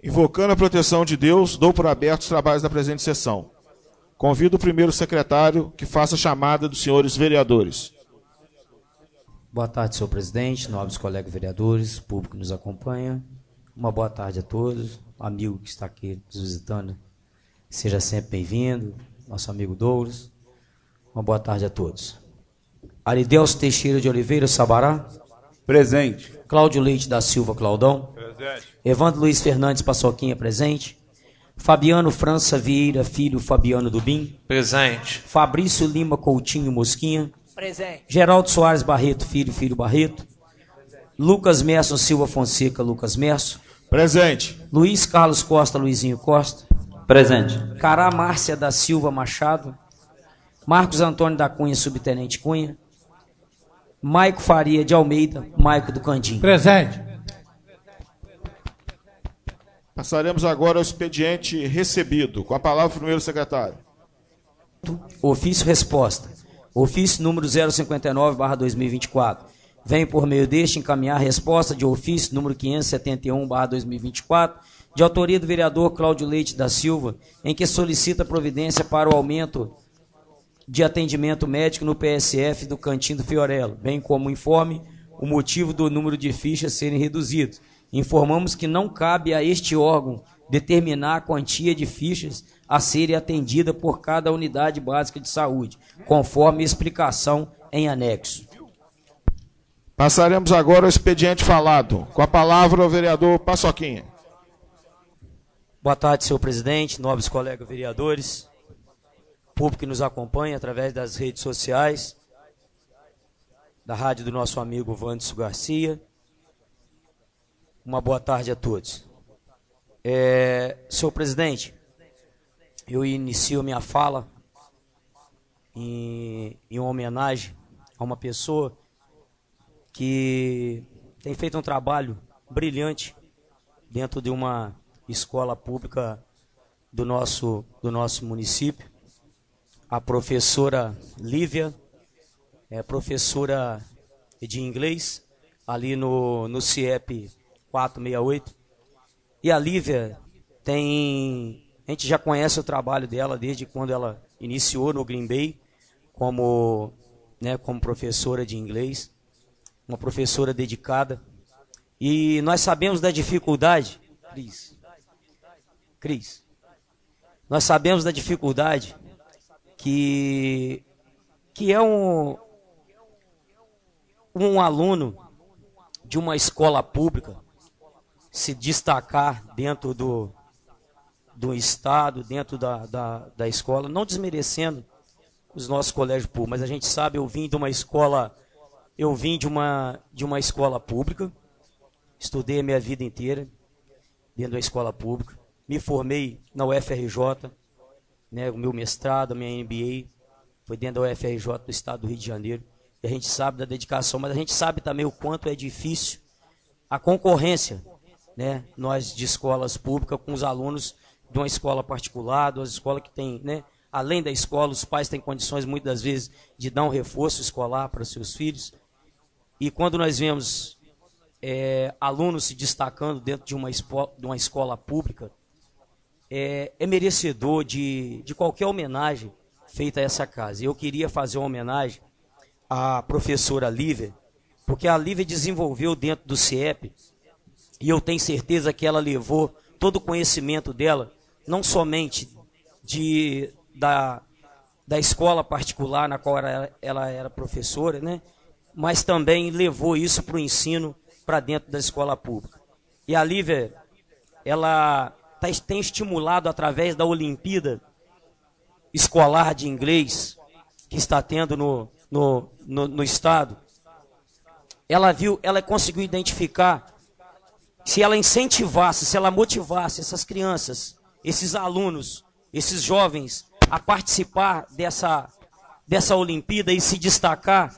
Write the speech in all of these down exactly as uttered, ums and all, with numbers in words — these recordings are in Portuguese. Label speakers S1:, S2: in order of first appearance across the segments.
S1: Invocando a proteção de Deus, dou por abertos os trabalhos da presente sessão. Convido o primeiro secretário que faça a chamada dos senhores vereadores.
S2: Boa tarde, senhor presidente, nobres colegas vereadores, público que nos acompanha. Uma boa tarde a todos. O amigo que está aqui nos visitando, seja sempre bem-vindo. Nosso amigo Douglas. Uma boa tarde a todos. Aridelso Teixeira de Oliveira Sabará.
S3: Presente.
S2: Cláudio Leite da Silva Claudão.
S3: Presente.
S2: Evandro Luiz Fernandes Paçoquinha, presente. Fabiano França Vieira Filho Fabiano Dubim.
S4: Presente.
S2: Fabrício Lima Coutinho Mosquinha.
S5: Presente.
S2: Geraldo Soares Barreto Filho Filho Barreto. Lucas Merson Silva Fonseca Lucas Merson.
S1: Presente.
S2: Luiz Carlos Costa Luizinho Costa.
S6: Presente.
S2: Cará Márcia da Silva Machado. Marcos Antônio da Cunha Subtenente Cunha. Maico Faria de Almeida Maico do Candim.
S7: Presente.
S1: Passaremos agora ao expediente recebido. Com a palavra o primeiro secretário.
S2: Ofício resposta. Ofício número zero cinquenta e nove barra dois mil e vinte e quatro. Vem por meio deste encaminhar a resposta de ofício número quinhentos e setenta e um barra dois mil e vinte e quatro, de autoria do vereador Cláudio Leite da Silva, em que solicita providência para o aumento de atendimento médico no P S F do Cantinho do Fiorello, bem como informe o motivo do número de fichas serem reduzidos. Informamos que não cabe a este órgão determinar a quantia de fichas a serem atendida por cada unidade básica de saúde, conforme explicação em anexo.
S1: Passaremos agora ao expediente falado. Com a palavra o vereador Paçoquinha.
S2: Boa tarde, senhor presidente, nobres colegas vereadores, público que nos acompanha através das redes sociais, da rádio do nosso amigo Wanderson Garcia. Uma boa tarde a todos. É, senhor presidente, eu inicio minha fala em, em uma homenagem a uma pessoa que tem feito um trabalho brilhante dentro de uma escola pública do nosso, do nosso município. A professora Lívia, é professora de inglês, ali no, no C I E P quatrocentos e sessenta e oito. E a Lívia tem... A gente já conhece o trabalho dela desde quando ela iniciou no Green Bay como, né, como professora de inglês. Uma professora dedicada. E nós sabemos da dificuldade... Cris. Cris. Nós sabemos da dificuldade que, que é um, um aluno de uma escola pública se destacar dentro do, do estado, dentro da, da, da escola, não desmerecendo os nossos colégios públicos, mas a gente sabe, eu vim de uma escola, eu vim de uma, de uma escola pública, estudei a minha vida inteira dentro da escola pública, me formei na U F R J, né, o meu mestrado, a minha M B A foi dentro da U F R J do estado do Rio de Janeiro, e a gente sabe da dedicação, mas a gente sabe também o quanto é difícil a concorrência, né, nós de escolas públicas com os alunos de uma escola particular, de uma escola que tem, né, além da escola, os pais têm condições muitas das vezes de dar um reforço escolar para seus filhos, e quando nós vemos é, alunos se destacando dentro de uma, espo, de uma escola pública, é, é merecedor de, de qualquer homenagem feita a essa casa. Eu queria fazer uma homenagem à professora Lívia, porque a Lívia desenvolveu dentro do C I E P, e eu tenho certeza que ela levou todo o conhecimento dela, não somente de, da, da escola particular na qual ela, ela era professora, né, mas também levou isso para o ensino para dentro da escola pública. E a Lívia, ela tá, tem estimulado através da Olimpíada Escolar de Inglês que está tendo no, no, no, no estado. Ela viu, ela conseguiu identificar, se ela incentivasse, se ela motivasse essas crianças, esses alunos, esses jovens a participar dessa, dessa Olimpíada e se destacar,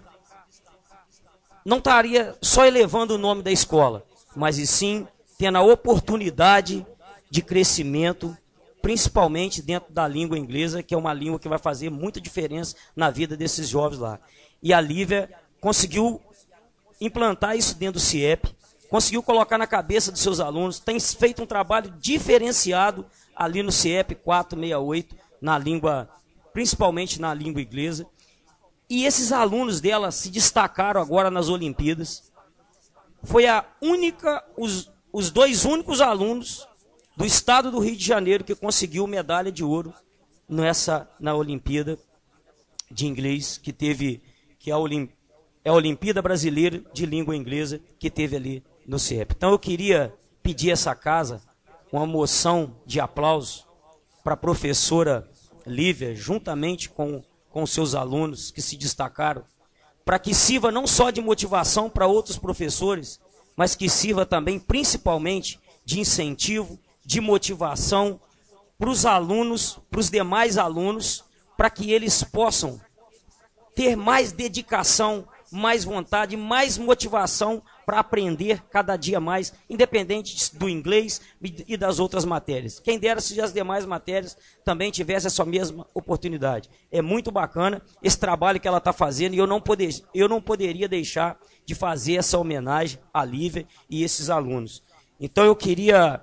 S2: não estaria só elevando o nome da escola, mas e sim tendo a oportunidade de crescimento, principalmente dentro da língua inglesa, que é uma língua que vai fazer muita diferença na vida desses jovens lá. E a Lívia conseguiu implantar isso dentro do C I E P, conseguiu colocar na cabeça dos seus alunos, tem feito um trabalho diferenciado ali no C E P quatrocentos e sessenta e oito, na língua, principalmente na língua inglesa. E esses alunos dela se destacaram agora nas Olimpíadas. Foi a única, os, os dois únicos alunos do estado do Rio de Janeiro que conseguiu medalha de ouro nessa, na Olimpíada de inglês, que teve, que é a, Olim, é a Olimpíada Brasileira de Língua Inglesa, que teve ali no C E P. Então eu queria pedir a essa casa uma moção de aplauso para a professora Lívia, juntamente com, com seus alunos que se destacaram, para que sirva não só de motivação para outros professores, mas que sirva também, principalmente, de incentivo, de motivação para os alunos, para os demais alunos, para que eles possam ter mais dedicação, mais vontade, mais motivação para aprender cada dia mais, independente do inglês e das outras matérias. Quem dera se as demais matérias também tivessem essa mesma oportunidade. É muito bacana esse trabalho que ela está fazendo e eu não, poder, eu não poderia deixar de fazer essa homenagem à Lívia e esses alunos. Então eu queria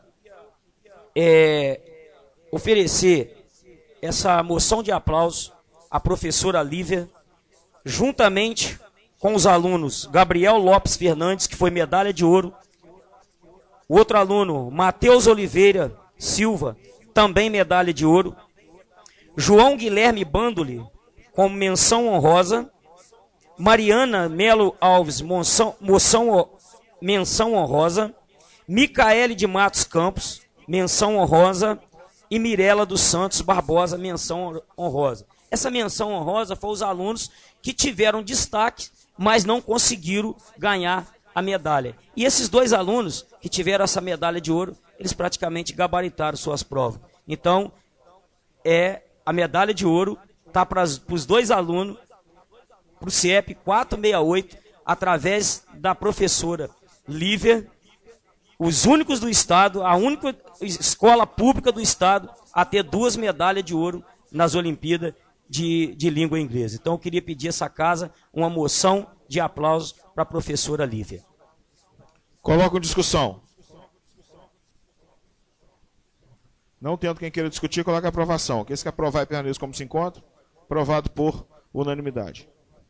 S2: é, oferecer essa moção de aplauso à professora Lívia, juntamente com os alunos Gabriel Lopes Fernandes, que foi medalha de ouro, o outro aluno, Matheus Oliveira Silva, também medalha de ouro, João Guilherme Bandoli, com menção honrosa, Mariana Melo Alves, moção, moção, menção honrosa, Micaele de Matos Campos, menção honrosa, e Mirela dos Santos Barbosa, menção honrosa. Essa menção honrosa foi os alunos que tiveram destaque, mas não conseguiram ganhar a medalha. E esses dois alunos que tiveram essa medalha de ouro, eles praticamente gabaritaram suas provas. Então, é, a medalha de ouro está para os dois alunos, para o C E P quatrocentos e sessenta e oito, através da professora Lívia, os únicos do estado, a única escola pública do estado a ter duas medalhas de ouro nas Olimpíadas de, de língua inglesa. Então eu queria pedir a essa casa uma moção de aplauso para a professora Lívia.
S1: Coloco em discussão. Não tendo quem queira discutir, coloca a aprovação. Quem se quer aprovar e permanecer como se encontra, aprovado por unanimidade.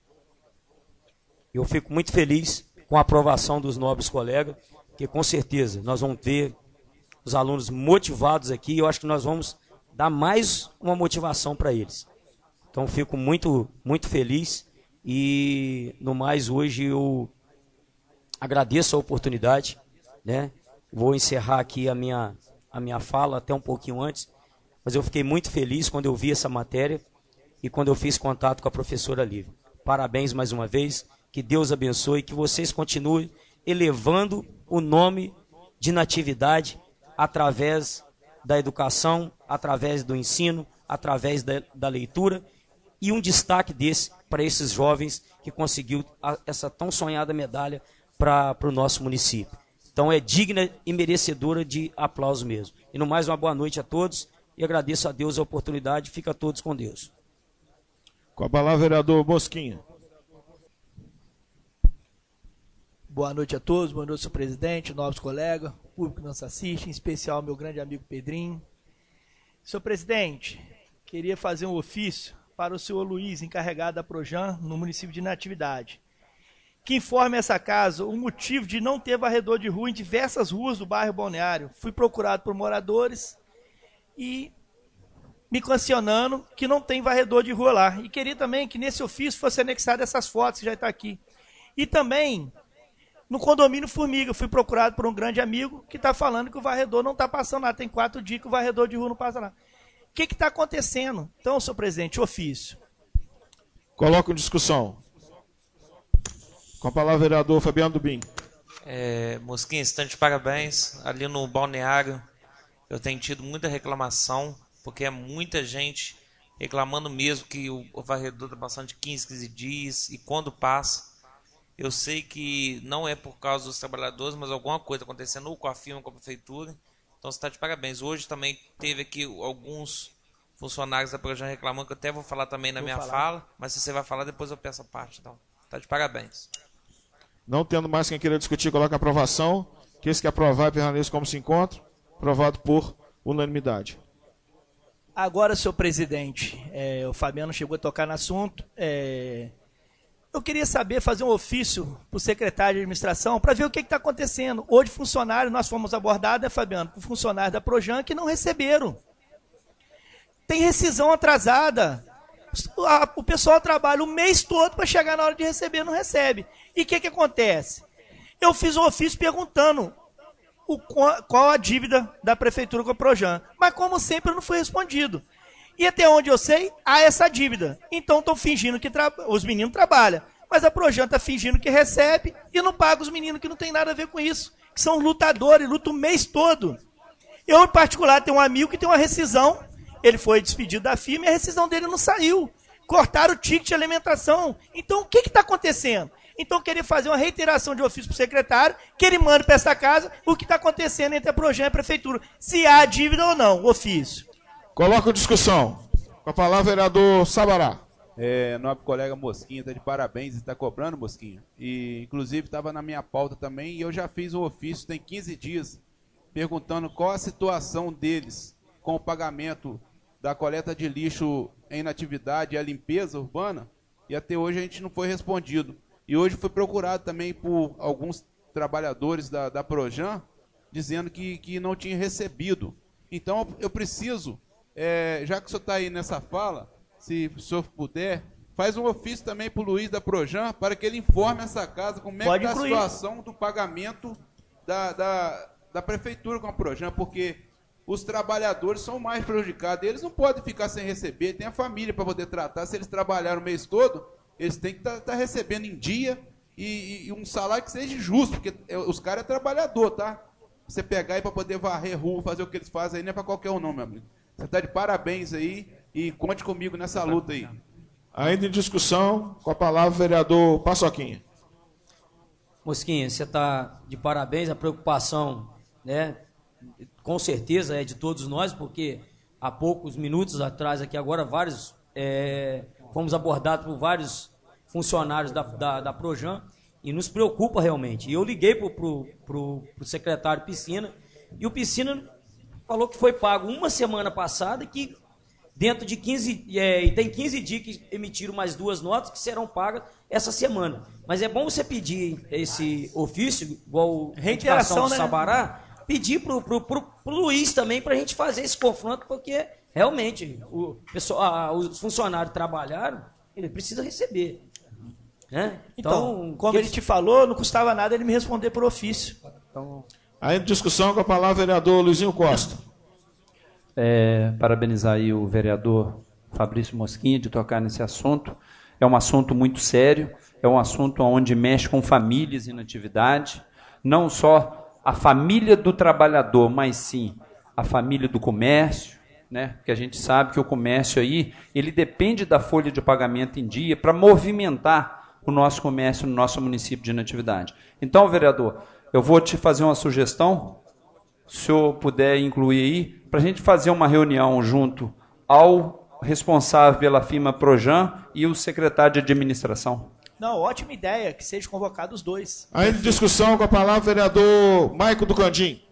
S2: Eu fico muito feliz com a aprovação dos nobres colegas, que com certeza nós vamos ter os alunos motivados aqui, e eu acho que nós vamos dar mais uma motivação para eles. Então fico muito, muito feliz e no mais hoje eu agradeço a oportunidade, né? Vou encerrar aqui a minha, a minha fala até um pouquinho antes, mas eu fiquei muito feliz quando eu vi essa matéria e quando eu fiz contato com a professora Lívia. Parabéns mais uma vez, que Deus abençoe, que vocês continuem elevando o nome de Natividade através da educação, através do ensino, através da, da leitura, e um destaque desse para esses jovens que conseguiu a, essa tão sonhada medalha para o nosso município. Então é digna e merecedora de aplauso mesmo. E no mais, uma boa noite a todos e agradeço a Deus a oportunidade. Fica todos com Deus.
S1: Com a palavra, vereador Bosquinha.
S3: Boa noite a todos, boa noite, senhor presidente, novos colegas, público que nos assiste, em especial meu grande amigo Pedrinho. Senhor presidente, queria fazer um ofício para o senhor Luiz, encarregado da Projan, no município de Natividade, que informe essa casa o motivo de não ter varredor de rua em diversas ruas do bairro Balneário. Fui procurado por moradores e me questionando que não tem varredor de rua lá. E queria também que nesse ofício fosse anexado essas fotos que já está aqui. E também no condomínio Formiga, fui procurado por um grande amigo que está falando que o varredor não está passando lá. Tem quatro dias que o varredor de rua não passa lá. O que está acontecendo? Então, senhor presidente, ofício.
S1: Coloco em discussão. Com a palavra, vereador Fabiano Dubim.
S4: É, Mosquinha, estão de parabéns. Ali no balneário, eu tenho tido muita reclamação, porque é muita gente reclamando mesmo que o, o varredor está passando de quinze, quinze dias, e quando passa, eu sei que não é por causa dos trabalhadores, mas alguma coisa acontecendo ou com a firma, com a prefeitura. Então você está de parabéns. Hoje também teve aqui alguns funcionários da Projan reclamando, que eu até vou falar também na vou minha falar. fala, mas se você vai falar, depois eu peço a parte. Então, está de parabéns.
S1: Não tendo mais quem queira discutir, coloca a aprovação. Aqueles que aprovar, permaneçam como se encontram. Aprovado por unanimidade.
S3: Agora, senhor presidente, é, o Fabiano chegou a tocar no assunto. É, eu queria saber, fazer um ofício para o secretário de administração para ver o que está acontecendo. Hoje, funcionários, nós fomos abordados, né, Fabiano, por funcionários da Projan que não receberam. Tem rescisão atrasada. O pessoal trabalha o mês todo para chegar na hora de receber, não recebe. E o que, que acontece? Eu fiz um ofício perguntando o, qual a dívida da prefeitura com a Projan. Mas, como sempre, não foi respondido. E até onde eu sei, há essa dívida. Então, estão fingindo que os meninos trabalham. Mas a Projan está fingindo que recebe e não paga os meninos que não tem nada a ver com isso. Que são lutadores, lutam o mês todo. Eu, em particular, tenho um amigo que tem uma rescisão. Ele foi despedido da firma e a rescisão dele não saiu. Cortaram o ticket de alimentação. Então, o que está acontecendo? Então, eu queria fazer uma reiteração de ofício para o secretário, que ele mande para esta casa o que está acontecendo entre a Projan e a prefeitura. Se há dívida ou não, ofício.
S1: Coloca a discussão. Com a palavra, vereador Sabará.
S5: É, nobre colega Mosquinha, está de parabéns e está cobrando, Mosquinha. E, inclusive, estava na minha pauta também, e eu já fiz o ofício, tem quinze dias, perguntando qual a situação deles com o pagamento da coleta de lixo em inatividade e a limpeza urbana, e até hoje a gente não foi respondido. E hoje foi procurado também por alguns trabalhadores da, da Projan, dizendo que, que não tinha recebido. Então, eu preciso, é, já que o senhor está aí nessa fala, se o senhor puder, faz um ofício também para o Luiz da Projan, para que ele informe essa casa como é que está a situação do pagamento da, da, da prefeitura com a Projan, porque os trabalhadores são mais prejudicados. Eles não podem ficar sem receber, tem a família para poder tratar. Se eles trabalharam o mês todo, eles têm que estar tá, tá recebendo em dia e, e um salário que seja justo, porque os caras é trabalhador, tá? Você pegar aí para poder varrer rua, fazer o que eles fazem aí, não é para qualquer um não, meu amigo. Você está de parabéns aí e conte comigo nessa luta aí.
S1: Ainda em discussão, com a palavra o vereador Paçoquinha.
S2: Mosquinha, você está de parabéns, a preocupação, né, com certeza é de todos nós, porque há poucos minutos atrás aqui agora, vários, é, fomos abordados por vários funcionários da, da, da Projan, e nos preocupa realmente. E eu liguei para o secretário Piscina, e o Piscina falou que foi pago uma semana passada, que dentro de quinze, é, e tem quinze dias que emitiram mais duas notas que serão pagas essa semana. Mas é bom você pedir esse ofício, igual a reiteração do Sabará, pedir para o Luiz também para a gente fazer esse confronto, porque realmente o pessoal, a, os funcionários trabalharam, ele precisa receber. Né?
S3: Então, então, como ele te falou, não custava nada ele me responder por ofício.
S1: Então, aí em discussão com a palavra o vereador Luizinho Costa.
S6: É, parabenizar aí o vereador Fabrício Mosquinha de tocar nesse assunto. É um assunto muito sério, é um assunto onde mexe com famílias em atividade, não só a família do trabalhador, mas sim a família do comércio, né? Porque a gente sabe que o comércio aí, ele depende da folha de pagamento em dia para movimentar o nosso comércio no nosso município de inatividade. Então, vereador, eu vou te fazer uma sugestão, se o senhor puder incluir aí, para a gente fazer uma reunião junto ao responsável pela firma Projan e o secretário de administração.
S3: Não, ótima ideia, que seja convocado os dois.
S1: Ainda em discussão com a palavra o vereador Maico do Candim.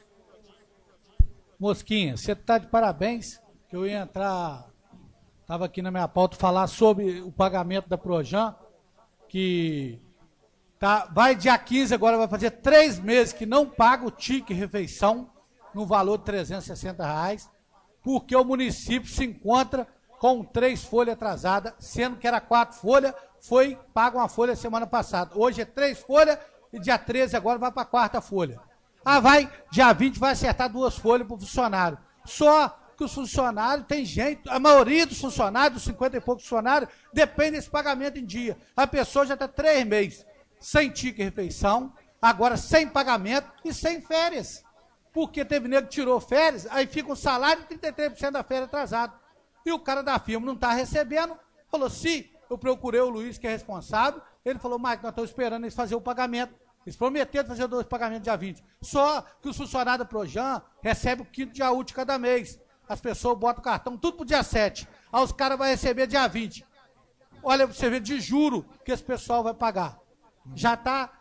S7: Mosquinha, você está de parabéns, que eu ia entrar, estava aqui na minha pauta, falar sobre o pagamento da Projan, que tá, vai dia quinze, agora vai fazer três meses que não paga o ticket refeição, no valor de trezentos e sessenta reais, porque o município se encontra com três folhas atrasadas, sendo que era quatro folhas, foi paga uma folha semana passada. Hoje é três folhas e dia treze agora vai para a quarta folha. Ah, vai, dia vinte vai acertar duas folhas para o funcionário. Só que os funcionários, tem gente, a maioria dos funcionários, dos cinquenta e poucos funcionários, depende desse pagamento em dia. A pessoa já está três meses sem ticket refeição, agora sem pagamento e sem férias. Porque teve nego que tirou férias, aí fica o salário e trinta e três por cento da férias atrasado. E o cara da firma não está recebendo, falou, se eu procurei o Luiz, que é responsável, ele falou, Mike, nós estamos esperando eles fazer o pagamento. Eles prometeram fazer dois pagamentos dia vinte. Só que os funcionários da Projan recebem o quinto dia útil cada mês. As pessoas botam o cartão tudo para o dia sete. Aí os caras vão receber dia vinte. Olha, você vê de juro que esse pessoal vai pagar. Já está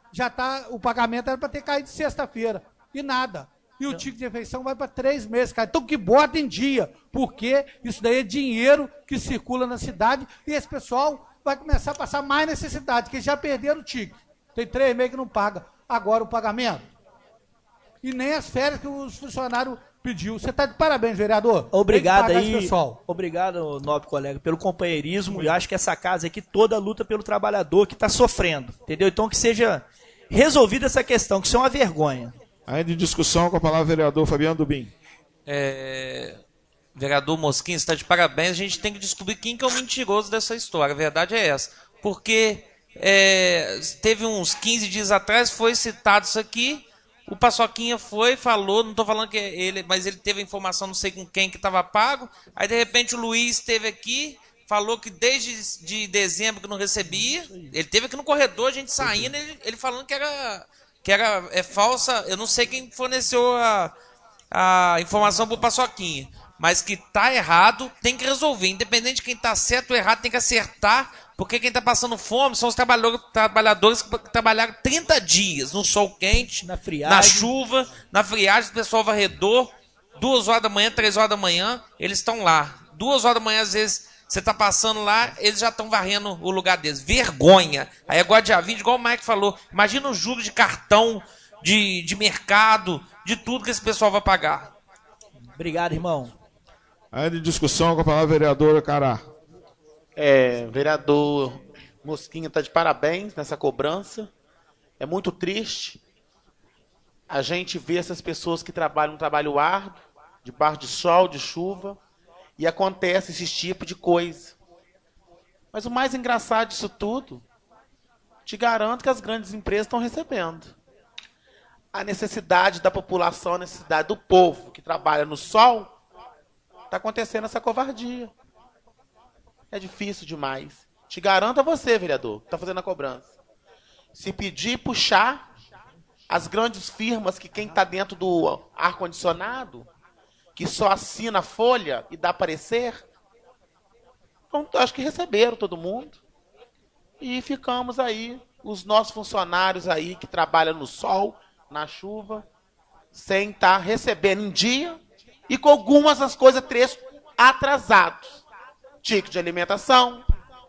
S7: já tá, o pagamento era para ter caído sexta-feira. E nada. E o ticket de refeição vai para três meses, cara. Então que bota em dia, porque isso daí é dinheiro que circula na cidade e esse pessoal vai começar a passar mais necessidade, que já perderam o ticket. Tem três meses que não paga. Agora o pagamento. E nem as férias que os funcionários pediu. Você está de parabéns, vereador.
S3: Obrigado aí, obrigado, nobre colega, pelo companheirismo. E acho que essa casa aqui toda luta pelo trabalhador que está sofrendo, entendeu? Então que seja resolvida essa questão, que isso é uma vergonha.
S1: Ainda em discussão, com a palavra o vereador Fabiano Dubin.
S4: É, vereador Mosquinha, está de parabéns. A gente tem que descobrir quem que é o mentiroso dessa história. A verdade é essa. Porque é, teve uns quinze dias atrás, foi citado isso aqui. O Paçoquinha foi, falou, não estou falando que é ele, mas ele teve a informação, não sei com quem, que estava pago. Aí, de repente, o Luiz esteve aqui, falou que desde de dezembro que não recebia. Ele esteve aqui no corredor, a gente saindo, ele, ele falando que era, que era é, falsa. Eu não sei quem forneceu a, a informação para o Paçoquinha. Mas que está errado, tem que resolver. Independente de quem está certo ou errado, tem que acertar. Porque quem está passando fome são os trabalhadores, trabalhadores que trabalharam trinta dias no sol quente,
S3: na friagem,
S4: na chuva, na friagem, o pessoal varredor, duas horas da manhã, três horas da manhã, eles estão lá. Duas horas da manhã, às vezes, você está passando lá, eles já estão varrendo o lugar deles. Vergonha. Aí agora dia vinte, igual o Mike falou, imagina o juro de cartão, de, de mercado, de tudo que esse pessoal vai pagar.
S3: Obrigado, irmão.
S1: Ainda em discussão, com a palavra a vereadora Cará.
S8: É, vereador Mosquinha está de parabéns nessa cobrança. É muito triste a gente ver essas pessoas que trabalham um trabalho árduo, debaixo de sol, de chuva, e acontece esse tipo de coisa. Mas o mais engraçado disso tudo, te garanto que as grandes empresas estão recebendo. A necessidade da população, a necessidade do povo que trabalha no sol, está acontecendo essa covardia. É difícil demais. Te garanto a você, vereador, que está fazendo a cobrança. Se pedir puxar as grandes firmas que quem está dentro do ar-condicionado, que só assina a folha e dá parecer, então, acho que receberam todo mundo. E ficamos aí, os nossos funcionários aí que trabalham no sol, na chuva, sem estar tá recebendo em dia e com algumas das coisas três atrasados. Ticket de alimentação.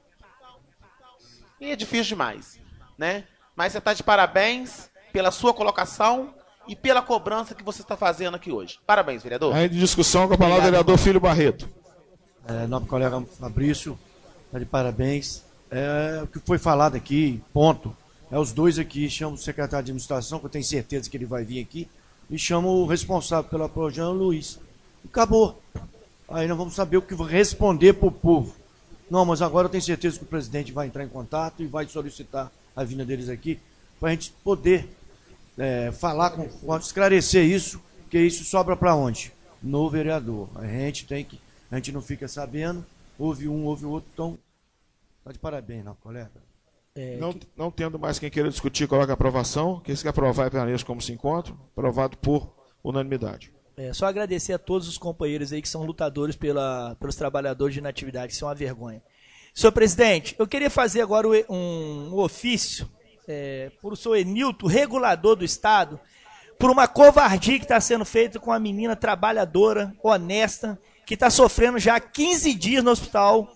S8: E é difícil demais, né? Mas você está de parabéns pela sua colocação e pela cobrança que você está fazendo aqui hoje. Parabéns, vereador.
S1: Aí de discussão, com a palavra o vereador Filho Barreto.
S9: É, nobre colega Fabrício, está de parabéns. É o que foi falado aqui, ponto. É os dois aqui, chamo o secretário de administração, que eu tenho certeza que ele vai vir aqui, e chamo o responsável pela Projan, o Luiz. Acabou. Aí nós vamos saber o que responder para o povo. Não, mas agora eu tenho certeza que o presidente vai entrar em contato e vai solicitar a vinda deles aqui, para a gente poder é, falar, com, com, esclarecer isso, porque isso sobra para onde? No vereador. A gente tem que, a gente não fica sabendo, ouve um, ouve o outro, então, está de parabéns, não, colega.
S1: É, não, que... não tendo mais quem queira discutir, coloca a aprovação. Quem se quer aprovar e permaneça como se encontra, aprovado por unanimidade.
S3: É, só agradecer a todos os companheiros aí que são lutadores pela, pelos trabalhadores de inatividade, que são uma vergonha. Senhor presidente, eu queria fazer agora um, um ofício é, por o senhor Enilton, regulador do Estado, por uma covardia que está sendo feita com a menina trabalhadora, honesta, que está sofrendo já há quinze dias no hospital,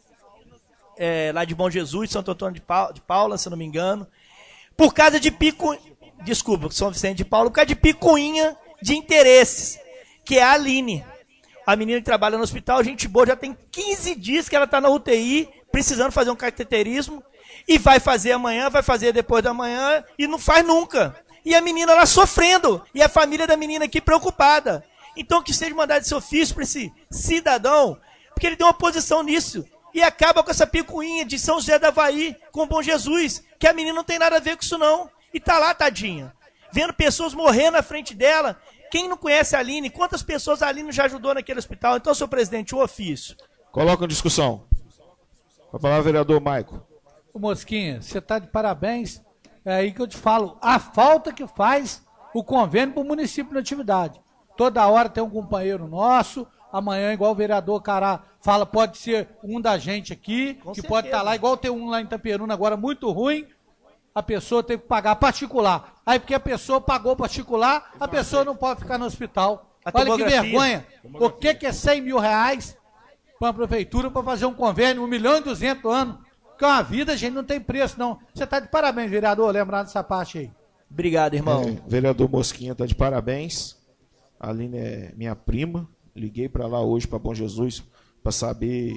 S3: é, lá de Bom Jesus, Santo Antônio de, pa de Paula, se não me engano, por causa de pico... Desculpa, São Vicente de Paula, por causa de picuinha de interesses, que é a Aline. A menina que trabalha no hospital, gente boa, já tem quinze dias que ela está na U T I, precisando fazer um cateterismo, e vai fazer amanhã, vai fazer depois da manhã, e não faz nunca. E a menina lá sofrendo, e a família da menina aqui preocupada. Então que seja mandado esse ofício para esse cidadão, porque ele tem uma posição nisso, e acaba com essa picuinha de São José da Havaí com Bom Jesus, que a menina não tem nada a ver com isso não, e tá lá, tadinha, vendo pessoas morrendo na frente dela. Quem não conhece a Aline, quantas pessoas a Aline já ajudou naquele hospital? Então, senhor presidente, o ofício.
S1: Coloca em discussão. Com a palavra, vereador Maico.
S7: Ô Mosquinha, você está de parabéns. É aí que eu te falo, a falta que faz o convênio para o município na atividade. Toda hora tem um companheiro nosso, amanhã, igual o vereador Cará fala, pode ser um da gente aqui, Com que certeza. Pode estar lá, igual tem um lá em Itaperuna agora, muito ruim. a pessoa tem que pagar particular. Aí porque a pessoa pagou particular, a pessoa não pode ficar no hospital.
S3: A
S7: Olha que
S3: tomografia.
S7: vergonha. O que, que é cem mil reais para a prefeitura para fazer um convênio, um milhão e duzentos anos? Porque uma vida, gente, não tem preço, não. Você está de parabéns, vereador, lembrando dessa parte aí.
S3: Obrigado, irmão.
S1: É, vereador Mosquinha está de parabéns. A Aline é minha prima. Liguei para lá hoje, para Bom Jesus, para saber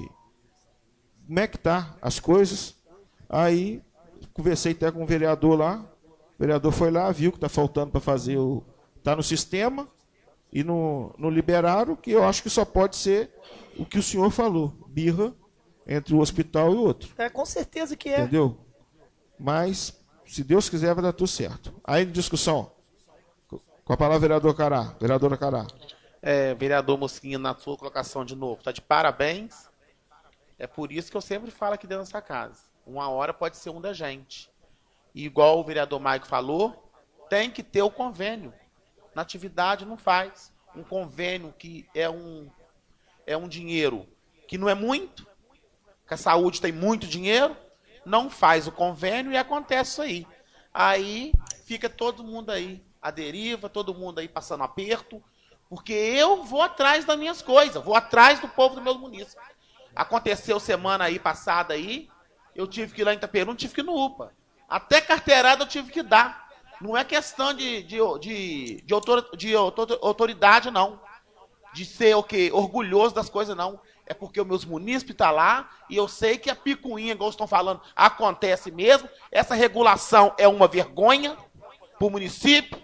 S1: como é que tá as coisas. Aí conversei até com o vereador lá. O vereador foi lá, viu que está faltando para fazer o. Está no sistema e não, não liberaram, que eu acho que só pode ser o que o senhor falou. Birra entre o hospital e o outro.
S3: É, com certeza que é.
S1: Entendeu? Mas, se Deus quiser, vai dar tudo certo. Aí, discussão. Com a palavra, vereador Cará. Vereadora Cará.
S8: É, vereador Mosquinha, na sua colocação de novo, está de parabéns. É por isso que eu sempre falo aqui dentro dessa casa. Uma hora pode ser um da gente. E igual o vereador Maico falou, tem que ter o convênio. Na atividade não faz. Um convênio que é um, é um dinheiro que não é muito, que a saúde tem muito dinheiro, não faz o convênio e acontece isso aí. Aí fica todo mundo aí à deriva, todo mundo aí passando aperto, porque eu vou atrás das minhas coisas, vou atrás do povo do meu município. Aconteceu semana aí passada aí, eu tive que ir lá em Itaperu, tive que ir no UPA. Até carteirada eu tive que dar. Não é questão de, de, de, de, autor, de autoridade, não. De ser o quê? Orgulhoso das coisas, não. É porque os meus munícipes estão lá e eu sei que a picuinha, igual estão falando, acontece mesmo. Essa regulação é uma vergonha para o município.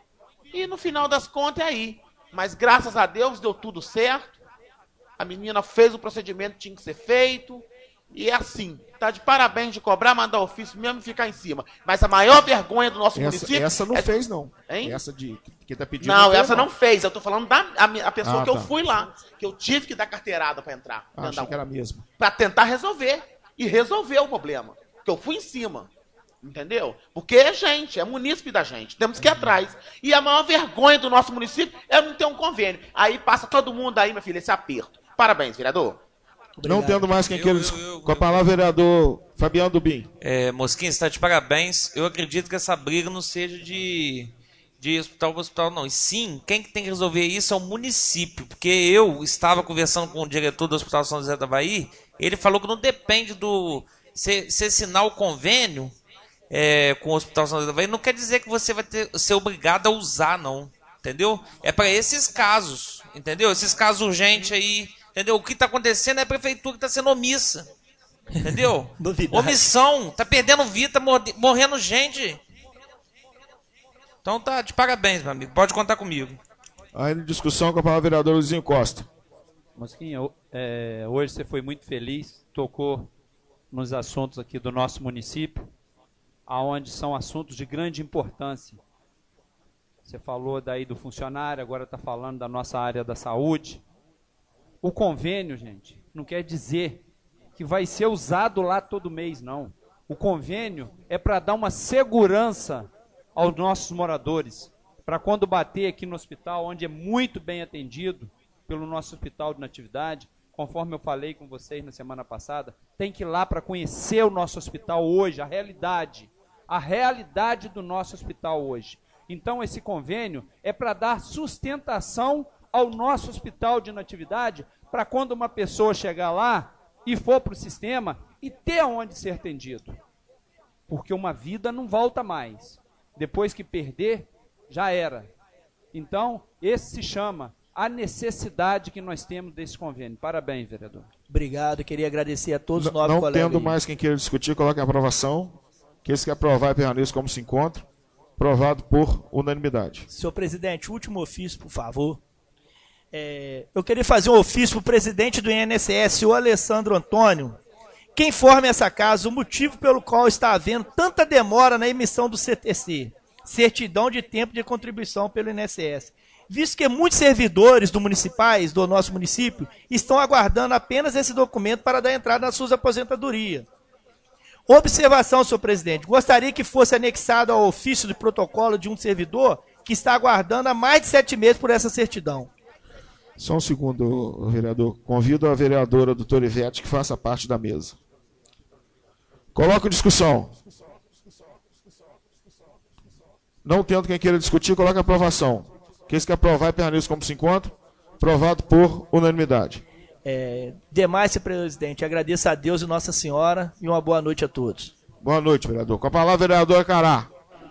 S8: E no final das contas é aí. Mas graças a Deus deu tudo certo. A menina fez o procedimento que tinha que ser feito. E é assim. Tá de parabéns de cobrar, mandar ofício mesmo e ficar em cima. Mas a maior vergonha do nosso
S1: Essa,
S8: município...
S1: essa não
S8: é...
S1: fez, não.
S8: Hein?
S1: Essa de que tá pedindo...
S8: Não,
S1: não
S8: essa
S1: fez,
S8: não fez. Eu tô falando da a, a pessoa
S1: Ah,
S8: que eu
S1: tá.
S8: fui lá. Que eu tive que dar carteirada para entrar.
S1: Ah, achei que era mesmo.
S8: Para tentar resolver. E resolver o problema. Porque eu fui em cima. Entendeu? Porque é gente, é munícipe da gente. Temos que ir atrás. E a maior vergonha do nosso município é não ter um convênio. Aí passa todo mundo aí, minha filha, esse aperto. Parabéns, vereador.
S1: Obrigado. Não tendo mais quem
S4: Eu,
S1: queira...
S4: eu, eu,
S1: Com a palavra, vereador Fabiano Dubim.
S4: É, Mosquinha, você está de parabéns. Eu acredito que essa briga não seja de, de hospital para hospital, não. E sim, quem que tem que resolver isso é o município. Porque eu estava conversando com o diretor do Hospital São José da Bahia, ele falou que não depende do... Se, se assinar o convênio é, com o Hospital São José da Bahia, não quer dizer que você vai ter, ser obrigado a usar, não. Entendeu? É para esses casos. Entendeu? Esses casos urgentes aí... Entendeu? O que está acontecendo é a prefeitura que está sendo omissa. Entendeu? Omissão. Está perdendo vida, tá morrendo gente. Então tá de parabéns, meu amigo. Pode contar comigo.
S1: Aí, discussão com a palavra, vereador Luizinho Costa.
S6: Mosquinha, é, hoje você foi muito feliz, tocou nos assuntos aqui do nosso município, aonde são assuntos de grande importância. Você falou daí do funcionário, agora está falando da nossa área da saúde. O convênio, gente, não quer dizer que vai ser usado lá todo mês, não. O convênio é para dar uma segurança aos nossos moradores, para quando bater aqui no hospital, onde é muito bem atendido pelo nosso hospital de natividade, conforme eu falei com vocês na semana passada, tem que ir lá para conhecer o nosso hospital hoje, a realidade, a realidade do nosso hospital hoje. Então, esse convênio é para dar sustentação ao nosso hospital de natividade, para quando uma pessoa chegar lá e for para o sistema e ter onde ser atendido. Porque uma vida não volta mais. Depois que perder, já era. Então, esse se chama a necessidade que nós temos desse convênio. Parabéns, vereador.
S3: Obrigado, queria agradecer a todos os nove
S1: não
S3: colegas.
S1: Não tendo
S3: aí.
S1: mais quem queira discutir, coloque a aprovação. Que esse que aprovar e permaneça como se encontra. Aprovado por unanimidade.
S3: Senhor presidente, último ofício, por favor. É, eu queria fazer um ofício para o presidente do I N S S, o Alessandro Antônio, que informe essa casa o motivo pelo qual está havendo tanta demora na emissão do C T C, Certidão de Tempo de Contribuição pelo I N S S, visto que muitos servidores do municipais, do nosso município, estão aguardando apenas esse documento para dar entrada nas suas aposentadorias. Observação, senhor presidente, gostaria que fosse anexado ao ofício de protocolo de um servidor que está aguardando há mais de sete meses por essa certidão.
S1: Só um segundo, vereador. Convido a vereadora doutora Ivete que faça parte da mesa. Coloco em discussão. Não tendo quem queira discutir, coloque a aprovação. Aqueles que aprovar e permaneçam como se encontram. Aprovado por unanimidade.
S3: É, demais, senhor presidente, agradeço a Deus e Nossa Senhora e uma boa noite a todos.
S1: Boa noite, vereador. Com a palavra, vereador Cará.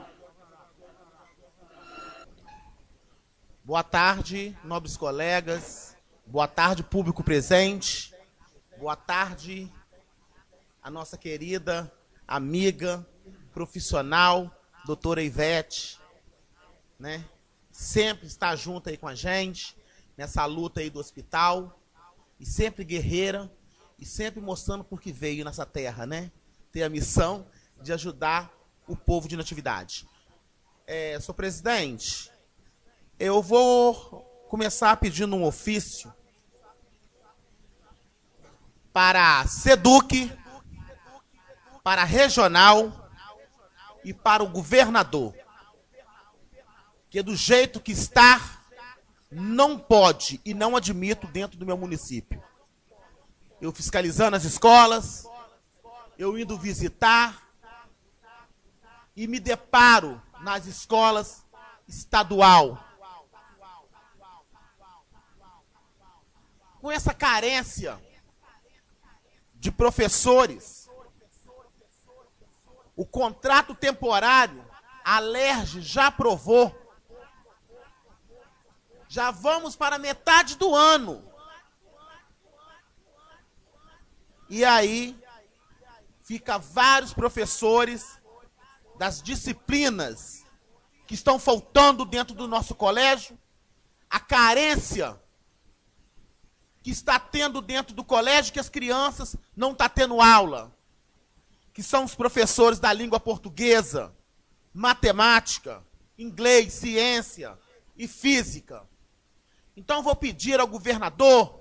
S8: Boa tarde, nobres colegas. Boa tarde, público presente. Boa tarde, a nossa querida amiga, profissional, doutora Ivete, né? Sempre está junto aí com a gente, nessa luta aí do hospital, e sempre guerreira, e sempre mostrando por que veio nessa terra, né? Ter a missão de ajudar o povo de Natividade. É, senhor presidente, eu vou começar pedindo um ofício para a SEDUC, para a Regional e para o governador. Que do jeito que está, não pode e não admito dentro do meu município. Eu fiscalizando as escolas, eu indo visitar e me deparo nas escolas estadual com essa carência de professores. O contrato temporário, a Alerj já aprovou. Já vamos para metade do ano. E aí, fica vários professores das disciplinas que estão faltando dentro do nosso colégio, a carência que está tendo dentro do colégio, que as crianças não estão tendo aula, que são os professores da língua portuguesa, matemática, inglês, ciência e física. Então vou pedir ao governador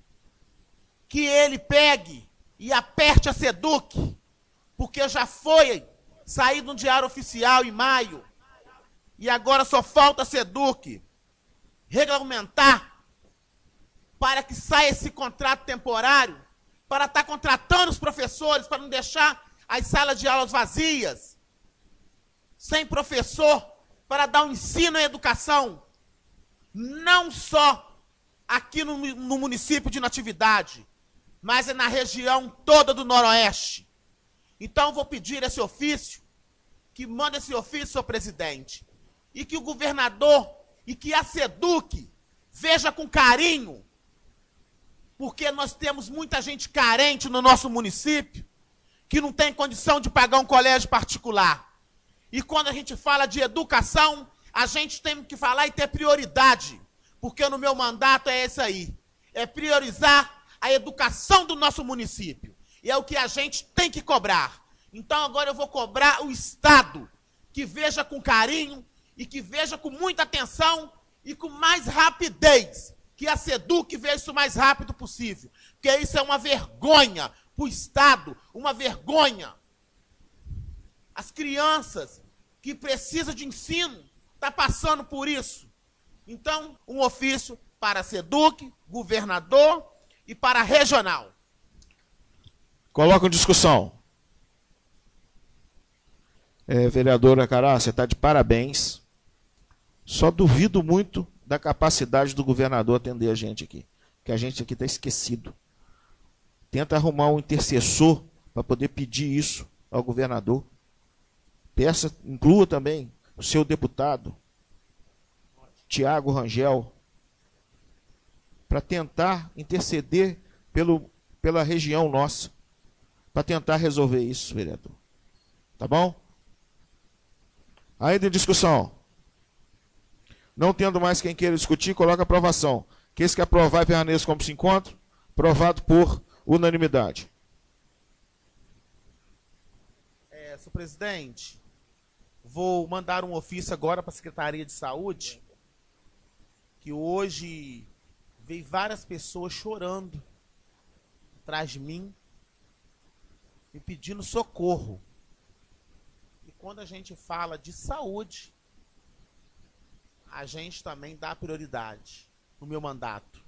S8: que ele pegue e aperte a SEDUC, porque já foi sair no Diário Oficial em maio, e agora só falta a SEDUC regulamentar para que saia esse contrato temporário, para estar contratando os professores, para não deixar as salas de aulas vazias, sem professor, para dar um ensino e educação, não só aqui no, no município de Natividade, mas é na região toda do Noroeste. Então, vou pedir esse ofício, que manda esse ofício, senhor presidente, e que o governador e que a SEDUC veja com carinho, porque nós temos muita gente carente no nosso município, que não tem condição de pagar um colégio particular. E quando a gente fala de educação, a gente tem que falar e ter prioridade, porque no meu mandato é esse aí, é priorizar a educação do nosso município. E é o que a gente tem que cobrar. Então agora eu vou cobrar o Estado, que veja com carinho e que veja com muita atenção e com mais rapidez, que a SEDUC veja isso o mais rápido possível. Porque isso é uma vergonha para o Estado, uma vergonha. As crianças que precisam de ensino estão passando por isso. Então, um ofício para a SEDUC, governador e para a regional.
S1: Coloca em discussão. É, vereadora Cará, você está de parabéns. Só duvido muito da capacidade do governador atender a gente aqui. Que a gente aqui está esquecido. Tenta arrumar um intercessor para poder pedir isso ao governador. Peça, inclua também o seu deputado, Tiago Rangel, para tentar interceder pelo, pela região nossa, para tentar resolver isso, vereador. Tá bom? Ainda em discussão. Não tendo mais quem queira discutir, coloca a aprovação. Que esse que aprovar e permaneça como se encontra, aprovado por unanimidade.
S8: É, senhor presidente, vou mandar um ofício agora para a Secretaria de Saúde, que hoje veio várias pessoas chorando atrás de mim, me pedindo socorro. E quando a gente fala de saúde, a gente também dá prioridade no meu mandato.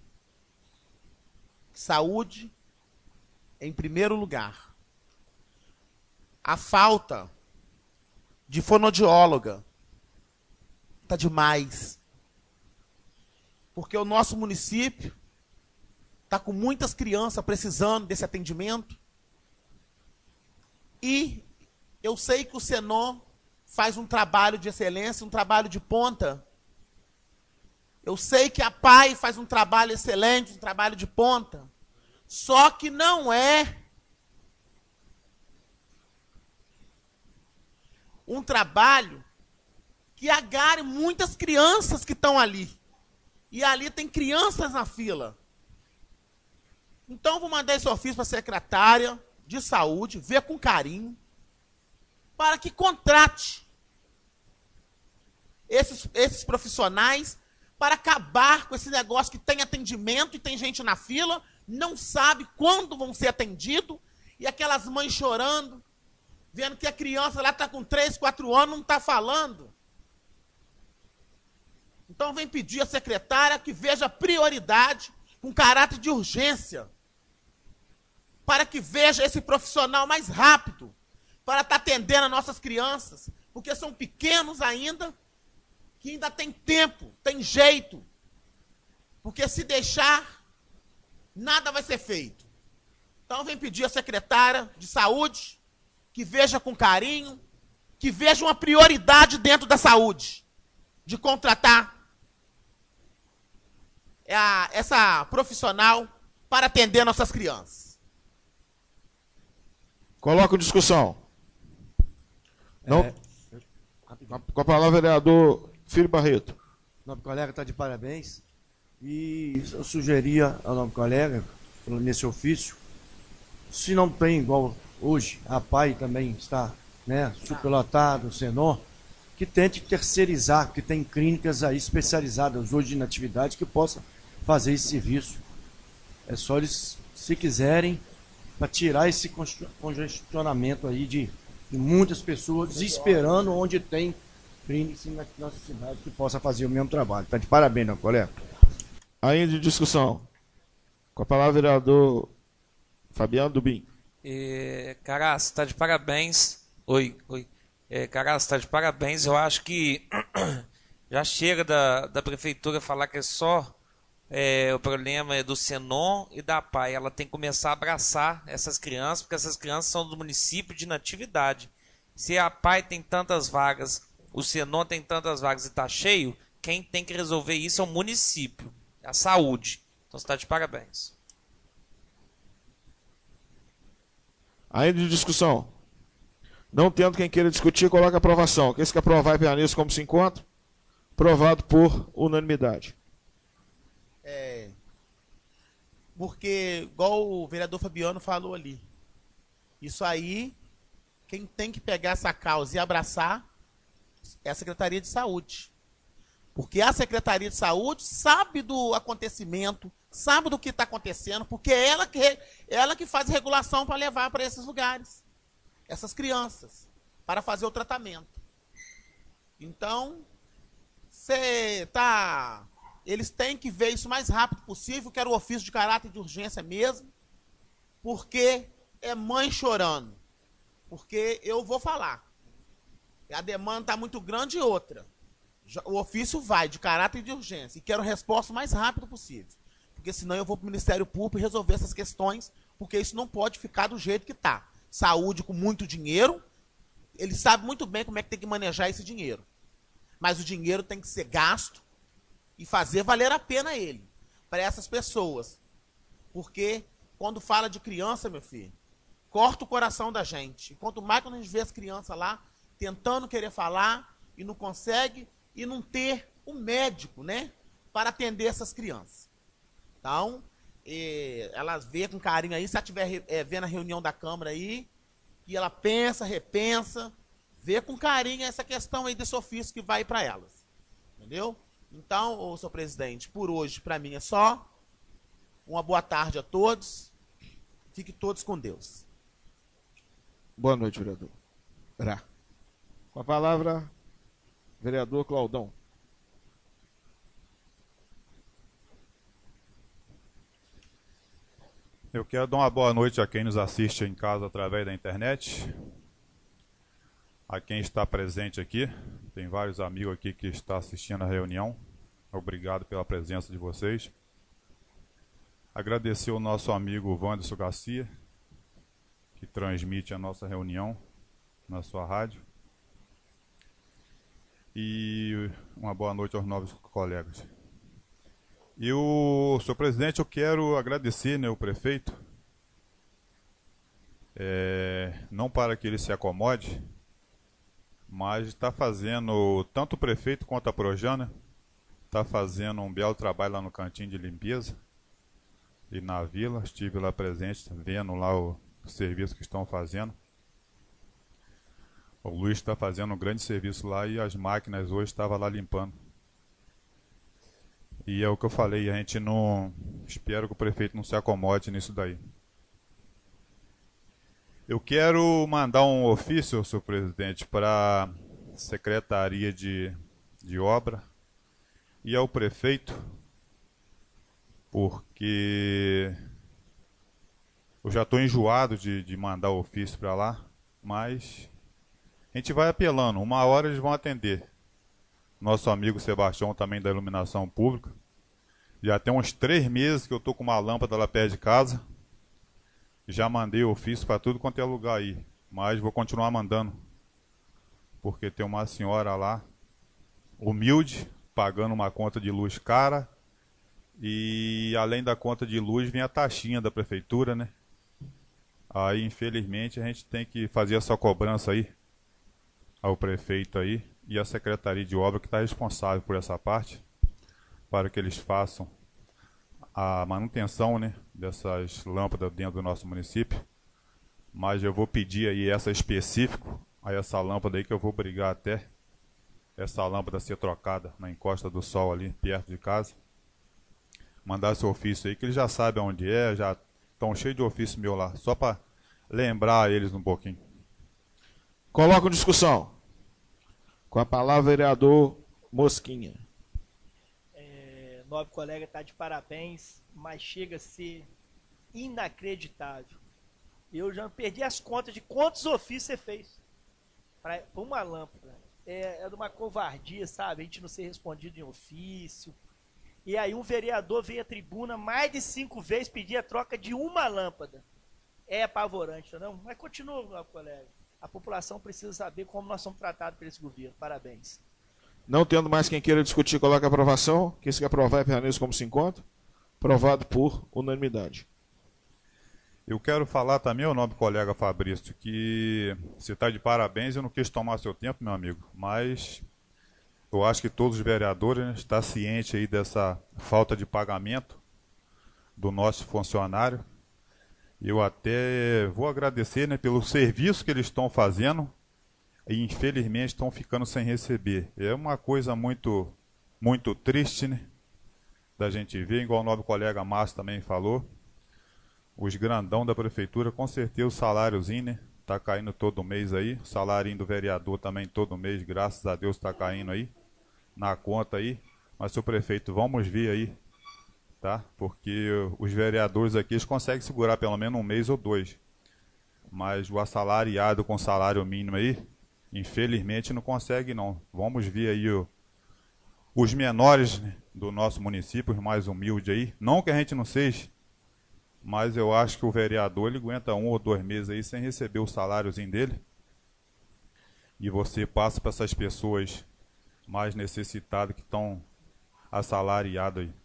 S8: Saúde em primeiro lugar. A falta de fonoaudióloga tá demais. Porque o nosso município está com muitas crianças precisando desse atendimento. E eu sei que o Senon faz um trabalho de excelência, um trabalho de ponta. Eu sei que a P A I faz um trabalho excelente, um trabalho de ponta. Só que não é um trabalho que agarre muitas crianças que estão ali. E ali tem crianças na fila. Então, vou mandar esse ofício para a secretária de saúde, ver com carinho, para que contrate esses, esses profissionais para acabar com esse negócio que tem atendimento e tem gente na fila, não sabe quando vão ser atendidos, e aquelas mães chorando, vendo que a criança lá está com três, quatro anos, não está falando. Então vem pedir à secretária que veja prioridade, com caráter de urgência, para que veja esse profissional mais rápido, para estar atendendo as nossas crianças, porque são pequenos ainda, que ainda tem tempo, tem jeito. Porque se deixar, nada vai ser feito. Então vem pedir à secretária de saúde que veja com carinho, que veja uma prioridade dentro da saúde, de contratar essa profissional para atender nossas crianças.
S1: Coloco em discussão. Não.
S9: É.
S1: Com a palavra, vereador Filho Barreto.
S9: Nobre colega está de parabéns. E eu sugeria ao nobre colega, nesse ofício, se não tem igual hoje, a P A I também está, né, superlotado, o Senon, que tente terceirizar, que tem clínicas aí especializadas hoje na atividade que possa fazer esse serviço. É só eles, se quiserem, para tirar esse congestionamento aí de, de muitas pessoas esperando onde tem clínicas na nossa cidade que possa fazer o mesmo trabalho. Está de parabéns, não, colega?
S1: Ainda de discussão. Com a palavra, vereador Fabiano Dubim.
S4: É, Caras, está de parabéns. Oi, oi. É, Caras, está de parabéns. Eu acho que já chega da, da prefeitura falar que é só é, o problema é do Senon e da P A I. Ela tem que começar a abraçar essas crianças, porque essas crianças são do município de natividade. Se a P A I tem tantas vagas, o Senon tem tantas vagas e está cheio, quem tem que resolver isso é o município, a saúde. Então você está de parabéns.
S1: Ainda de discussão. Não tendo quem queira discutir, coloca a aprovação. Quem se quer aprovar e permaneça como se encontra? Aprovado por unanimidade.
S8: É, porque, igual o vereador Fabiano falou ali, isso aí, quem tem que pegar essa causa e abraçar é a Secretaria de Saúde. Porque a Secretaria de Saúde sabe do acontecimento, sabe do que está acontecendo, porque é ela que, ela que faz regulação para levar para esses lugares, essas crianças, para fazer o tratamento. Então, você tá, eles têm que ver isso o mais rápido possível, que era o ofício de caráter de urgência mesmo, porque é mãe chorando. Porque eu vou falar, a demanda está muito grande e outra. O ofício vai de caráter de urgência e quero resposta o mais rápido possível. Porque senão eu vou para o Ministério Público e resolver essas questões, porque isso não pode ficar do jeito que está. Saúde com muito dinheiro, ele sabe muito bem como é que tem que manejar esse dinheiro. Mas o dinheiro tem que ser gasto e fazer valer a pena ele, para essas pessoas. Porque quando fala de criança, meu filho, corta o coração da gente. E quanto mais quando a gente vê as crianças lá, tentando querer falar e não consegue, e não ter um médico, né, para atender essas crianças. Então, eh, ela vê com carinho aí, se ela estiver eh, vendo a reunião da Câmara aí, que ela pensa, repensa, vê com carinho essa questão aí desse ofício que vai para elas. Entendeu? Então, ô, senhor presidente, por hoje, para mim é só. Uma boa tarde a todos. Fiquem todos com Deus.
S1: Boa noite, vereador. Rá. Com a palavra, vereador Claudão.
S10: Eu quero dar uma boa noite a quem nos assiste em casa através da internet. a quem está presente aqui. Tem vários amigos aqui que estão assistindo a reunião. Obrigado pela presença de vocês. Agradecer ao nosso amigo Wanderson Garcia, que transmite a nossa reunião na sua rádio. E uma boa noite aos novos colegas. E o senhor presidente, eu quero agradecer, né, o prefeito, é, não para que ele se acomode, mas está fazendo, tanto o prefeito quanto a Projana, está fazendo um belo trabalho lá no cantinho de limpeza e na vila. Estive lá presente, vendo lá o serviço que estão fazendo. O Luiz está fazendo um grande serviço lá e as máquinas hoje estavam lá limpando. E é o que eu falei, a gente não... Espero que o prefeito não se acomode nisso daí. Eu quero mandar um ofício, senhor presidente, para a Secretaria de, de Obra e ao prefeito, porque eu já estou enjoado de, de mandar ofício para lá, mas a gente vai apelando, uma hora eles vão atender. Nosso amigo Sebastião também da iluminação pública, já tem uns três meses que eu estou com uma lâmpada lá perto de casa. Já mandei ofício para tudo quanto é lugar aí, mas vou continuar mandando, porque tem uma senhora lá, humilde, pagando uma conta de luz cara, e além da conta de luz vem a taxinha da prefeitura, né? Aí, infelizmente, a gente tem que fazer essa cobrança aí ao prefeito aí e à Secretaria de Obra que está responsável por essa parte, para que eles façam a manutenção, né, dessas lâmpadas dentro do nosso município. Mas eu vou pedir aí essa específico, a essa lâmpada aí, que eu vou brigar até essa lâmpada ser trocada na encosta do sol ali, perto de casa. Mandar esse ofício aí, que eles já sabem onde é, já estão cheios de ofício meu lá, só para lembrar eles um pouquinho.
S1: Coloco em discussão. Com a palavra, vereador Mosquinha.
S3: Nobre colega está de parabéns, mas chega a ser inacreditável. Eu já perdi as contas de quantos ofícios você fez para uma lâmpada. É, é de uma covardia, sabe? A gente não ser respondido em ofício. E aí um vereador veio à tribuna mais de cinco vezes pedir a troca de uma lâmpada. É apavorante, não? Mas continua, nobre colega. A população precisa saber como nós somos tratados por esse governo. Parabéns.
S1: Não tendo mais quem queira discutir, coloca a aprovação. Quem se quer aprovar, permaneça como se encontra. Aprovado por unanimidade.
S10: Eu quero falar também, o nobre colega Fabrício, que você está de parabéns. Eu não quis tomar seu tempo, meu amigo, mas eu acho que todos os vereadores, né, estão cientes aí dessa falta de pagamento do nosso funcionário. Eu até vou agradecer, né, pelo serviço que eles estão fazendo. E infelizmente estão ficando sem receber. É uma coisa muito, muito triste, né, da gente ver, igual o nobre colega Márcio também falou. Os grandão da prefeitura, com certeza o saláriozinho, né, tá caindo todo mês aí. O salário do vereador também todo mês, graças a Deus, está caindo aí, na conta aí. Mas, senhor prefeito, vamos ver aí, tá? Porque os vereadores aqui, eles conseguem segurar pelo menos um mês ou dois. Mas o assalariado com salário mínimo aí, infelizmente não consegue não. Vamos ver aí o, os menores, né, do nosso município, os mais humildes aí. Não que a gente não seja, mas eu acho que o vereador ele aguenta um ou dois meses aí sem receber o saláriozinho dele. E você passa para essas pessoas mais necessitadas que estão assalariadas aí.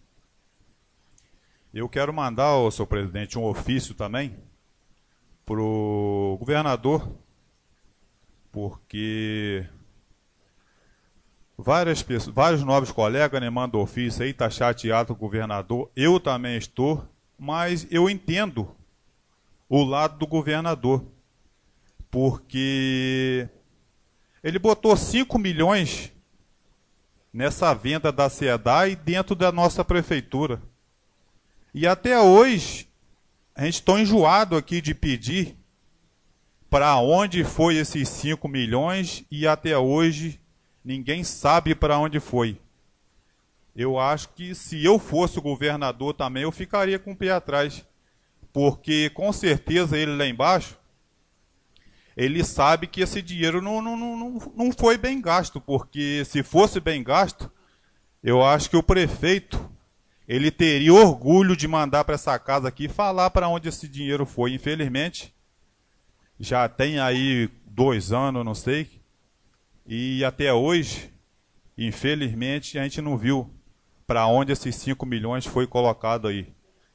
S10: Eu quero mandar, ô, senhor presidente, um ofício também para o governador, porque várias pessoas, vários nobres colegas, né, mandam ofício aí, está chateado com o governador, eu também estou, mas eu entendo o lado do governador, porque ele botou cinco milhões nessa venda da SEDAI dentro da nossa prefeitura. E até hoje, a gente está enjoado aqui de pedir para onde foi esses cinco milhões e até hoje ninguém sabe para onde foi. Eu acho que se eu fosse o governador também, eu ficaria com o pé atrás. Porque com certeza ele lá embaixo, ele sabe que esse dinheiro não, não, não, não foi bem gasto, porque se fosse bem gasto, eu acho que o prefeito ele teria orgulho de mandar para essa casa aqui falar para onde esse dinheiro foi. Infelizmente, já tem aí dois anos, não sei, e até hoje, infelizmente, a gente não viu para onde esses cinco milhões foi colocado aí.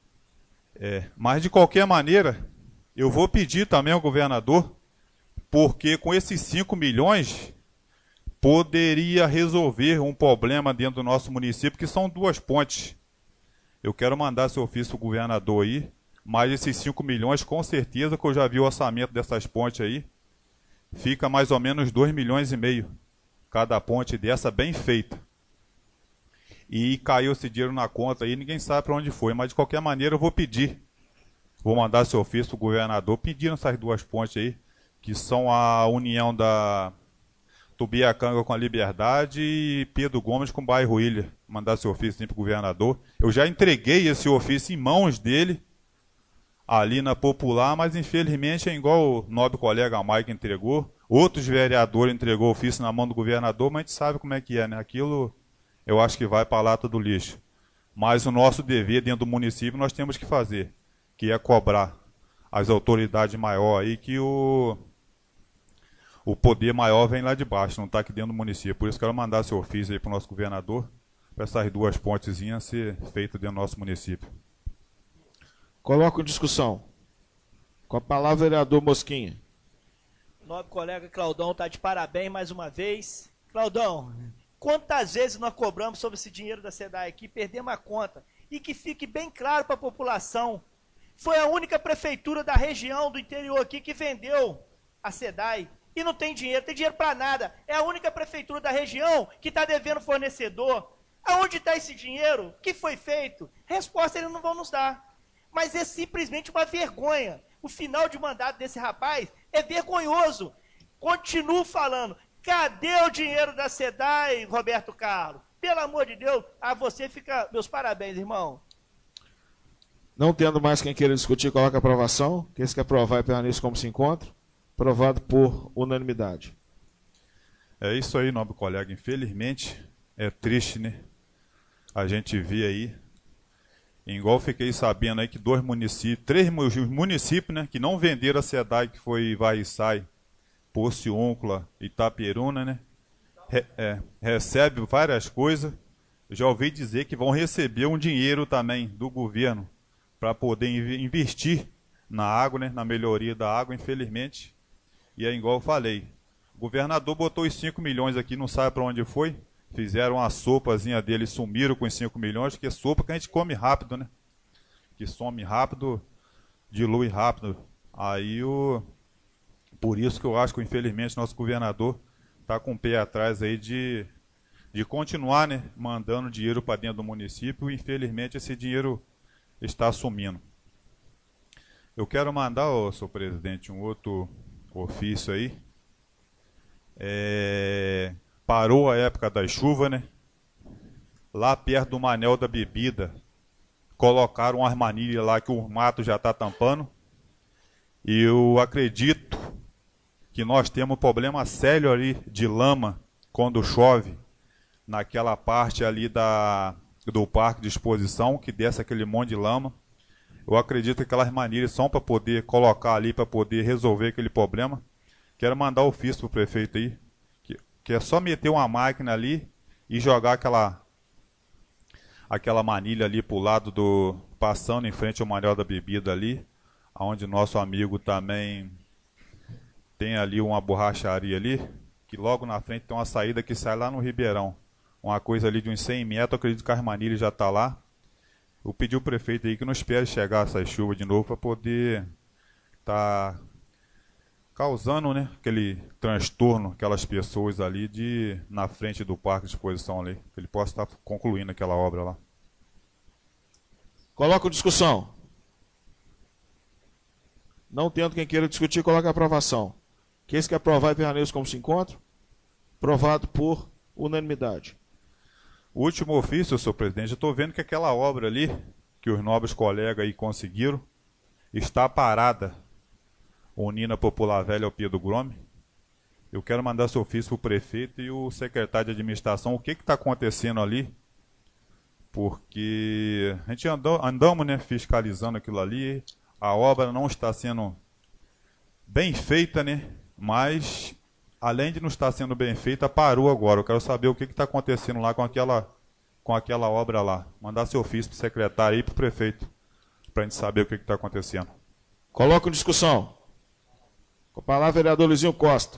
S10: É, mas, de qualquer maneira, eu vou pedir também ao governador, porque com esses cinco milhões poderia resolver um problema dentro do nosso município, que são duas pontes. Eu quero mandar esse ofício para o governador aí, mas esses cinco milhões, com certeza, que eu já vi o orçamento dessas pontes aí, fica mais ou menos dois milhões e meio cada ponte dessa, bem feita. E caiu esse dinheiro na conta aí, ninguém sabe para onde foi, mas de qualquer maneira eu vou pedir. Vou mandar esse ofício para o governador pedindo essas duas pontes aí, que são a união da Tubiacanga com a Liberdade e Pedro Gomes com o bairro Ilha. Mandar esse ofício para o governador. Eu já entreguei esse ofício em mãos dele, ali na Popular, mas infelizmente é igual o nobre colega Mike entregou. Outros vereadores entregou o ofício na mão do governador, mas a gente sabe como é que é, né? Aquilo eu acho que vai para a lata do lixo. Mas o nosso dever dentro do município nós temos que fazer, que é cobrar as autoridades maiores aí, que o, o poder maior vem lá de baixo, não está aqui dentro do município. Por isso que eu quero mandar esse ofício aí para o nosso governador, para essas duas pontezinhas ser feitas dentro do nosso município.
S1: Coloco em discussão. Com a palavra, vereador Mosquinha.
S3: Nobre colega Claudão está de parabéns mais uma vez. Claudão, quantas vezes nós cobramos sobre esse dinheiro da SEDAI aqui, perdemos a conta. E que fique bem claro para a população, foi a única prefeitura da região do interior aqui que vendeu a SEDAI. E não tem dinheiro, tem dinheiro para nada. É a única prefeitura da região que está devendo fornecedor. Aonde está esse dinheiro? O que foi feito? Resposta eles não vão nos dar. Mas é simplesmente uma vergonha. O final de mandato desse rapaz é vergonhoso. Continuo falando. Cadê o dinheiro da SEDAI, Roberto Carlos? Pelo amor de Deus, a você fica meus parabéns, irmão.
S1: Não tendo mais quem queira discutir, coloca a aprovação. Quem quer aprovar e permanecer como se encontra. Aprovado por unanimidade.
S10: É isso aí, nobre colega. Infelizmente, é triste, né? A gente vê aí, igual fiquei sabendo aí que dois municípios, três municípios, né, que não venderam a SEDAI, que foi Varriçai, Porciúncula, Itaperuna, né, re, é, recebe várias coisas. Já ouvi dizer que vão receber um dinheiro também do governo para poder investir na água, né, na melhoria da água, infelizmente. E é igual eu falei, o governador botou os cinco milhões aqui, não sabe para onde foi. Fizeram uma sopazinha dele, sumiram com os cinco milhões, que é sopa que a gente come rápido, né? Que some rápido, dilui rápido. Aí o... Por isso que eu acho que, infelizmente, nosso governador está com o pé atrás aí de, de continuar, né, mandando dinheiro para dentro do município, e infelizmente esse dinheiro está sumindo. Eu quero mandar, ó, senhor presidente, um outro ofício aí. É... Parou a época da chuva, né? Lá perto do Manel da Bebida, colocaram uma armanilha lá que o mato já está tampando. E eu acredito que nós temos um problema sério ali de lama quando chove, naquela parte ali da, do parque de exposição, que desce aquele monte de lama. Eu acredito que aquelas armanilhas são para poder colocar ali, para poder resolver aquele problema. Quero mandar ofício para o prefeito aí, que é só meter uma máquina ali e jogar aquela aquela manilha ali pro lado do, passando em frente ao Manel da Bebida ali, onde nosso amigo também tem ali uma borracharia ali, que logo na frente tem uma saída que sai lá no Ribeirão, uma coisa ali de uns cem metros, eu acredito que a manilha já está lá. Eu pedi ao prefeito aí que não espere chegar essa chuva de novo para poder estar tá causando, né, aquele transtorno, aquelas pessoas ali de, na frente do parque de exposição ali, que ele possa estar concluindo aquela obra lá.
S1: Coloca em discussão. Não tendo quem queira discutir, coloca a aprovação. Quem quer aprovar e permanecer como se encontra? Aprovado por unanimidade.
S10: O último ofício, senhor presidente, eu estou vendo que aquela obra ali, que os nobres colegas aí conseguiram, está parada. unindo a Popular Velha ao Pedro Gomes. Eu quero mandar seu ofício para o prefeito e o secretário de administração. O que está acontecendo ali? Porque a gente andou, andamos né, fiscalizando aquilo ali. A obra não está sendo bem feita, né? Mas, além de não estar sendo bem feita, parou agora. Eu quero saber o que está acontecendo lá com aquela, com aquela obra lá. Mandar seu ofício para o secretário e para o prefeito, para a gente saber o que está acontecendo.
S1: Coloca em discussão. Com a palavra, vereador Luizinho Costa.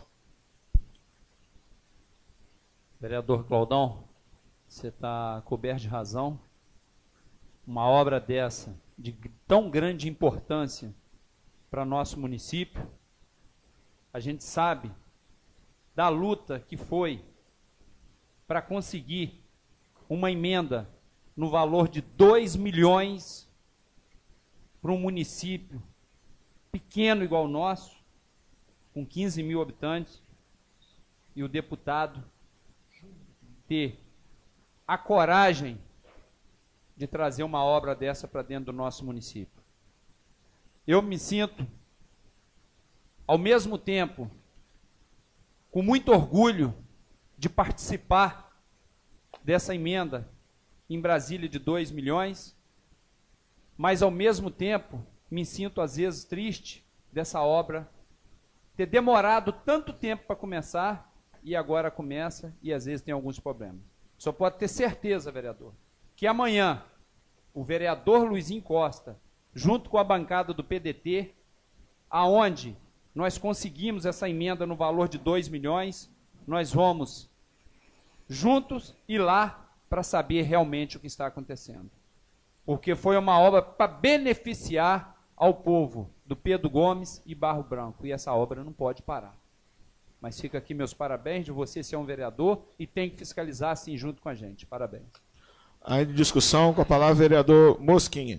S6: Vereador Claudão, você está coberto de razão. Uma obra dessa, de tão grande importância para nosso município, a gente sabe da luta que foi para conseguir uma emenda no valor de dois milhões para um município pequeno igual o nosso, com quinze mil habitantes, e o deputado ter a coragem de trazer uma obra dessa para dentro do nosso município. Eu me sinto, ao mesmo tempo, com muito orgulho de participar dessa emenda em Brasília de dois milhões, mas ao mesmo tempo me sinto às vezes triste dessa obra ter demorado tanto tempo para começar e agora começa e às vezes tem alguns problemas. Só pode ter certeza, vereador, que amanhã o vereador Luizinho Costa, junto com a bancada do P D T, aonde nós conseguimos essa emenda no valor de dois milhões, nós vamos juntos ir lá para saber realmente o que está acontecendo. Porque foi uma obra para beneficiar ao povo do Pedro Gomes e Barro Branco, e essa obra não pode parar. Mas fica aqui meus parabéns de você ser um vereador e tem que fiscalizar assim junto com a gente. Parabéns.
S1: Aí de discussão, com a palavra, vereador Mosquinha.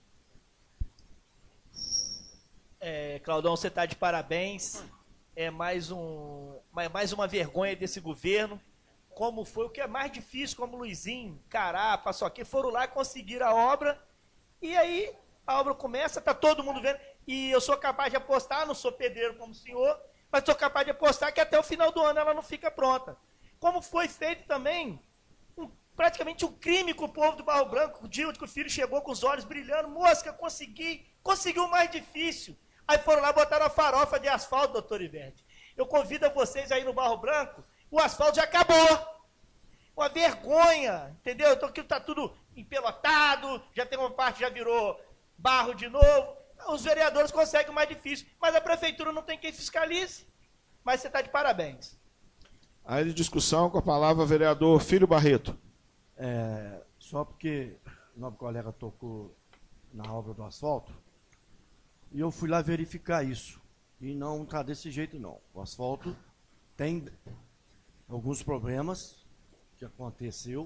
S3: É, Claudão, você está de parabéns. É mais, um, mais uma vergonha desse governo. Como foi, o que é mais difícil, como Luizinho, Cará, Paçoquinha, foram lá conseguir a obra. E aí a obra começa, está todo mundo vendo. E eu sou capaz de apostar, não sou pedreiro como o senhor, mas sou capaz de apostar que até o final do ano ela não fica pronta. Como foi feito também, um, praticamente um crime com o povo do Barro Branco, o dia que o filho chegou com os olhos brilhando, mosca, consegui, conseguiu o mais difícil. Aí foram lá, botaram a farofa de asfalto, doutor Ivete. Eu convido a vocês aí no Barro Branco, o asfalto já acabou. Uma vergonha, entendeu? Então aquilo está tudo empelotado, já tem uma parte, já virou barro de novo. Os vereadores conseguem o mais difícil, mas a prefeitura não tem quem fiscalize. Mas você está de parabéns.
S1: Aí de discussão, com a palavra, vereador Filho Barreto.
S9: É, só porque o nosso colega tocou na obra do asfalto, e eu fui lá verificar isso. E não está desse jeito, não. O asfalto tem alguns problemas que aconteceu,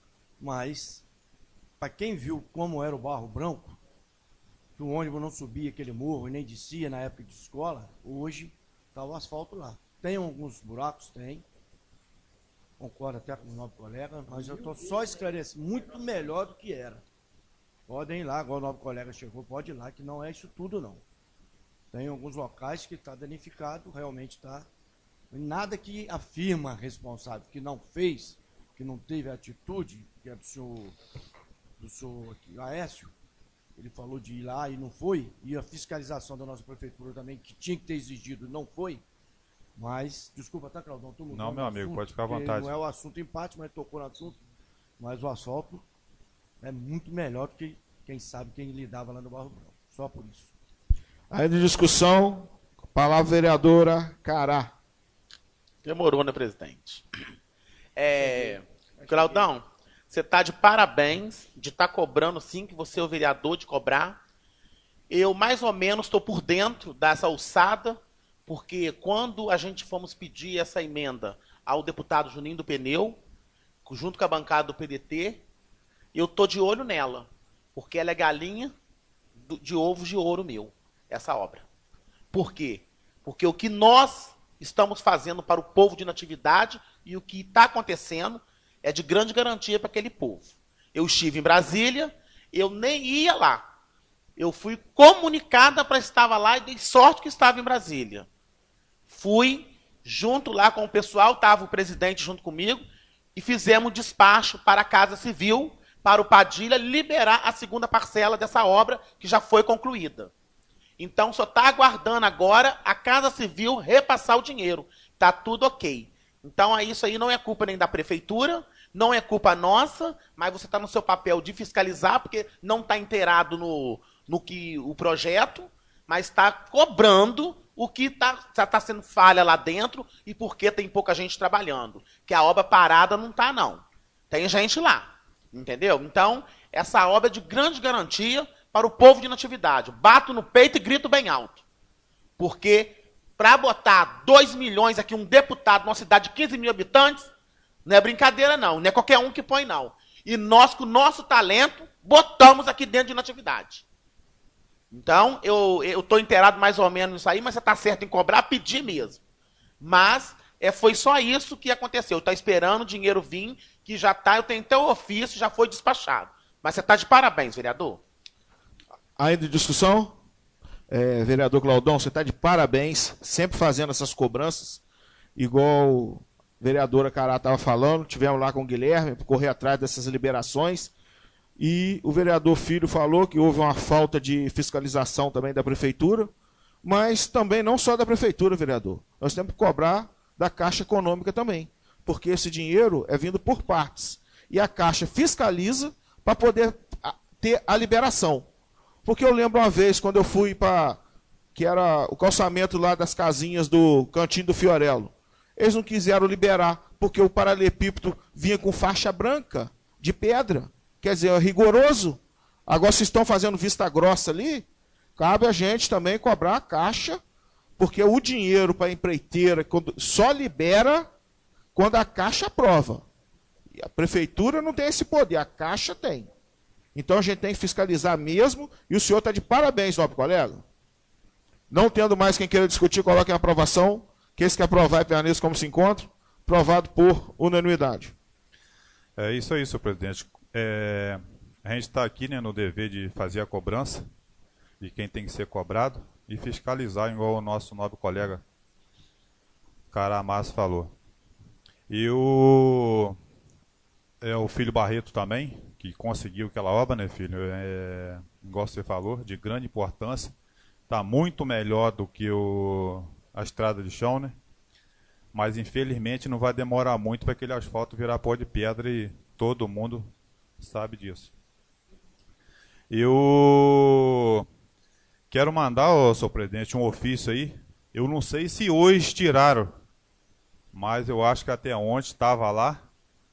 S9: mas para quem viu como era o Barro Branco, que o ônibus não subia aquele morro e nem descia na época de escola, hoje está o asfalto lá. Tem alguns buracos? Tem. Concordo até com o novo colega, mas eu estou só esclarecendo, muito melhor do que era. Podem ir lá, agora o novo colega chegou, pode ir lá, que não é isso tudo, não. Tem alguns locais que está danificado, realmente está. Nada que afirma responsável, que não fez, que não teve atitude, que é do senhor, do senhor aqui, Aécio, ele falou de ir lá e não foi, e a fiscalização da nossa prefeitura também, que tinha que ter exigido, não foi. Mas, desculpa, tá, Claudão? Tô
S10: não, meu amigo,
S9: assunto,
S10: pode ficar à vontade.
S9: Não é o assunto empate, mas tocou no assunto. Mas o asfalto é muito melhor do que quem sabe quem lidava lá no Barro Branco. Só por isso.
S1: Aí de discussão, palavra vereadora Cará.
S8: Demorou, né, presidente? É, Claudão, você está de parabéns de estar tá cobrando, sim, que você é o vereador de cobrar. Eu, mais ou menos, estou por dentro dessa alçada, porque quando a gente fomos pedir essa emenda ao deputado Juninho do Pneu, junto com a bancada do P D T, eu estou de olho nela, porque ela é galinha de ovos de ouro meu, essa obra. Por quê? Porque o que nós estamos fazendo para o povo de Natividade e o que está acontecendo é de grande garantia para aquele povo. Eu estive em Brasília, eu nem ia lá. Eu fui comunicada para estar lá e dei sorte que estava em Brasília. Fui junto lá com o pessoal, estava o presidente junto comigo, e fizemos despacho para a Casa Civil, para o Padilha liberar a segunda parcela dessa obra que já foi concluída. Então, só está aguardando agora a Casa Civil repassar o dinheiro. Está tudo ok. Então, isso aí não é culpa nem da prefeitura, não é culpa nossa, mas você está no seu papel de fiscalizar, porque não está inteirado no, no que o projeto, mas está cobrando o que está tá sendo falha lá dentro e porque tem pouca gente trabalhando. Que a obra parada não está, não. Tem gente lá. Entendeu? Então, essa obra é de grande garantia para o povo de Natividade. Bato no peito e grito bem alto. Porque para botar dois milhões aqui, um deputado numa cidade de quinze mil habitantes, não é brincadeira, não. Não é qualquer um que põe, não. E nós, com o nosso talento, botamos aqui dentro de Natividade. Então, eu estou inteirado mais ou menos nisso aí, mas você está certo em cobrar, pedir mesmo. Mas é, foi só isso que aconteceu. Está esperando o dinheiro vir, que já está, eu tenho até o ofício, já foi despachado. Mas você está de parabéns, vereador.
S1: Ainda em discussão? É, vereador Claudão, você está de parabéns, sempre fazendo essas cobranças, igual a vereadora Cará estava falando, tivemos lá com o Guilherme, para correr atrás dessas liberações, e o vereador Filho falou que houve uma falta de fiscalização também da prefeitura, mas também não só da prefeitura, vereador, nós temos que cobrar da Caixa Econômica também, porque esse dinheiro é vindo por partes, e a Caixa fiscaliza para poder ter a liberação. Porque eu lembro uma vez, quando eu fui para, que era o calçamento lá das casinhas do Cantinho do Fiorello, eles não quiseram liberar, porque o paralelepípedo vinha com faixa branca, de pedra, quer dizer, é rigoroso. Agora, se estão fazendo vista grossa ali, cabe a gente também cobrar a Caixa, porque o dinheiro para a empreiteira só libera quando a Caixa aprova. E a prefeitura não tem esse poder, a Caixa tem. Então a gente tem que fiscalizar mesmo, e o senhor está de parabéns, nobre colega. Não tendo mais quem queira discutir, coloque em aprovação, que esse que aprovar e permaneça como se encontra, aprovado por unanimidade.
S10: É isso aí, senhor presidente. É, a gente está aqui, né, no dever de fazer a cobrança de quem tem que ser cobrado e fiscalizar, igual o nosso nobre colega Caramás falou. E o, é, o filho Barreto também, que conseguiu aquela obra, né, filho? É, igual você falou, de grande importância. Está muito melhor do que o, a estrada de chão, né? Mas, infelizmente, não vai demorar muito para aquele asfalto virar pó de pedra e todo mundo sabe disso. Eu quero mandar, ó, senhor presidente, um ofício aí. Eu não sei se hoje tiraram, mas eu acho que até ontem estava lá.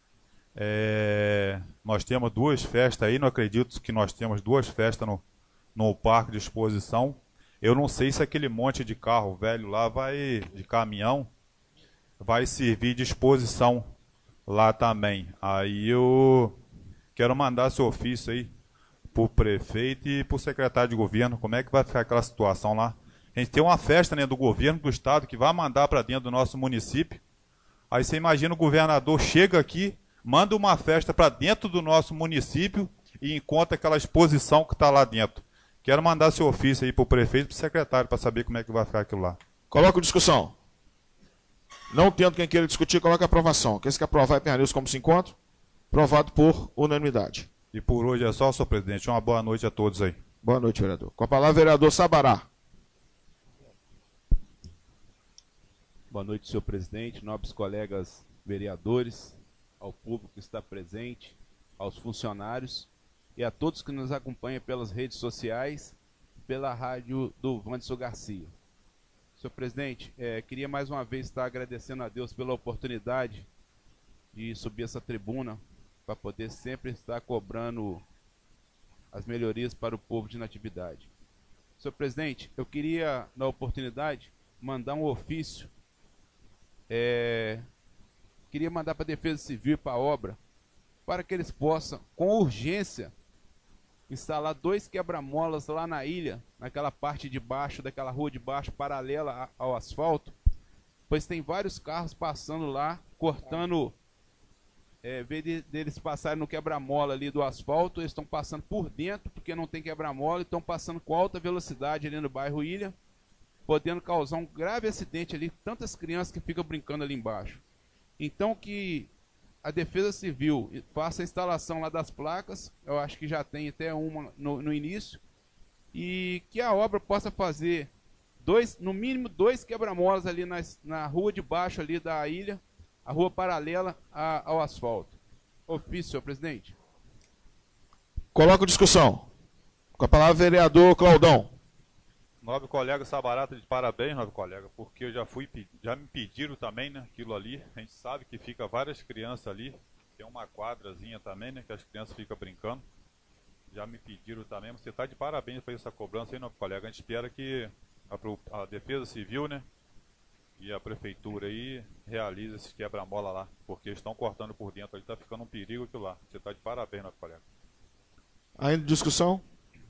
S10: É, nós temos duas festas aí, não acredito que nós temos duas festas no, no parque de exposição. Eu não sei se aquele monte de carro velho lá vai, de caminhão, vai servir de exposição lá também. Aí eu quero mandar seu ofício aí para o prefeito e para o secretário de governo, como é que vai ficar aquela situação lá. A gente tem uma festa, né, do governo do estado que vai mandar para dentro do nosso município. Aí você imagina o governador chega aqui, manda uma festa para dentro do nosso município e encontra aquela exposição que está lá dentro. Quero mandar seu ofício aí para o prefeito e para o secretário para saber como é que vai ficar aquilo lá.
S1: Coloca a discussão. Não tendo quem queira discutir, coloca a aprovação. Quem se quer aprovar e permaneça como se encontra, aprovado por unanimidade.
S10: E por hoje é só, senhor presidente. Uma boa noite a todos aí.
S1: Boa noite, vereador. Com a palavra, vereador Sabará.
S5: Boa noite, senhor presidente, nobres colegas vereadores, ao público que está presente, aos funcionários e a todos que nos acompanham pelas redes sociais, pela rádio do Wanderson Garcia. Senhor presidente, é, queria mais uma vez estar agradecendo a Deus pela oportunidade de subir essa tribuna para poder sempre estar cobrando as melhorias para o povo de Natividade. Senhor presidente, eu queria, na oportunidade, mandar um ofício, é, queria mandar para a Defesa Civil e para a obra, para que eles possam, com urgência, instalar dois quebra-molas lá na ilha, naquela parte de baixo, daquela rua de baixo, paralela ao asfalto, pois tem vários carros passando lá, cortando é, em vez de, deles passarem no quebra-mola ali do asfalto, eles estão passando por dentro, porque não tem quebra-mola, e estão passando com alta velocidade ali no bairro Ilha, podendo causar um grave acidente ali, tantas crianças que ficam brincando ali embaixo. Então que a Defesa Civil faça a instalação lá das placas, eu acho que já tem até uma no, no início, e que a obra possa fazer dois, no mínimo dois quebra-molas ali na, na rua de baixo ali da ilha, a rua paralela a, ao asfalto. Ofício, senhor presidente.
S1: Coloco discussão. Com a palavra, vereador Claudão.
S10: Nobre colega Sabarata, de parabéns, nobre colega, porque eu já fui, já me pediram também, né, aquilo ali. A gente sabe que fica várias crianças ali, tem uma quadrazinha também, né, que as crianças ficam brincando. Já me pediram também, você está de parabéns por essa cobrança aí, nobre colega. A gente espera que a, a Defesa Civil, né, e a Prefeitura aí realize esse quebra-mola lá, porque estão cortando por dentro, ali está ficando um perigo aquilo lá. Você está de parabéns, nobre colega.
S1: Ainda discussão?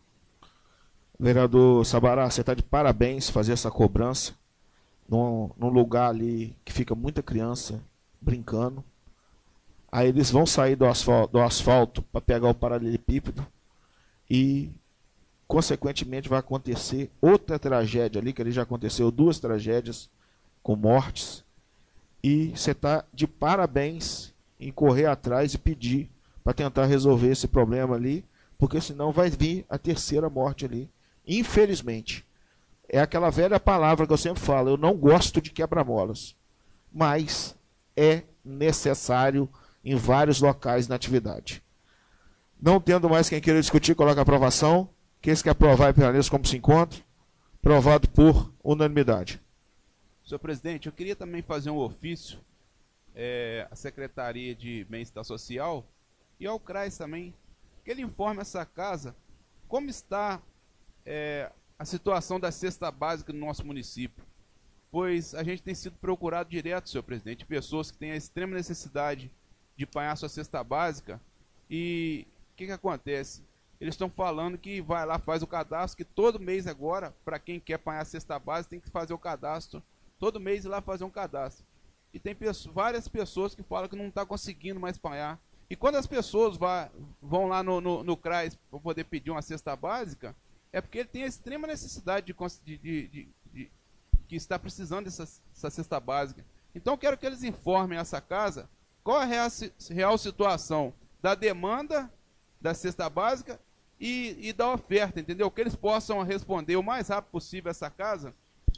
S1: Vereador Sabará, você está de parabéns fazer essa cobrança num, num lugar ali que fica muita criança brincando. Aí eles vão sair do asfalto, do asfalto para pegar o paralelepípedo e, consequentemente, vai acontecer outra tragédia ali, que ali já aconteceu duas tragédias com mortes. E você está de parabéns em correr atrás e pedir para tentar resolver esse problema ali, porque senão vai vir a terceira morte ali. Infelizmente, é aquela velha palavra que eu sempre falo, eu não gosto de quebra-molas, mas é necessário em vários locais na atividade. Não tendo mais quem queira discutir, coloca a aprovação. Quem quer aprovar e permaneça como se encontra, aprovado por unanimidade.
S5: Senhor presidente, eu queria também fazer um ofício é, à Secretaria de Bem-Estar Social e ao CRAS também, que ele informe essa casa como está É, a situação da cesta básica no nosso município, pois a gente tem sido procurado direto, senhor presidente, pessoas que têm a extrema necessidade de pagar sua cesta básica, e o que, que acontece? Eles estão falando que vai lá, faz o cadastro, que todo mês agora, para quem quer pagar a cesta básica, tem que fazer o cadastro, todo mês ir lá fazer um cadastro. E tem pessoas, várias pessoas que falam que não está conseguindo mais pagar. E quando as pessoas vai, vão lá no, no, no CRAS para poder pedir uma cesta básica, é porque ele tem a extrema necessidade de, de, de, de que está precisando dessa, dessa cesta básica. Então eu quero que eles informem essa casa qual é a real, real situação da demanda da cesta básica e, e da oferta, entendeu? Que eles possam responder o mais rápido possível essa casa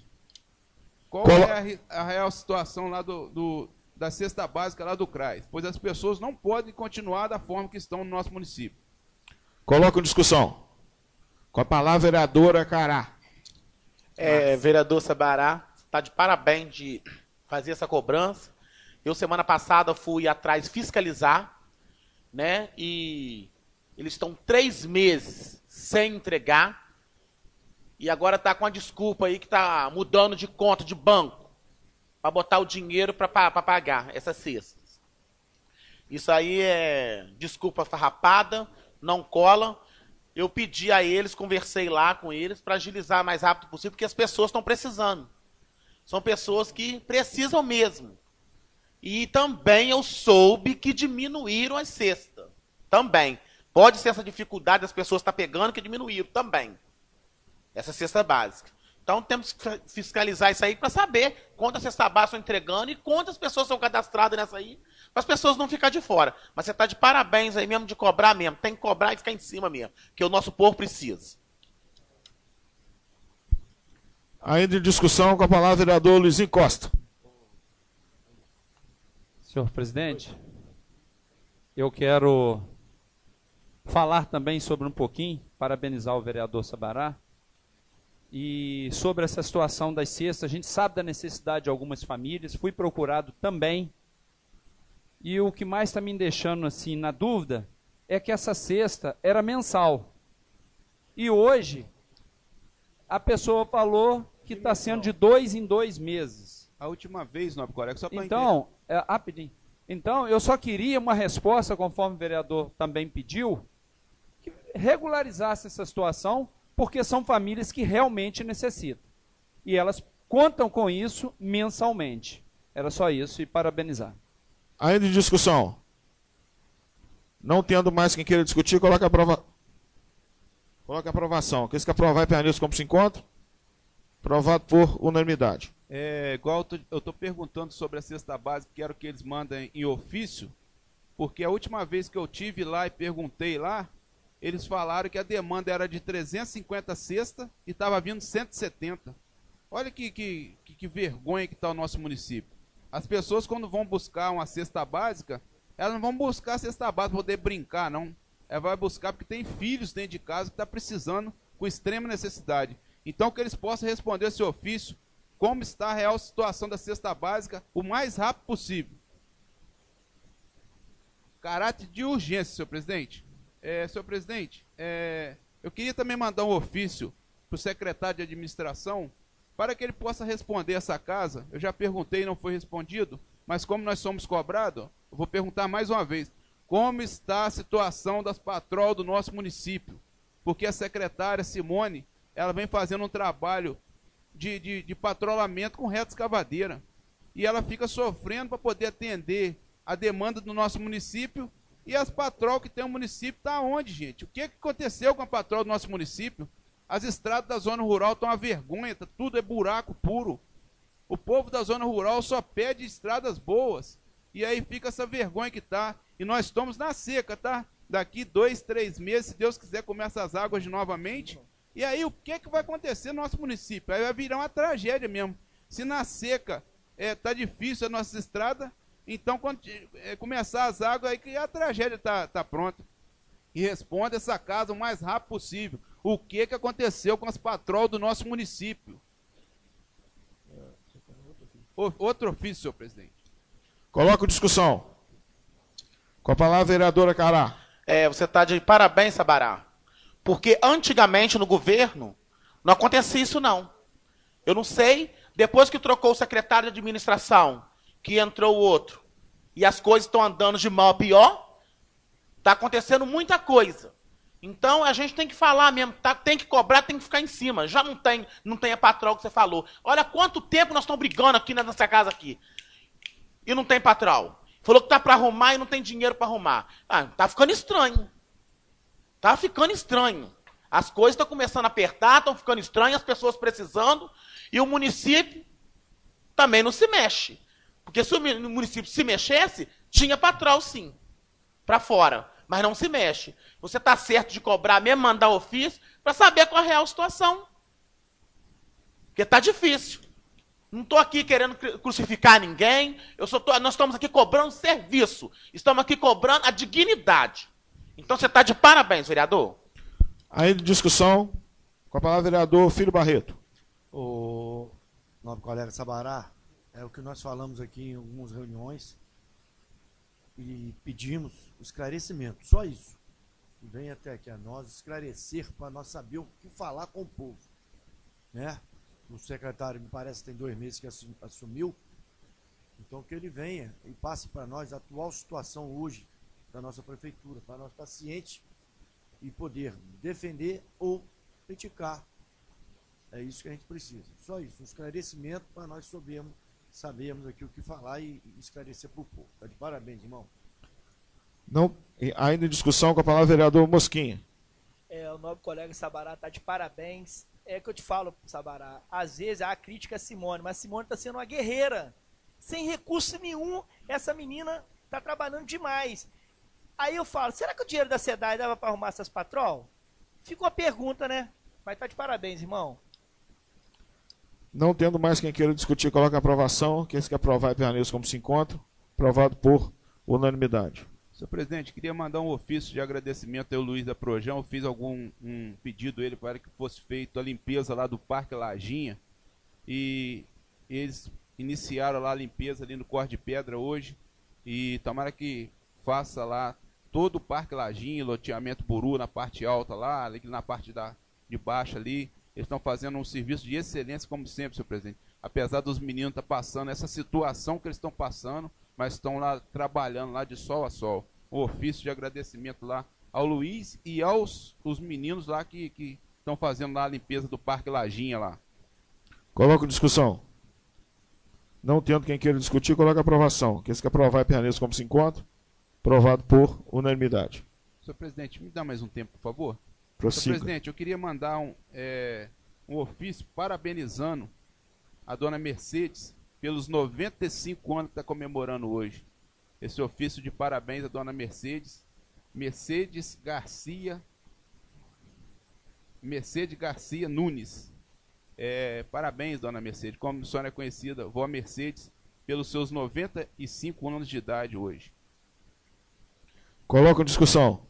S5: qual Colo... é a, a real situação lá do, do, da cesta básica lá do CRAS, pois as pessoas não podem continuar da forma que estão no nosso município.
S1: Coloca em discussão. Com a palavra, vereadora Cará.
S8: É, vereador Sabará, está de parabéns de fazer essa cobrança. Eu, semana passada, fui atrás fiscalizar, né? E eles estão três meses sem entregar. E agora está com a desculpa aí que está mudando de conta de banco para botar o dinheiro para pagar essas cestas. Isso aí é desculpa farrapada, não cola. Eu pedi a eles, conversei lá com eles, para agilizar o mais rápido possível, porque as pessoas estão precisando. São pessoas que precisam mesmo. E também eu soube que diminuíram as cestas. Também. Pode ser essa dificuldade das pessoas estar pegando, que diminuíram também. Essa cesta básica. Então temos que fiscalizar isso aí para saber quantas cestas básicas estão entregando e quantas pessoas são cadastradas nessa aí, para as pessoas não ficarem de fora. Mas você está de parabéns aí mesmo, de cobrar mesmo. Tem que cobrar e ficar em cima mesmo, que o nosso povo precisa.
S1: Ainda em discussão, com a palavra, vereador Luizinho Costa.
S6: Senhor presidente, eu quero falar também sobre um pouquinho, parabenizar o vereador Sabará, e sobre essa situação das cestas. A gente sabe da necessidade de algumas famílias, fui procurado também. E o que mais está me deixando assim na dúvida é que essa cesta era mensal. E hoje a pessoa falou que está sendo de dois em dois meses.
S5: A última vez, nobre colega, só para
S6: Então, é, rapidinho. Então, eu só queria uma resposta, conforme o vereador também pediu, que regularizasse essa situação, porque são famílias que realmente necessitam. E elas contam com isso mensalmente. Era só isso, e parabenizar.
S1: Ainda em discussão. Não tendo mais quem queira discutir, coloca a aprova... coloca a aprovação. Aqueles que aprovar e permaneçam como se encontra. Aprovado por unanimidade.
S5: É, igual eu estou perguntando sobre a cesta básica, quero que eles mandem em ofício, porque a última vez que eu tive lá e perguntei lá, eles falaram que a demanda era de trezentas e cinquenta cestas e estava vindo cento e setenta. Olha que, que, que, que vergonha que está o nosso município. As pessoas, quando vão buscar uma cesta básica, elas não vão buscar a cesta básica para poder brincar, não. Ela vai buscar porque tem filhos dentro de casa que está precisando com extrema necessidade. Então, que eles possam responder esse ofício, como está a real situação da cesta básica, o mais rápido possível. Caráter de urgência, senhor presidente. É, senhor presidente, é, eu queria também mandar um ofício para o secretário de administração, para que ele possa responder essa casa. Eu já perguntei e não foi respondido, mas como nós somos cobrados, eu vou perguntar mais uma vez. Como está a situação das patroas do nosso município? Porque a secretária Simone, ela vem fazendo um trabalho de, de, de patrulhamento com reta escavadeira. E ela fica sofrendo para poder atender a demanda do nosso município. E as patroas que tem o município estão onde, gente? O que, que aconteceu com a patroa do nosso município? As estradas da zona rural estão uma vergonha, tá, tudo é buraco puro. O povo da zona rural só pede estradas boas. E aí fica essa vergonha que está. E nós estamos na seca, tá? Daqui dois, três meses, se Deus quiser, começa as águas de novamente. E aí o que, que vai acontecer no nosso município? Aí vai virar uma tragédia mesmo. Se na seca está é, difícil a nossa estrada, então quando é, começar as águas, aí que a tragédia está tá pronta. E responda essa casa o mais rápido possível. O que, que aconteceu com as patroas do nosso município? O, outro ofício, senhor presidente.
S1: Coloco discussão. Com a palavra, vereadora Cará.
S8: É, você está de parabéns, Sabará. Porque antigamente no governo não acontecia isso, não. Eu não sei, depois que trocou o secretário de administração, que entrou o outro, e as coisas estão andando de mal a pior, está acontecendo muita coisa. Então a gente tem que falar mesmo, tá, tem que cobrar, tem que ficar em cima. Já não tem, não tem a patrol que você falou. Olha quanto tempo nós estamos brigando aqui nessa casa aqui. E não tem patrol. Falou que tá para arrumar e não tem dinheiro para arrumar. Ah, tá ficando estranho. Tá ficando estranho. As coisas estão começando a apertar, estão ficando estranhas, as pessoas precisando, e o município também não se mexe. Porque se o município se mexesse, tinha patrol sim, para fora, mas não se mexe. Você está certo de cobrar mesmo, mandar ofício, para saber qual é a real situação. Porque está difícil. Não estou aqui querendo crucificar ninguém, eu só tô, nós estamos aqui cobrando serviço, estamos aqui cobrando a dignidade. Então você está de parabéns, vereador.
S1: Ainda discussão, com a palavra, vereador Filho Barreto.
S9: O nobre colega Sabará, é o que nós falamos aqui em algumas reuniões e pedimos esclarecimento, só isso. Vem até aqui a nós esclarecer para nós saber o que falar com o povo, né? O secretário, me parece, tem dois meses que assumiu, então que ele venha e passe para nós a atual situação hoje da nossa prefeitura, para nós estar cientes e poder defender ou criticar. É isso que a gente precisa, só isso, um esclarecimento para nós sabermos, sabermos aqui o que falar e, e esclarecer para o povo. Está de parabéns, irmão.
S1: Não, ainda em discussão, com a palavra, vereador Mosquinha.
S3: É, o nobre colega Sabará está de parabéns. É que eu te falo, Sabará, às vezes há crítica a Simone, mas Simone está sendo uma guerreira. Sem recurso nenhum, essa menina está trabalhando demais. Aí eu falo, será que o dinheiro da SEDAI dava para arrumar essas patrol? Fica uma pergunta, né? Mas tá de parabéns, irmão.
S1: Não tendo mais quem queira discutir, coloca a aprovação. Quem quer aprovar e permaneça como se encontra. Aprovado por unanimidade.
S5: Senhor presidente, queria mandar um ofício de agradecimento ao Luiz da Projão. Eu fiz algum um pedido a ele para que fosse feita a limpeza lá do Parque Lajinha. E eles iniciaram lá a limpeza ali no Corte de Pedra hoje. E tomara que faça lá todo o Parque Lajinha, loteamento Buru na parte alta lá, ali na parte da, de baixo ali. Eles estão fazendo um serviço de excelência, como sempre, senhor presidente. Apesar dos meninos estar passando essa situação que eles estão passando, mas estão lá trabalhando lá de sol a sol. Um ofício de agradecimento lá ao Luiz e aos os meninos lá que, que estão fazendo lá a limpeza do Parque Lajinha lá.
S1: Coloco discussão. Não tendo quem queira discutir, coloca a aprovação. Quem quer aprovar e permaneça como se encontra. Aprovado por unanimidade.
S5: Senhor presidente, me dá mais um tempo, por favor.
S1: Prossiga.
S5: Senhor presidente, eu queria mandar um, é, um ofício parabenizando a dona Mercedes pelos noventa e cinco anos que está comemorando hoje. Esse ofício de parabéns à dona Mercedes. Mercedes Garcia. Mercedes Garcia Nunes. É, parabéns, dona Mercedes. Como a senhora é conhecida, vó Mercedes, pelos seus noventa e cinco anos de idade hoje.
S1: Coloco em discussão.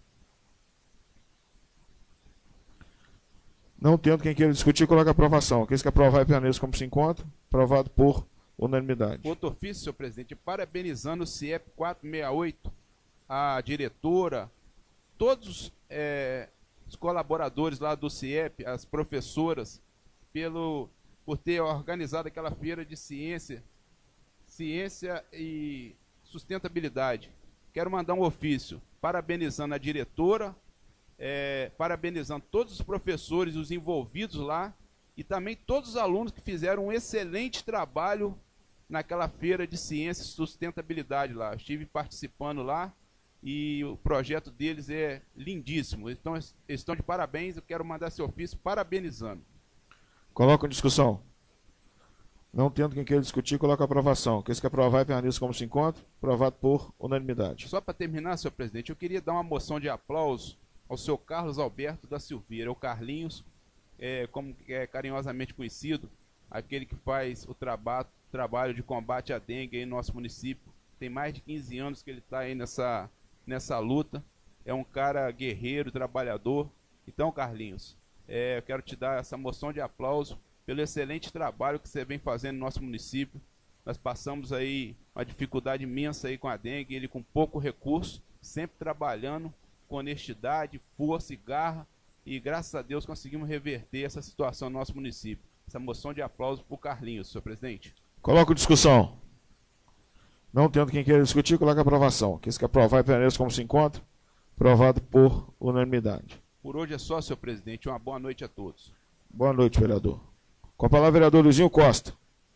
S1: Não tendo quem queira discutir, coloca a aprovação. Aqueles que aprovar e permaneçam como se encontra. Aprovado por unanimidade.
S5: Outro ofício, senhor presidente, parabenizando o CIEP quatrocentos e sessenta e oito, a diretora, todos é, os colaboradores lá do CIEP, as professoras, pelo, por ter organizado aquela feira de ciência, ciência e sustentabilidade. Quero mandar um ofício parabenizando a diretora, é, parabenizando todos os professores, os envolvidos lá, e também todos os alunos que fizeram um excelente trabalho naquela feira de ciência e sustentabilidade lá. Eu estive participando lá e o projeto deles é lindíssimo. Então, eles estão de parabéns. Eu quero mandar esse ofício parabenizando.
S1: Coloca em discussão. Não tendo quem queira discutir, coloca a aprovação. Aqueles que aprovar e permaneçam como se encontra. Aprovado por unanimidade.
S5: Só para terminar, senhor presidente, eu queria dar uma moção de aplauso ao senhor Carlos Alberto da Silveira, o Carlinhos, é, como é carinhosamente conhecido, aquele que faz o traba trabalho de combate à dengue aí no nosso município. Tem mais de quinze anos que ele está aí nessa, nessa luta. É um cara guerreiro, trabalhador. Então, Carlinhos, é, eu quero te dar essa moção de aplauso pelo excelente trabalho que você vem fazendo no nosso município. Nós passamos aí uma dificuldade imensa aí com a dengue, ele com pouco recurso, sempre trabalhando com honestidade, força e garra, e graças a Deus conseguimos reverter essa situação no nosso município. Essa moção de aplauso para o Carlinhos, senhor presidente.
S1: Coloco em discussão. Não tendo quem queira discutir, coloca a aprovação. Aqueles que aprovar e permaneçam como se encontra. Aprovado por unanimidade.
S5: Por hoje é só, senhor presidente. Uma boa noite a todos.
S1: Boa noite, vereador. Com a palavra, vereador Luizinho Costa.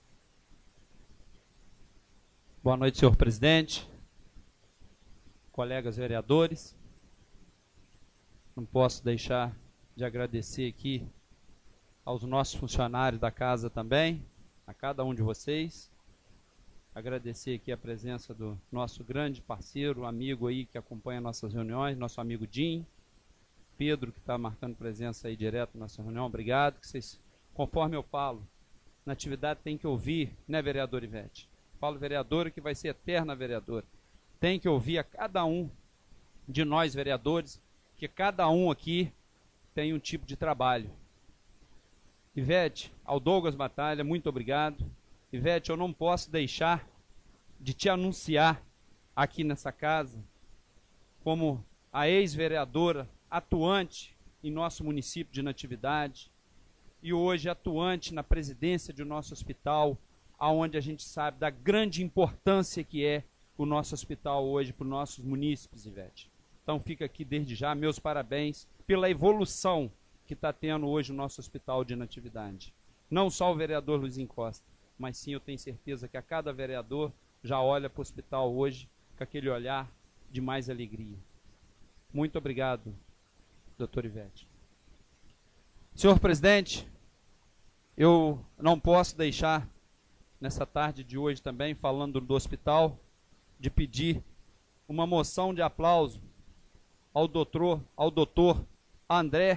S6: Boa noite, senhor presidente. Colegas vereadores. Não posso deixar de agradecer aqui aos nossos funcionários da casa também, a cada um de vocês. Agradecer aqui a presença do nosso grande parceiro, amigo aí que acompanha nossas reuniões, nosso amigo Jim, Pedro, que está marcando presença aí direto na nossa reunião. Obrigado. Que vocês, conforme eu falo, na atividade tem que ouvir, né, vereador Ivete? Falo vereadora que vai ser eterna vereadora. Tem que ouvir a cada um de nós vereadores, que cada um aqui tem um tipo de trabalho. Ivete, ao Douglas Batalha, muito obrigado. Ivete, eu não posso deixar de te anunciar aqui nessa casa como a ex-vereadora atuante em nosso município de Natividade e hoje atuante na presidência do nosso hospital, aonde a gente sabe da grande importância que é o nosso hospital hoje para os nossos munícipes, Ivete. Então fica aqui desde já meus parabéns pela evolução que está tendo hoje o nosso hospital de Natividade. Não só o vereador Luizinho Costa, mas sim eu tenho certeza que a cada vereador já olha para o hospital hoje com aquele olhar de mais alegria. Muito obrigado, doutor Ivete. Senhor presidente, eu não posso deixar, nessa tarde de hoje também, falando do hospital, de pedir uma moção de aplauso ao doutor, ao doutor André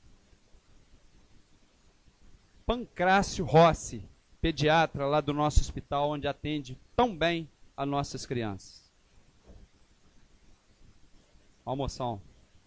S6: Pancrácio Rossi, pediatra lá do nosso hospital, onde atende tão bem as nossas crianças. A moção.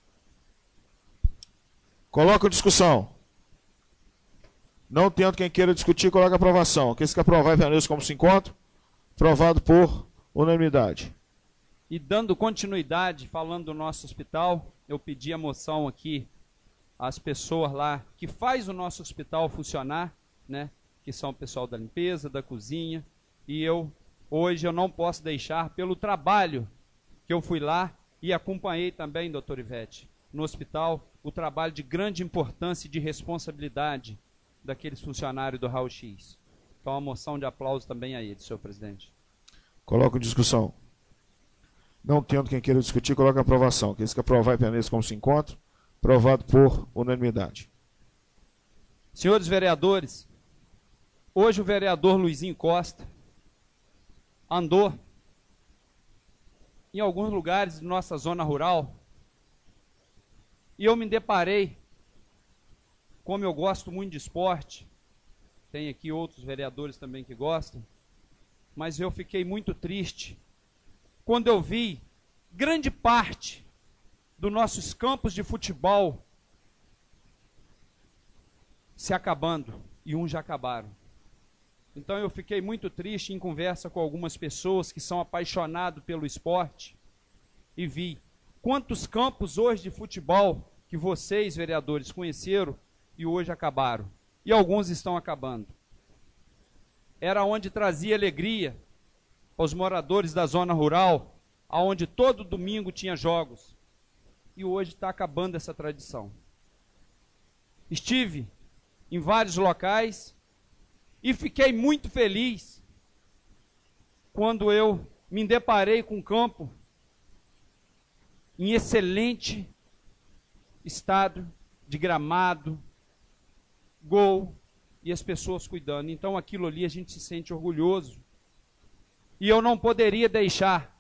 S1: Coloca a discussão. Não tendo quem queira discutir, coloca a aprovação. Aqueles que aprovar e permaneçam como se encontram. Aprovado por unanimidade.
S6: E dando continuidade, falando do nosso hospital, eu pedi a moção aqui às pessoas lá que faz o nosso hospital funcionar, né? Que são o pessoal da limpeza, da cozinha, e eu, hoje, eu não posso deixar, pelo trabalho que eu fui lá e acompanhei também, doutor Ivete, no hospital, o trabalho de grande importância e de responsabilidade daqueles funcionários do raio-x. Então, a moção de aplauso também a ele, senhor presidente.
S1: Coloco em discussão. Não tendo quem queira discutir, coloca a aprovação. Aqueles que aprovar e permaneçam como se encontram. Aprovado por unanimidade.
S6: Senhores vereadores, hoje o vereador Luizinho Costa andou em alguns lugares de nossa zona rural e eu me deparei, como eu gosto muito de esporte, tem aqui outros vereadores também que gostam, mas eu fiquei muito triste quando eu vi grande parte dos nossos campos de futebol se acabando, e uns já acabaram. Então eu fiquei muito triste em conversa com algumas pessoas que são apaixonadas pelo esporte e vi quantos campos hoje de futebol que vocês, vereadores, conheceram e hoje acabaram. E alguns estão acabando. Era onde trazia alegria aos moradores da zona rural, aonde todo domingo tinha jogos. E hoje está acabando essa tradição. Estive em vários locais e fiquei muito feliz quando eu me deparei com um campo em excelente estado de gramado, gol e as pessoas cuidando. Então aquilo ali a gente se sente orgulhoso. E eu não poderia deixar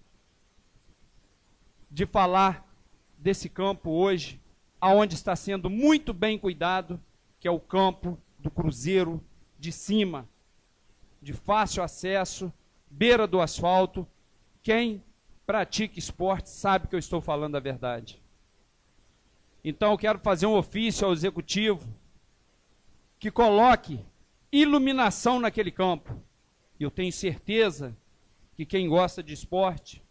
S6: de falar desse campo hoje, aonde está sendo muito bem cuidado, que é o campo do Cruzeiro de Cima, de fácil acesso, beira do asfalto. Quem pratica esporte sabe que eu estou falando a verdade. Então eu quero fazer um ofício ao executivo que coloque iluminação naquele campo. Eu tenho certeza que quem gosta de esporte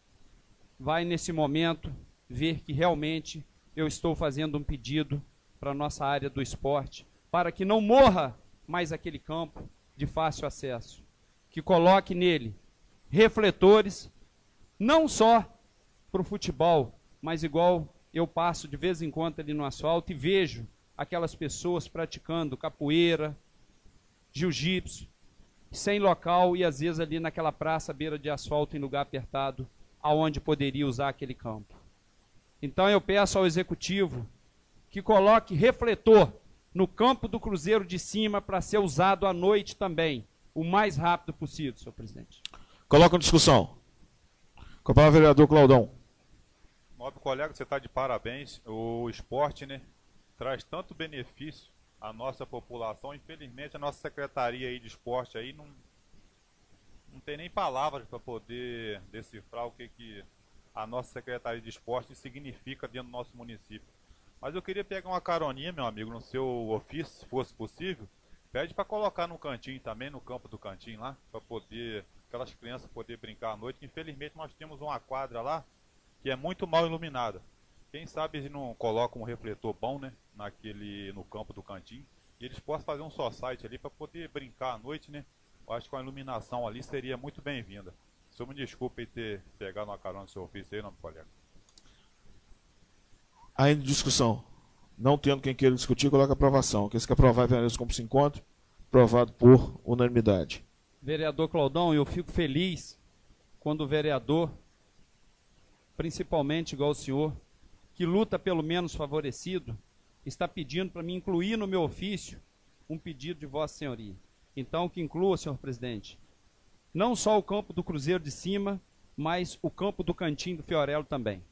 S6: vai nesse momento ver que realmente eu estou fazendo um pedido para a nossa área do esporte, para que não morra mais aquele campo de fácil acesso, que coloque nele refletores, não só para o futebol, mas igual eu passo de vez em quando ali no asfalto e vejo aquelas pessoas praticando capoeira, jiu-jitsu, sem local e às vezes ali naquela praça beira de asfalto em lugar apertado, aonde poderia usar aquele campo. Então eu peço ao executivo que coloque refletor no campo do Cruzeiro de Cima para ser usado à noite também, o mais rápido possível, senhor presidente.
S1: Coloca em discussão. Com a palavra, vereador Claudão.
S10: Nobre colega, você está de parabéns. O esporte, né, traz tanto benefício à nossa população. Infelizmente, a nossa secretaria aí de esporte aí não, não tem nem palavras para poder decifrar o que, que a nossa secretaria de esporte significa dentro do nosso município. Mas eu queria pegar uma caroninha, meu amigo, no seu ofício, se fosse possível. Pede para colocar no cantinho também, no campo do cantinho lá, para poder, aquelas crianças poder brincar à noite. Infelizmente nós temos uma quadra lá que é muito mal iluminada. Quem sabe eles não colocam um refletor bom, né, naquele, no campo do cantinho, e eles possam fazer um só site ali para poder brincar à noite, né? Eu acho que a iluminação ali seria muito bem-vinda. O senhor me desculpe ter pegado uma carona no seu ofício aí, não, colega.
S1: Ainda em discussão. Não tendo quem queira discutir, coloca a aprovação. Aqueles que aprovar e como se encontra, aprovado por unanimidade.
S6: Vereador Claudão, eu fico feliz quando o vereador, principalmente igual o senhor, que luta pelo menos favorecido, está pedindo para me incluir no meu ofício um pedido de Vossa Senhoria. Então, que inclua, senhor presidente, não só o campo do Cruzeiro de Cima, mas o campo do Cantinho do Fiorello também.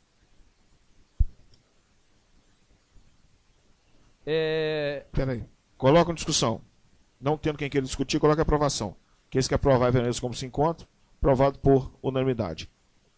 S6: É...
S1: Peraí. Coloca em discussão. Não tendo quem queira discutir, coloca a aprovação. Aqueles que aprovar e permaneçam como se encontram, aprovado por unanimidade.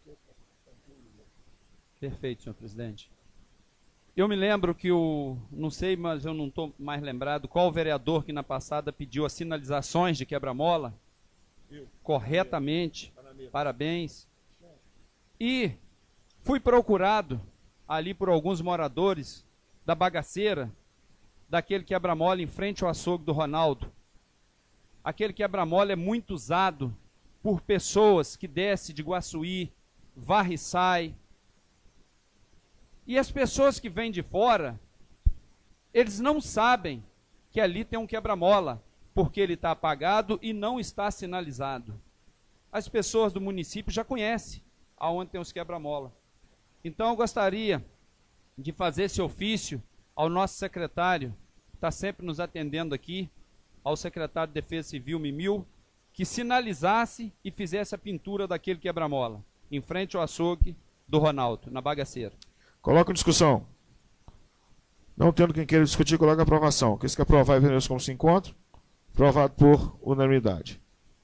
S6: Perfeito, senhor presidente. Eu me lembro que o, não sei, mas eu não estou mais lembrado, qual vereador que na passada pediu as sinalizações de quebra-mola, corretamente, parabéns. E fui procurado ali por alguns moradores da bagaceira, daquele quebra-mola em frente ao açougue do Ronaldo. Aquele quebra-mola é muito usado por pessoas que descem de Guaçuí, varre e sai. E as pessoas que vêm de fora, eles não sabem que ali tem um quebra-mola, porque ele está apagado e não está sinalizado. As pessoas do município já conhecem, aonde tem os quebra-mola. Então, eu gostaria de fazer esse ofício ao nosso secretário, que está sempre nos atendendo aqui, ao secretário de Defesa Civil, Mimil, que sinalizasse e fizesse a pintura daquele quebra-mola, em frente ao açougue do Ronaldo, na bagaceira.
S1: Coloca em discussão. Não tendo quem queira discutir, coloca a aprovação. Quem quer aprovar e ver como se encontra? Aprovado por unanimidade.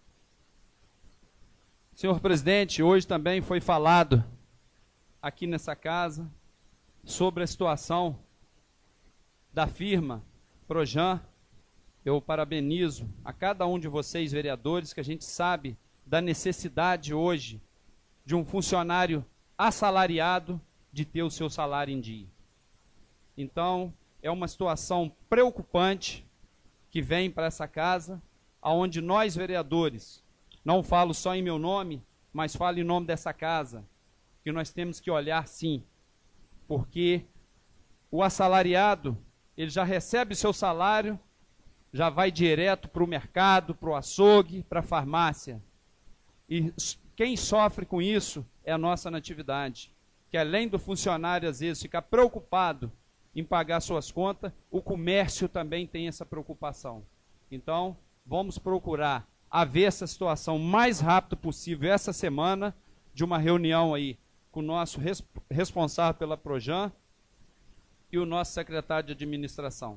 S6: Senhor presidente, hoje também foi falado aqui nessa casa sobre a situação da firma Projan. Eu parabenizo a cada um de vocês, vereadores, que a gente sabe da necessidade hoje de um funcionário assalariado de ter o seu salário em dia. Então, é uma situação preocupante que vem para essa casa, aonde nós, vereadores, não falo só em meu nome, mas falo em nome dessa casa, que nós temos que olhar sim, porque o assalariado, ele já recebe seu salário, já vai direto para o mercado, para o açougue, para a farmácia. E quem sofre com isso é a nossa natividade, que além do funcionário, às vezes, ficar preocupado em pagar suas contas, o comércio também tem essa preocupação. Então, vamos procurar haver essa situação o mais rápido possível essa semana, de uma reunião aí com o nosso res responsável pela Projan e o nosso secretário de administração.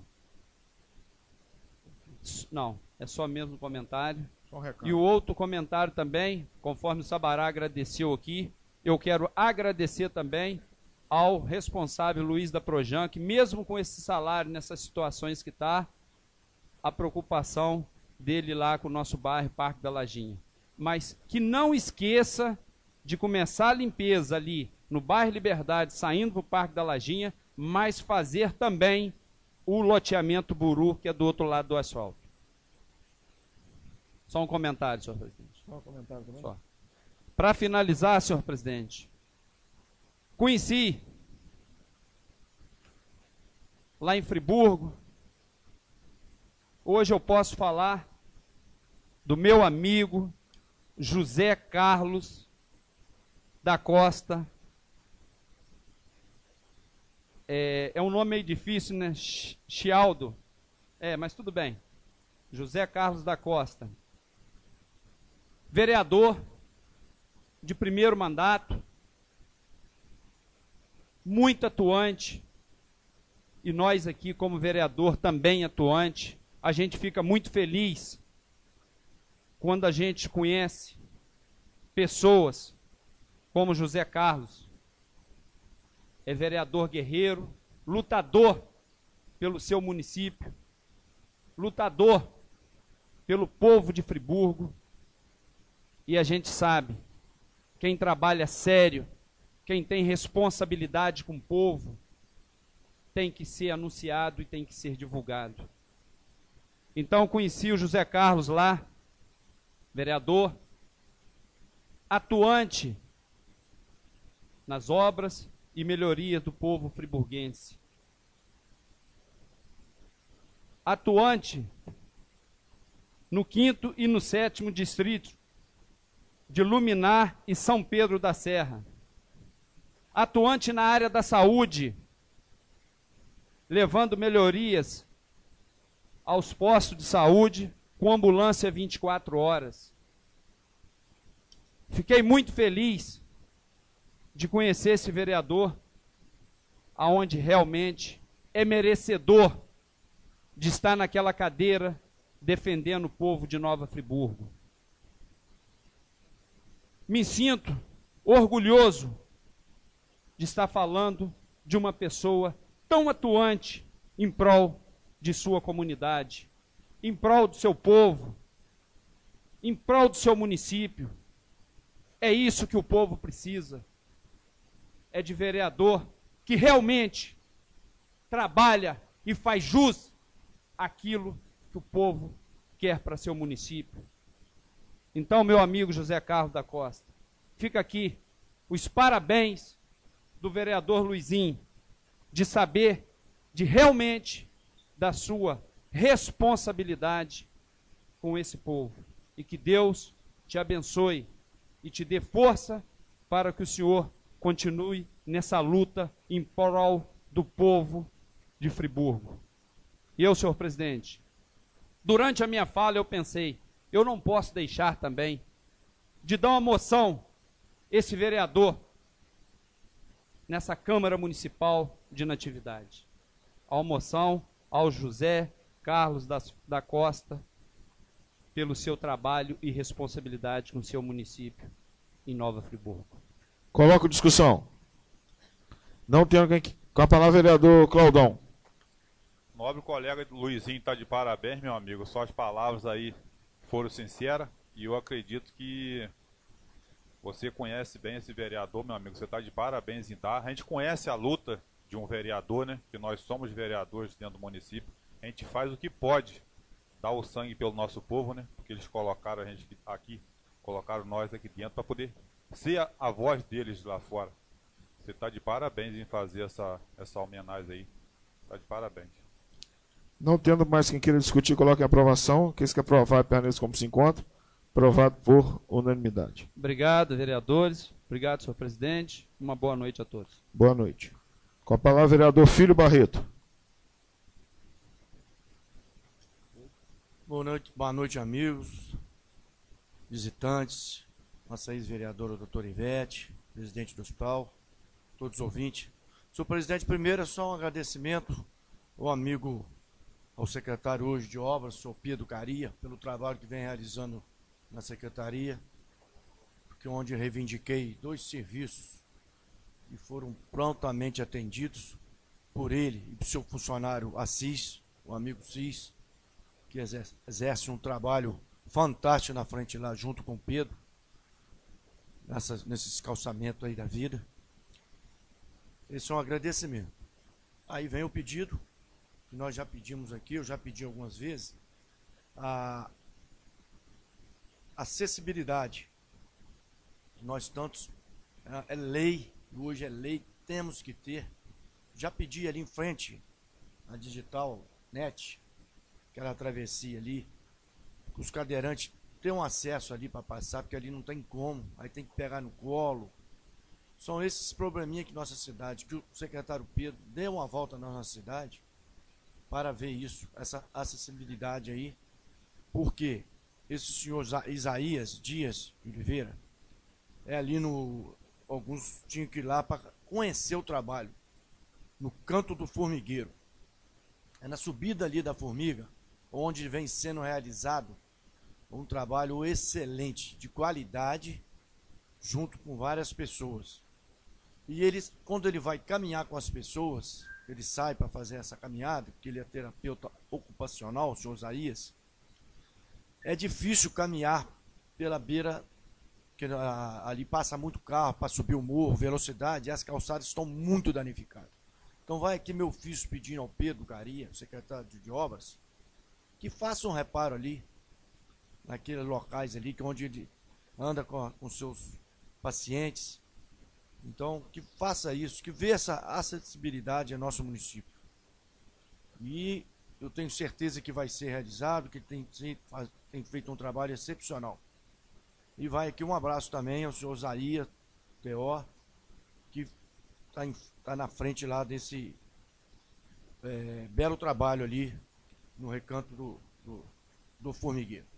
S6: Não, é só mesmo um comentário.
S1: Só um recado.
S6: E o outro comentário também, conforme o Sabará agradeceu aqui, eu quero agradecer também ao responsável Luiz da Projan, que mesmo com esse salário, nessas situações que está, a preocupação dele lá com o nosso bairro, Parque da Lajinha. Mas que não esqueça de começar a limpeza ali no bairro Liberdade, saindo para o Parque da Lajinha, mas fazer também o loteamento Buru, que é do outro lado do asfalto. Só um comentário, senhor presidente.
S1: Só um comentário também.
S6: Só. Para finalizar, senhor presidente, conheci lá em Friburgo. Hoje eu posso falar do meu amigo José Carlos da Costa. É, é um nome meio difícil, né? Chialdo. É, mas tudo bem. José Carlos da Costa. Vereador de primeiro mandato. Muito atuante. E nós aqui, como vereador, também atuante. A gente fica muito feliz quando a gente conhece pessoas como José Carlos. É vereador guerreiro, lutador pelo seu município, lutador pelo povo de Friburgo. E a gente sabe, quem trabalha sério, quem tem responsabilidade com o povo, tem que ser anunciado e tem que ser divulgado. Então, conheci o José Carlos lá, vereador, atuante nas obras e melhorias do povo friburguense. Atuante no quinto e no sétimo distrito de Luminar e São Pedro da Serra. Atuante na área da saúde, levando melhorias aos postos de saúde com ambulância vinte e quatro horas. Fiquei muito feliz de conhecer esse vereador, aonde realmente é merecedor de estar naquela cadeira defendendo o povo de Nova Friburgo. Me sinto orgulhoso de estar falando de uma pessoa tão atuante em prol de sua comunidade, em prol do seu povo, em prol do seu município. É isso que o povo precisa. É de vereador que realmente trabalha e faz jus àquilo que o povo quer para seu município. Então, meu amigo José Carlos da Costa, fica aqui os parabéns do vereador Luizinho, de saber de realmente da sua responsabilidade com esse povo. E que Deus te abençoe e te dê força para que o senhor continue nessa luta em prol do povo de Friburgo. E eu, senhor presidente, durante a minha fala eu pensei, eu não posso deixar também de dar uma moção esse vereador nessa Câmara Municipal de Natividade. A moção ao José Carlos da, da Costa pelo seu trabalho e responsabilidade com o seu município em Nova Friburgo.
S1: Coloco discussão. Não tenho quem... Com a palavra, vereador Claudão.
S10: Nobre colega Luizinho está de parabéns, meu amigo. Suas palavras aí foram sinceras e eu acredito que você conhece bem esse vereador, meu amigo. Você está de parabéns em dar. A gente conhece a luta de um vereador, né? Que nós somos vereadores dentro do município. A gente faz o que pode, dar o sangue pelo nosso povo, né? Porque eles colocaram a gente aqui, colocaram nós aqui dentro para poder ser a, a voz deles lá fora. Você está de parabéns em fazer essa, essa homenagem aí. Está de parabéns.
S1: Não tendo mais quem queira discutir, coloque em aprovação. Quem quer aprovar, permaneça como se encontra. Aprovado por unanimidade.
S6: Obrigado, vereadores. Obrigado, senhor presidente. Uma boa noite a todos.
S1: Boa noite. Com a palavra, vereador Filho Barreto.
S9: Boa noite, boa noite, amigos, visitantes, nossa ex-vereadora doutora Ivete, presidente do hospital, todos os ouvintes. Senhor presidente, primeiro é só um agradecimento ao amigo, ao secretário hoje de obras, senhor Pedro Caria, pelo trabalho que vem realizando na secretaria, porque onde reivindiquei dois serviços e foram prontamente atendidos por ele e por seu funcionário Assis, o amigo Cis, que exerce, exerce um trabalho fantástico na frente lá, junto com o Pedro, nessa, nesse calçamento aí da vida. Esse é um agradecimento. Aí vem o pedido, que nós já pedimos aqui, eu já pedi algumas vezes, a acessibilidade. Nós tantos, é lei, hoje é lei, temos que ter. Já pedi ali em frente, a Digital Net, aquela travessia ali, que os cadeirantes tenham acesso ali para passar, porque ali não tem como, aí tem que pegar no colo. São esses probleminhas que nossa cidade, que o secretário Pedro dê uma volta na nossa cidade para ver isso, essa acessibilidade aí, porque esse senhor Isaías Dias de Oliveira, é ali no, alguns tinham que ir lá para conhecer o trabalho, no canto do formigueiro, é na subida ali da Formiga, onde vem sendo realizado um trabalho excelente, de qualidade, junto com várias pessoas. E ele, quando ele vai caminhar com as pessoas, ele sai para fazer essa caminhada, porque ele é terapeuta ocupacional, o senhor Isaías, é difícil caminhar pela beira, que ali passa muito carro para subir o morro, velocidade, e as calçadas estão muito danificadas. Então vai aqui meu ofício pedindo ao Pedro Caria, secretário de Obras, que faça um reparo ali, naqueles locais ali, que onde ele anda com, com seus pacientes. Então, que faça isso, que vê essa acessibilidade em nosso município. E eu tenho certeza que vai ser realizado, que tem, tem feito um trabalho excepcional. E vai aqui um abraço também ao senhor Zaia, T O, que está tá na frente lá desse é, belo trabalho ali, no recanto do, do, do formigueiro.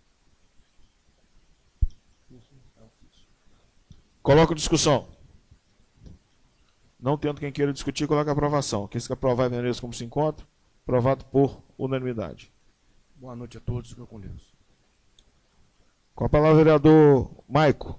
S1: Coloco discussão. Não tendo quem queira discutir, coloca a aprovação. Quem quer aprovar e permaneça como se encontra, aprovado por unanimidade.
S9: Boa noite a todos, fico com Deus.
S1: Com a palavra, vereador Maico.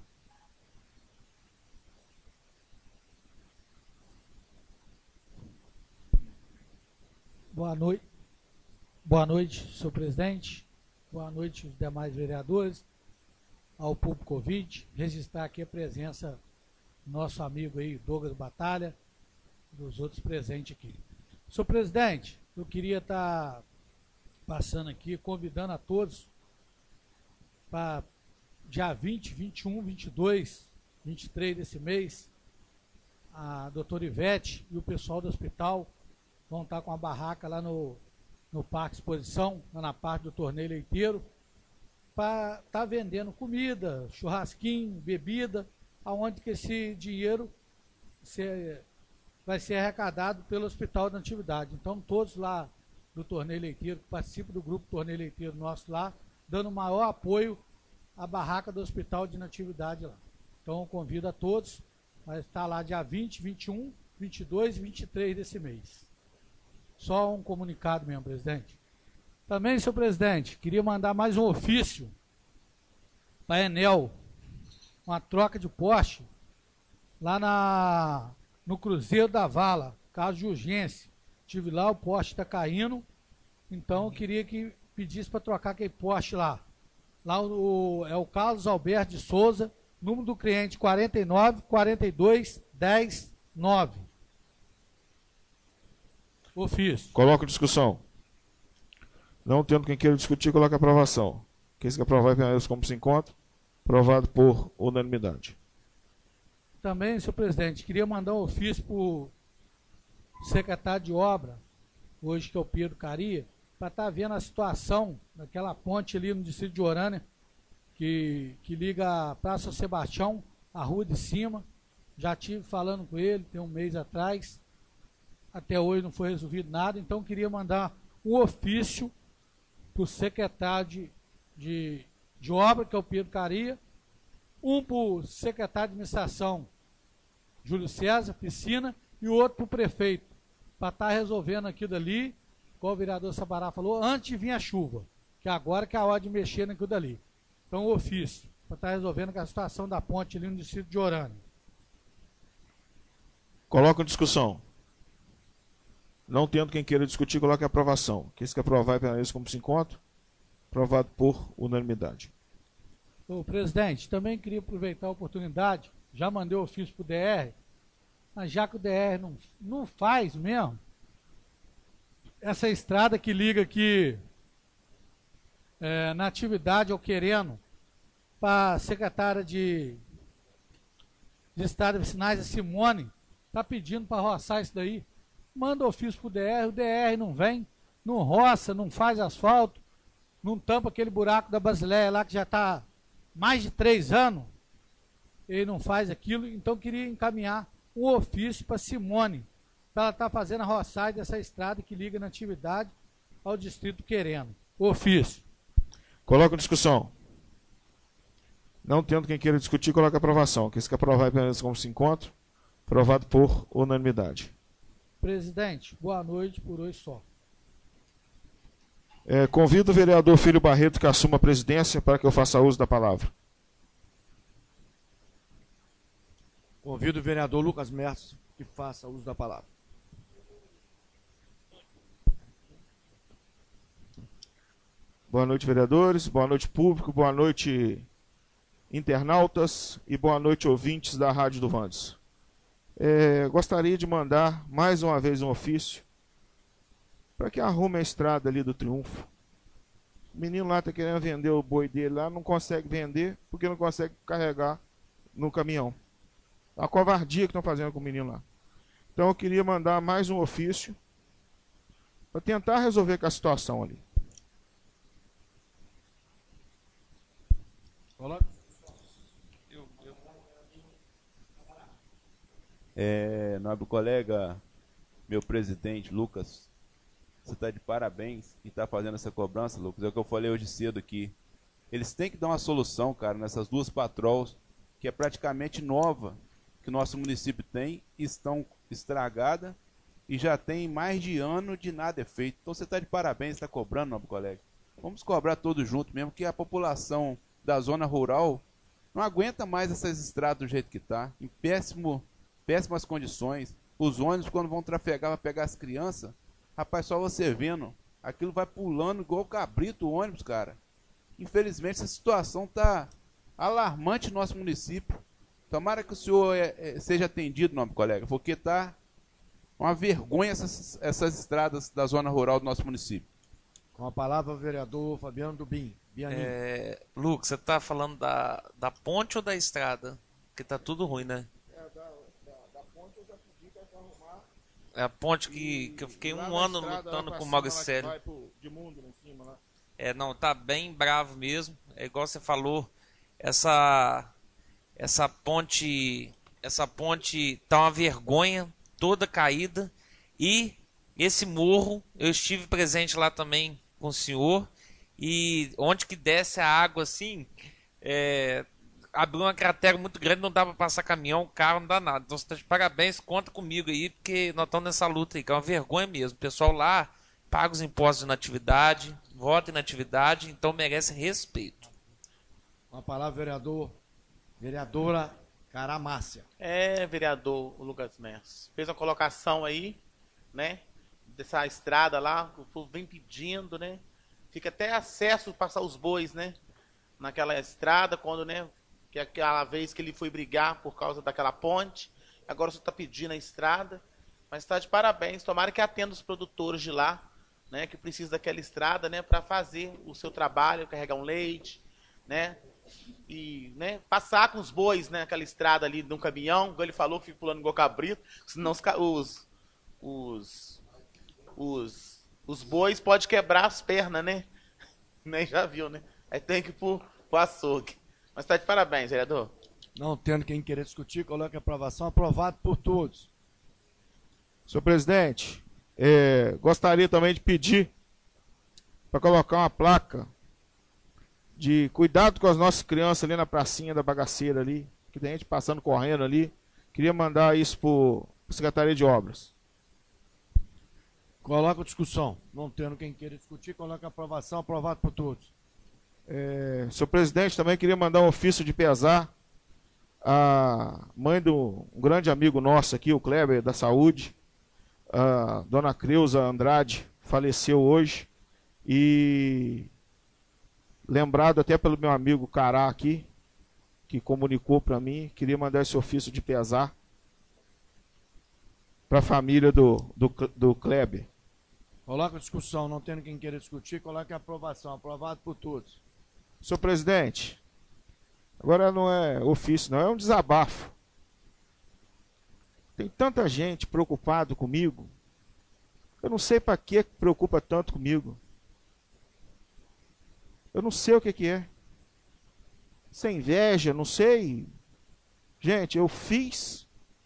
S7: Boa noite. Boa noite, senhor presidente. Boa noite, os demais vereadores, ao público ouvinte. Registrar aqui a presença do nosso amigo aí, Douglas Batalha, dos outros presentes aqui. Senhor presidente, eu queria estar passando aqui, convidando a todos para dia vinte, vinte e um, vinte e dois, vinte e três desse mês, a doutora Ivete e o pessoal do hospital vão estar com a barraca lá no, no Parque Exposição, lá na parte do torneio leiteiro, para estar vendendo comida, churrasquinho, bebida, aonde que esse dinheiro se, vai ser arrecadado pelo Hospital da Natividade. Então, todos lá do Torneio Leiteiro, que participam do grupo Torneio Leiteiro nosso lá, dando maior apoio à barraca do Hospital de Natividade lá. Então, eu convido a todos, vai estar lá dia vinte, vinte e um, vinte e dois e vinte e três desse mês. Só um comunicado mesmo, presidente. Também, senhor presidente, queria mandar mais um ofício para a Enel, uma troca de poste lá na, no Cruzeiro da Vala, caso de urgência. Estive lá, o poste está caindo, então eu queria que pedisse para trocar aquele poste lá. Lá o, é o Carlos Alberto de Souza, número do cliente quarenta e nove, quarenta e dois, dez, nove. Ofício.
S1: Coloca em discussão. Não tendo quem queira discutir, coloca a aprovação. Quem se aprovar, permaneça como se encontra. Aprovado por unanimidade.
S7: Também, senhor presidente, queria mandar um ofício para o secretário de obra, hoje que é o Pedro Caria, para estar tá vendo a situação daquela ponte ali no distrito de Orânia, que, que liga a Praça Sebastião, a rua de cima. Já tive falando com ele, tem um mês atrás. Até hoje não foi resolvido nada, então queria mandar um ofício para o secretário de, de, de obra, que é o Pedro Caria, um para o secretário de administração, Júlio César, Piscina, e o outro para o prefeito, para estar tá resolvendo aquilo ali, como o vereador Sabará falou, antes de vir a chuva, que agora que é a hora de mexer naquilo dali. Então, o ofício, para estar tá resolvendo a situação da ponte ali no distrito de Orânia.
S1: Coloca em discussão. Não tendo quem queira discutir, coloque a aprovação. Quem se quer aprovar e permaneça como se encontra. Aprovado por unanimidade.
S7: Ô, presidente, também queria aproveitar a oportunidade, já mandei o ofício para o D R, mas já que o D R não, não faz mesmo, essa estrada que liga aqui é, na atividade ao Querendo, para a secretária de, de Estado de Vicinais, a Simone, está pedindo para roçar isso daí. Manda ofício para o D R, o D R não vem, não roça, não faz asfalto, não tampa aquele buraco da Basileia lá que já está mais de três anos, ele não faz aquilo, então queria encaminhar um ofício para Simone, para ela estar tá fazendo a roçagem dessa estrada que liga na atividade ao distrito Querendo. Ofício.
S1: Coloca em discussão. Não tendo quem queira discutir, coloca a aprovação. Quem se quer aprovar e permaneça como se encontra. Aprovado por unanimidade.
S7: Presidente, boa noite, por hoje só.
S1: É, convido o vereador Filho Barreto que assuma a presidência para que eu faça uso da palavra.
S9: Convido o vereador Lucas Mertes que faça uso da palavra.
S1: Boa noite, vereadores. Boa noite, público. Boa noite, internautas. E boa noite, ouvintes da Rádio do Vandes. É, gostaria de mandar mais uma vez um ofício para que arrume a estrada ali do Triunfo. O menino lá está querendo vender o boi dele lá, não consegue vender porque não consegue carregar no caminhão. A covardia que estão fazendo com o menino lá. Então eu queria mandar mais um ofício para tentar resolver com a situação ali.
S5: Olá. É, nobre colega, meu presidente Lucas, você está de parabéns e está fazendo essa cobrança, Lucas. É o que eu falei hoje cedo aqui. Eles têm que dar uma solução, cara, nessas duas patrols, que é praticamente nova, que o nosso município tem, estão estragadas e já tem mais de ano de nada é feito. Então você está de parabéns, está cobrando, nobre colega. Vamos cobrar todos juntos mesmo, que a população da zona rural não aguenta mais essas estradas do jeito que está, em péssimo, péssimas condições. Os ônibus, quando vão trafegar para pegar as crianças, rapaz, só você vendo, aquilo vai pulando igual cabrito o ônibus, cara. Infelizmente, essa situação está alarmante no nosso município. Tomara que o senhor é, é, seja atendido, nobre colega, porque está uma vergonha essas, essas estradas da zona rural do nosso município.
S9: Com a palavra, o vereador Fabiano Dubin.
S4: É, Lucas, você está falando da, da ponte ou da estrada? Porque está tudo ruim, né?
S1: É, da, da, da ponte eu já pedi para arrumar.
S4: É a ponte que, que eu fiquei um ano estrada, lutando com o Mauricélio.
S1: De mundo, em cima, lá.
S4: É, não, tá bem bravo mesmo. É igual você falou, essa, essa ponte, essa ponte tá uma vergonha, toda caída, e esse morro, eu estive presente lá também com o senhor, e onde que desce a água assim, é, abriu uma cratera muito grande, não dá para passar caminhão, carro, não dá nada. Então você está de parabéns, conta comigo aí, porque nós estamos nessa luta aí, que é uma vergonha mesmo. O pessoal lá paga os impostos de natividade, vota em natividade, então merece respeito.
S9: Uma palavra, vereador, vereadora Caramácia.
S8: É, vereador Lucas Messi. Fez uma colocação aí, né? Dessa estrada lá, o povo vem pedindo, né? Fica até acesso passar os bois, né? Naquela estrada, quando, né? Que é aquela vez que ele foi brigar por causa daquela ponte. Agora você está pedindo a estrada. Mas está de parabéns. Tomara que atenda os produtores de lá, né? Que precisam daquela estrada, né? Para fazer o seu trabalho, carregar um leite, né? E, né? Passar com os bois, né? Aquela estrada ali de um caminhão. Igual ele falou, que fica pulando igual cabrito. Senão os, os, os, os, os bois podem quebrar as pernas, né? Nem já viu, né? Aí tem que ir pro, pro açougue. Mas está de parabéns, vereador.
S9: Não tendo quem querer discutir, coloque a aprovação. Aprovado por todos.
S1: Senhor presidente, é, gostaria também de pedir para colocar uma placa de cuidado com as nossas crianças ali na pracinha da bagaceira ali, que tem gente passando correndo ali. Queria mandar isso para a Secretaria de Obras.
S9: Coloca a discussão. Não tendo quem queira discutir, coloca a aprovação. Aprovado por todos.
S1: É, senhor presidente, também queria mandar um ofício de pesar à mãe do um grande amigo nosso aqui, o Kleber, da Saúde, a dona Creuza Andrade, faleceu hoje, e lembrado até pelo meu amigo Cará aqui, que comunicou para mim, queria mandar esse ofício de pesar para a família do, do, do Kleber.
S9: Coloca a discussão. Não tendo quem queira discutir, coloca a aprovação. Aprovado por todos.
S1: Senhor presidente, agora não é ofício, não, é um desabafo. Tem tanta gente preocupada comigo, eu não sei para que preocupa tanto comigo. Eu não sei o que, que é. Isso é inveja, não sei. Gente, eu fiz,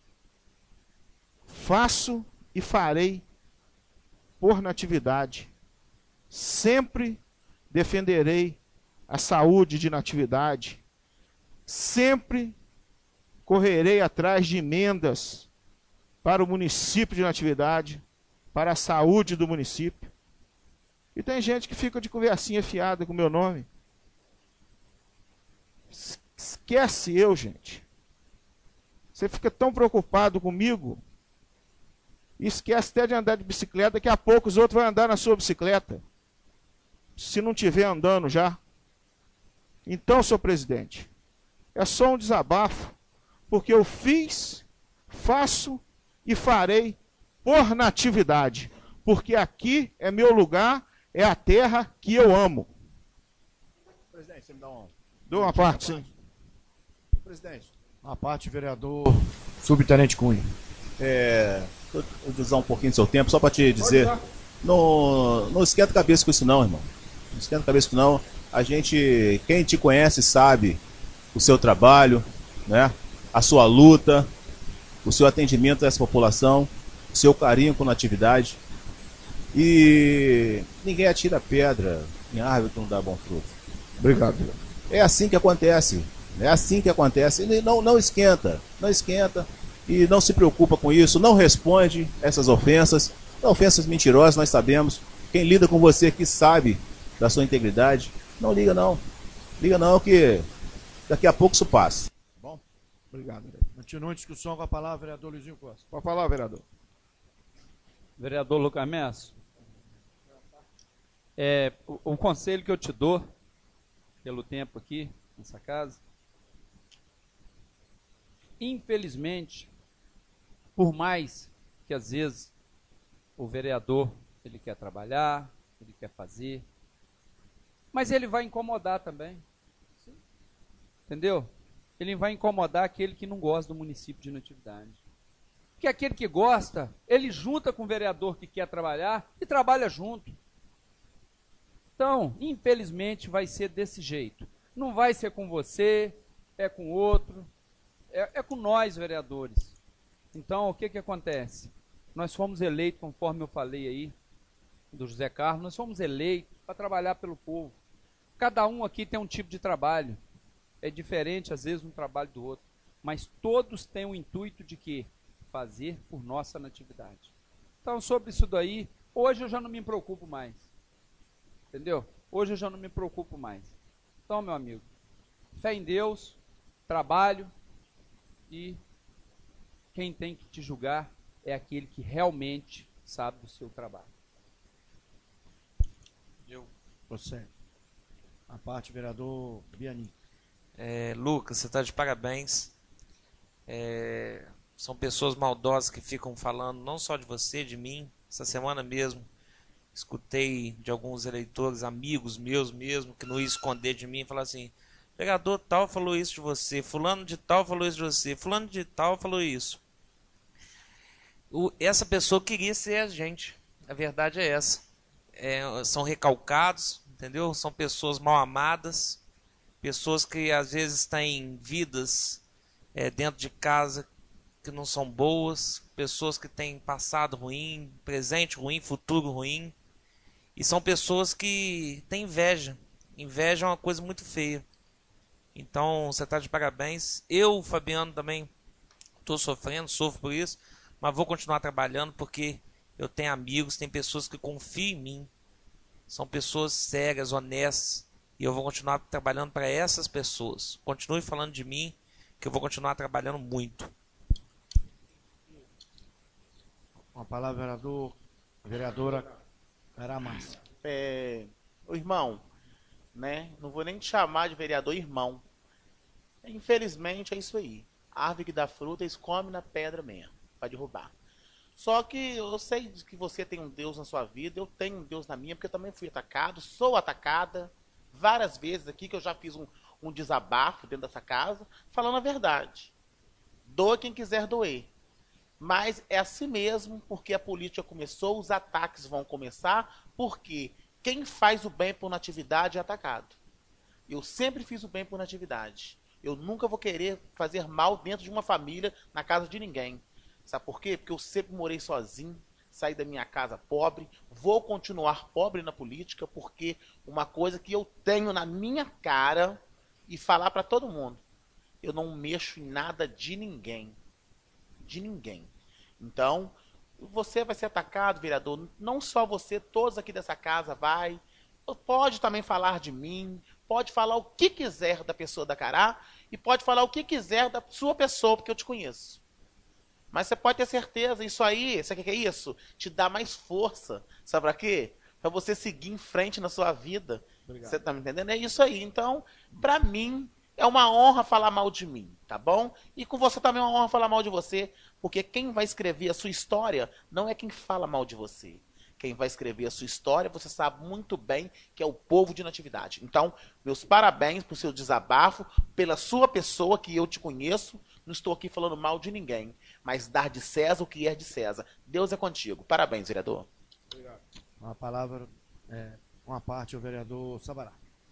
S1: faço e farei por Natividade. Sempre defenderei a saúde de Natividade. Sempre correrei atrás de emendas para o município de Natividade, para a saúde do município. E tem gente que fica de conversinha fiada com o meu nome. Esquece eu, gente. Você fica tão preocupado comigo, esquece até de andar de bicicleta. Daqui a pouco os outros vão andar na sua bicicleta, se não estiver andando já. Então, senhor presidente, é só um desabafo, porque eu fiz, faço e farei por Natividade, porque aqui é meu lugar, é a terra que eu amo.
S9: Presidente, você me dá um...
S1: Dou uma parte, sim.
S9: Presidente. Uma parte, vereador Subtenente Cunha.
S11: É, vou usar um pouquinho do seu tempo, só para te dizer, não, não esquenta a cabeça com isso não, irmão. Não esquenta a cabeça com isso não. A gente, quem te conhece sabe o seu trabalho, né? A sua luta, o seu atendimento a essa população, o seu carinho com a Natividade. E ninguém atira pedra em árvore que não dá bom fruto.
S1: Obrigado.
S11: É assim que acontece. É assim que acontece. Não, não esquenta, não esquenta e não se preocupa com isso. Não responde essas ofensas. São ofensas mentirosas, nós sabemos. Quem lida com você aqui sabe da sua integridade. Não liga não. Liga não que daqui a pouco isso passa.
S1: Bom, obrigado.
S9: Continua a discussão com a palavra, vereador Luizinho Costa.
S1: Pode falar, vereador.
S6: Vereador Lucas Messo, é, o, o conselho que eu te dou, pelo tempo aqui, nessa casa, infelizmente, por mais que às vezes o vereador, ele quer trabalhar, ele quer fazer, mas ele vai incomodar também. Entendeu? Ele vai incomodar aquele que não gosta do município de Natividade. Porque aquele que gosta, ele junta com o vereador que quer trabalhar e trabalha junto. Então, infelizmente, vai ser desse jeito. Não vai ser com você, é com outro, é, é com nós, vereadores. Então, o que que acontece? Nós fomos eleitos, conforme eu falei aí, do José Carlos, nós fomos eleitos para trabalhar pelo povo. Cada um aqui tem um tipo de trabalho. É diferente, às vezes, um trabalho do outro. Mas todos têm o intuito de quê? Fazer por nossa natividade. Então, sobre isso daí, hoje eu já não me preocupo mais. Entendeu? Hoje eu já não me preocupo mais. Então, meu amigo, fé em Deus, trabalho, e quem tem que te julgar é aquele que realmente sabe do seu trabalho.
S4: Eu.
S9: Você. A parte, vereador Biani.
S4: É, Lucas, você está de parabéns. É, são pessoas maldosas que ficam falando não só de você, de mim. Essa semana mesmo escutei de alguns eleitores, amigos meus mesmo, que não iam esconder de mim e falar assim: vereador tal falou isso de você, fulano de tal falou isso de você, fulano de tal falou isso. O, essa pessoa queria ser a gente. A verdade é essa. É, são recalcados, entendeu? São pessoas mal amadas, pessoas que às vezes têm vidas é, dentro de casa que não são boas, pessoas que têm passado ruim, presente ruim, futuro ruim, e são pessoas que têm inveja. Inveja é uma coisa muito feia. Então você está de parabéns. Eu, Fabiano, também estou sofrendo, sofro por isso, mas vou continuar trabalhando porque eu tenho amigos, tem pessoas que confiam em mim, são pessoas sérias, honestas, e eu vou continuar trabalhando para essas pessoas. Continue falando de mim, que eu vou continuar trabalhando muito.
S9: Uma palavra, vereador, vereadora Caramassa.
S8: É, o irmão, né? Não vou nem te chamar de vereador irmão. Infelizmente é isso aí. A árvore que dá fruta, eles comem na pedra mesmo, para derrubar. Só que eu sei que você tem um Deus na sua vida, eu tenho um Deus na minha, porque eu também fui atacado, sou atacada várias vezes aqui, que eu já fiz um, um desabafo dentro dessa casa, falando a verdade. Doa quem quiser doer. Mas é assim mesmo, porque a política começou, os ataques vão começar, porque quem faz o bem por natividade é atacado. Eu sempre fiz o bem por natividade. Eu nunca vou querer fazer mal dentro de uma família, na casa de ninguém. Sabe por quê? Porque eu sempre morei sozinho, saí da minha casa pobre, vou continuar pobre na política, porque uma coisa que eu tenho na minha cara, e falar para todo mundo, eu não mexo em nada de ninguém. De ninguém. Então, você vai ser atacado, vereador, não só você, todos aqui dessa casa vai, pode também falar de mim, pode falar o que quiser da pessoa da Cará, e pode falar o que quiser da sua pessoa, porque eu te conheço. Mas você pode ter certeza, isso aí, sabe o que é isso? Te dá mais força. Sabe pra quê? Pra você seguir em frente na sua vida. Obrigado. Você tá me entendendo? É isso aí. Então, pra mim, é uma honra falar mal de mim, tá bom? E com você também é uma honra falar mal de você, porque quem vai escrever a sua história não é quem fala mal de você. Quem vai escrever a sua história, você sabe muito bem que é o povo de Natividade. Então, meus parabéns por seu desabafo, pela sua pessoa, que eu te conheço. Não estou aqui falando mal de ninguém, mas dar de César o que é de César. Deus é contigo. Parabéns, vereador.
S9: Obrigado. Uma palavra, é, uma parte, o vereador Sabará.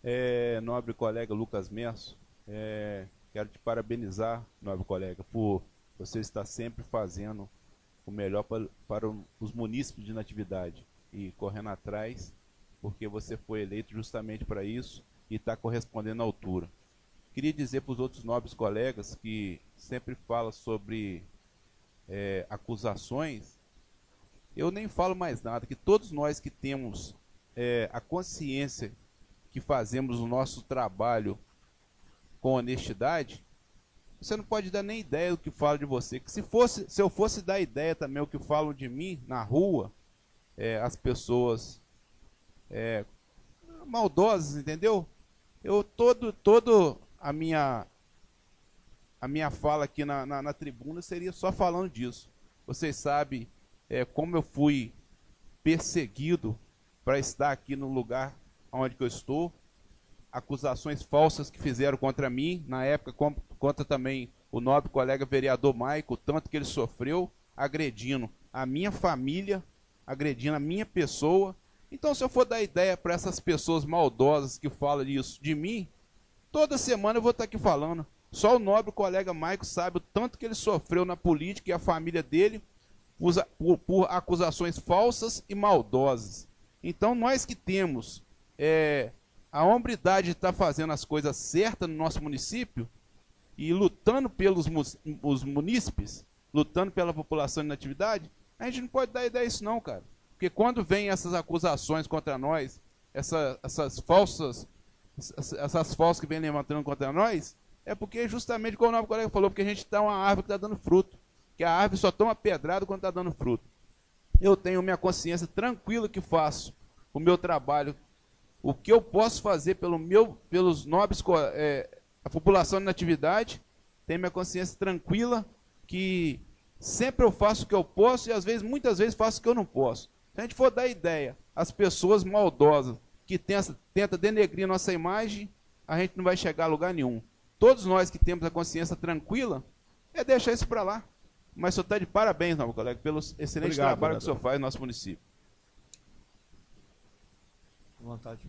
S5: É, nobre colega Lucas Merso, é, quero te parabenizar, nobre colega, por você estar sempre fazendo o melhor para, para os munícipes de Natividade e correndo atrás, porque você foi eleito justamente para isso e está correspondendo à altura. Queria dizer para os outros nobres colegas que sempre falam sobre é, acusações, eu nem falo mais nada, que todos nós que temos é, a consciência que fazemos o nosso trabalho com honestidade, você não pode dar nem ideia do que falo de você. Que se, fosse, se eu fosse dar ideia também o que falam de mim na rua, é, as pessoas é, maldosas, entendeu? Eu todo, todo a minha a minha fala aqui na, na, na tribuna seria só falando disso. Vocês sabem é, como eu fui perseguido para estar aqui no lugar onde que eu estou. Acusações falsas que fizeram contra mim, na época contra também o nobre colega vereador Maico, tanto que ele sofreu, agredindo a minha família, agredindo a minha pessoa. Então, se eu for dar ideia para essas pessoas maldosas que falam isso de mim, toda semana eu vou estar aqui falando. Só o nobre colega Maico sabe o tanto que ele sofreu na política e a família dele por, por, por acusações falsas e maldosas. Então, nós que temos é, a hombridade de estar fazendo as coisas certas no nosso município e lutando pelos os munícipes, lutando pela população de natividade, a gente não pode dar ideia disso não, cara. Porque quando vem essas acusações contra nós, essa, essas falsas, essas falsas que vem levantando contra nós, é porque justamente, como o nosso colega falou, porque a gente está uma árvore que está dando fruto. Que a árvore só toma pedrada quando está dando fruto. Eu tenho minha consciência tranquila que faço o meu trabalho, o que eu posso fazer pelo meu, pelos nobres, é, a população de natividade, tenho minha consciência tranquila que sempre eu faço o que eu posso e às vezes, muitas vezes faço o que eu não posso. Se a gente for dar ideia às pessoas maldosas que tentam tenta denegrir nossa imagem, a gente não vai chegar a lugar nenhum. Todos nós que temos a consciência tranquila, é deixar isso para lá. Mas o senhor está de parabéns, novo colega, pelo excelente
S1: Obrigado,
S5: trabalho
S1: vereador.
S5: que o senhor faz no nosso município.
S9: Com vontade.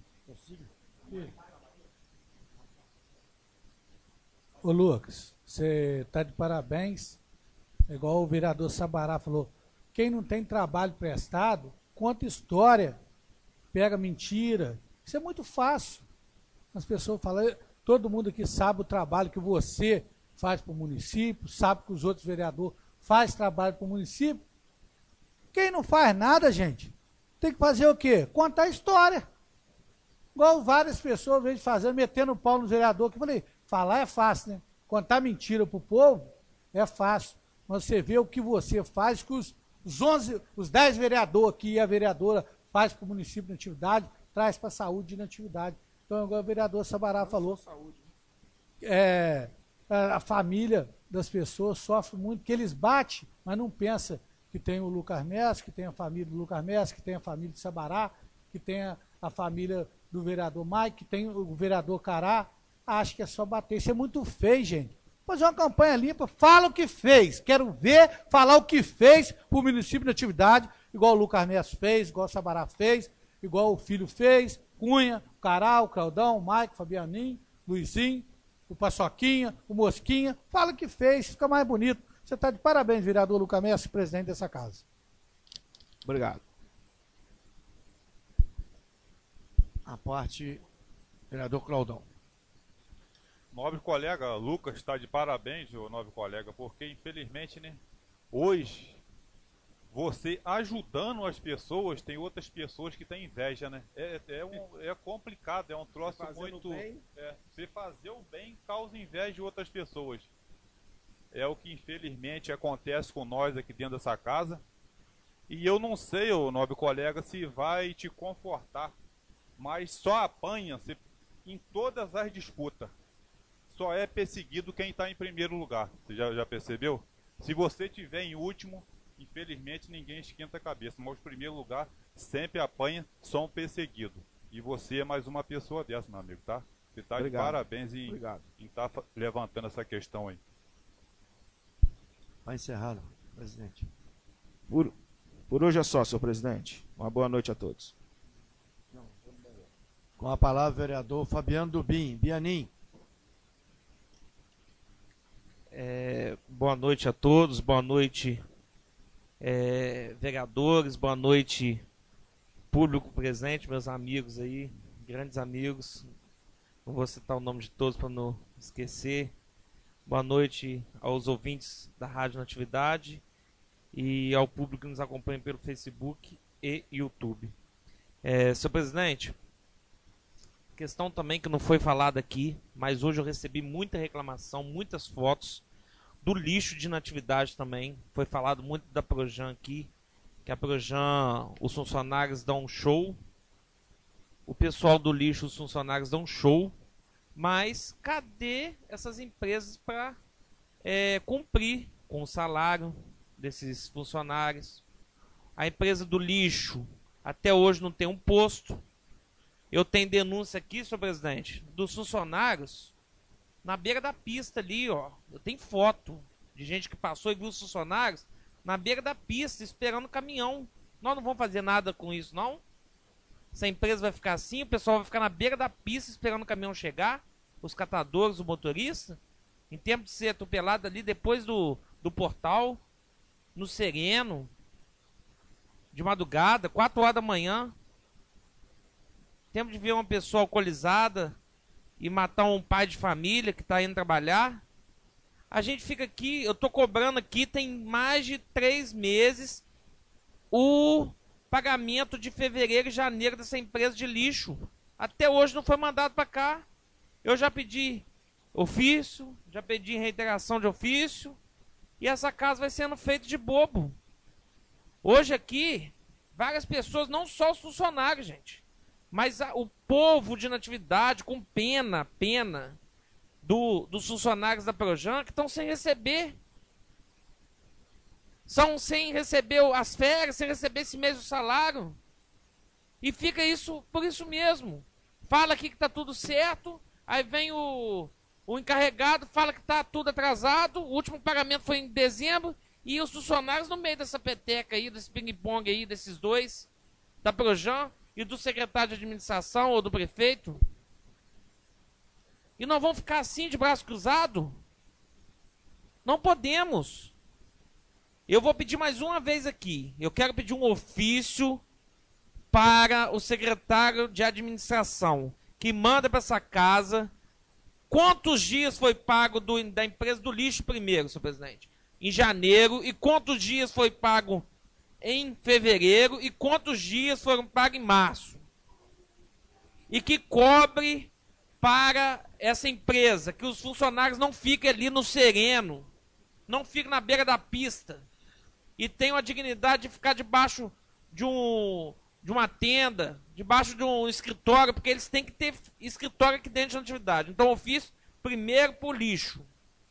S7: Ô Lucas, você está de parabéns. É igual o vereador Sabará falou. Quem não tem trabalho prestado, conta história, pega mentira. Isso é muito fácil. As pessoas falam, todo mundo aqui sabe o trabalho que você faz para o município, sabe que os outros vereadores fazem trabalho para o município. Quem não faz nada, gente, tem que fazer o quê? Contar história. Igual várias pessoas vêm fazer, metendo o pau no vereador, que eu falei, falar é fácil, né? Contar mentira para o povo é fácil. Mas você vê o que você faz, que os, os, onze, os dez vereadores aqui e a vereadora faz para o município de Natividade, traz para a saúde de Natividade. Então, igual o vereador Sabará falou, é, a família das pessoas sofre muito, que eles batem, mas não pensa que tem o Lucas Messi, que tem a família do Lucas Messi, que tem a família de Sabará, que tem a, a família do vereador Mike, que tem o vereador Cará, acha que é só bater. Isso é muito feio, gente. Fazer uma campanha limpa, fala o que fez. Quero ver falar o que fez para o município de Natividade, igual o Lucas Messi fez, igual o Sabará fez, igual o filho fez, Cunha, o Cará, o Claudão, o Mike, o Fabianinho, Luizinho, o Paçoquinha, o Mosquinha. Fala o que fez, fica mais bonito. Você está de parabéns, vereador Lucas Messi, presidente dessa casa.
S1: Obrigado.
S9: A parte, vereador Claudão.
S10: Nobre colega Lucas está de parabéns, ô nobre colega, porque infelizmente, né, hoje, você ajudando as pessoas, tem outras pessoas que têm inveja, né? É, é, um, é complicado, é um troço
S9: Fazendo
S10: muito...
S9: bem.
S10: É, você fazer o bem causa inveja de outras pessoas. É o que infelizmente acontece com nós aqui dentro dessa casa. E eu não sei, ô nobre colega, se vai te confortar, mas só apanha se, em todas as disputas. Só é perseguido quem está em primeiro lugar. Você já, já percebeu? Se você estiver em último, infelizmente ninguém esquenta a cabeça. Mas o primeiro lugar sempre apanha, só um perseguido. E você é mais uma pessoa dessa, meu amigo, tá? Você está de parabéns em estar tá levantando essa questão aí.
S9: Vai encerrar, presidente.
S1: Por, por hoje é só, senhor presidente. Uma boa noite a todos.
S9: Com a palavra, o vereador Fabiano Dubim. Bianim.
S4: É, boa noite a todos, boa noite, é, vereadores, boa noite, público presente, meus amigos aí, grandes amigos. Não vou citar o nome de todos para não esquecer. Boa noite aos ouvintes da Rádio Natividade e ao público que nos acompanha pelo Facebook e YouTube. É, senhor presidente, questão também que não foi falada aqui, mas hoje eu recebi muita reclamação, muitas fotos do lixo de Natividade também. Foi falado muito da Projan aqui, que a Projan, os funcionários dão um show, o pessoal do lixo, os funcionários dão um show, mas cadê essas empresas para é, cumprir com o salário desses funcionários? A empresa do lixo até hoje não tem um posto. Eu tenho denúncia aqui, senhor presidente, dos funcionários na beira da pista ali, ó. Eu tenho foto de gente que passou e viu os funcionários na beira da pista, esperando o caminhão. Nós não vamos fazer nada com isso, não? Se a empresa vai ficar assim, o pessoal vai ficar na beira da pista esperando o caminhão chegar, os catadores, o motorista.
S12: em tempo de ser atropelado ali depois do, do portal, no Sereno, de madrugada, quatro horas da manhã. Tempo de ver uma pessoa alcoolizada e matar um pai de família que está indo trabalhar. A gente fica aqui, eu estou cobrando aqui, tem mais de três meses, o pagamento de fevereiro e janeiro dessa empresa de lixo. Até hoje não foi mandado para cá. Eu já pedi ofício, já pedi reiteração de ofício, e essa casa vai sendo feita de bobo. Hoje aqui, várias pessoas, não só os funcionários, gente, mas a, o povo de Natividade, com pena, pena, do, dos funcionários da Projan, que estão sem receber. São sem receber as férias, sem receber esse mês o salário. E fica isso por isso mesmo. Fala aqui que está tudo certo, aí vem o, o encarregado, fala que está tudo atrasado, o último pagamento foi em dezembro, e os funcionários no meio dessa peteca aí, desse ping-pong aí, desses dois, da Projan e do secretário de administração ou do prefeito. E nós vamos ficar assim, de braço cruzado? Não podemos. Eu vou pedir mais uma vez aqui. Eu quero pedir um ofício para o secretário de administração, que manda para essa casa quantos dias foi pago do, da empresa do lixo primeiro, senhor presidente, em janeiro, e quantos dias foi pago em fevereiro, e quantos dias foram pagos em março. E que cobre para essa empresa, que os funcionários não fiquem ali no sereno, não fiquem na beira da pista, e tenham a dignidade de ficar debaixo de, um, de uma tenda, debaixo de um escritório, porque eles têm que ter escritório aqui dentro de Natividade. Então eu fiz primeiro para o lixo,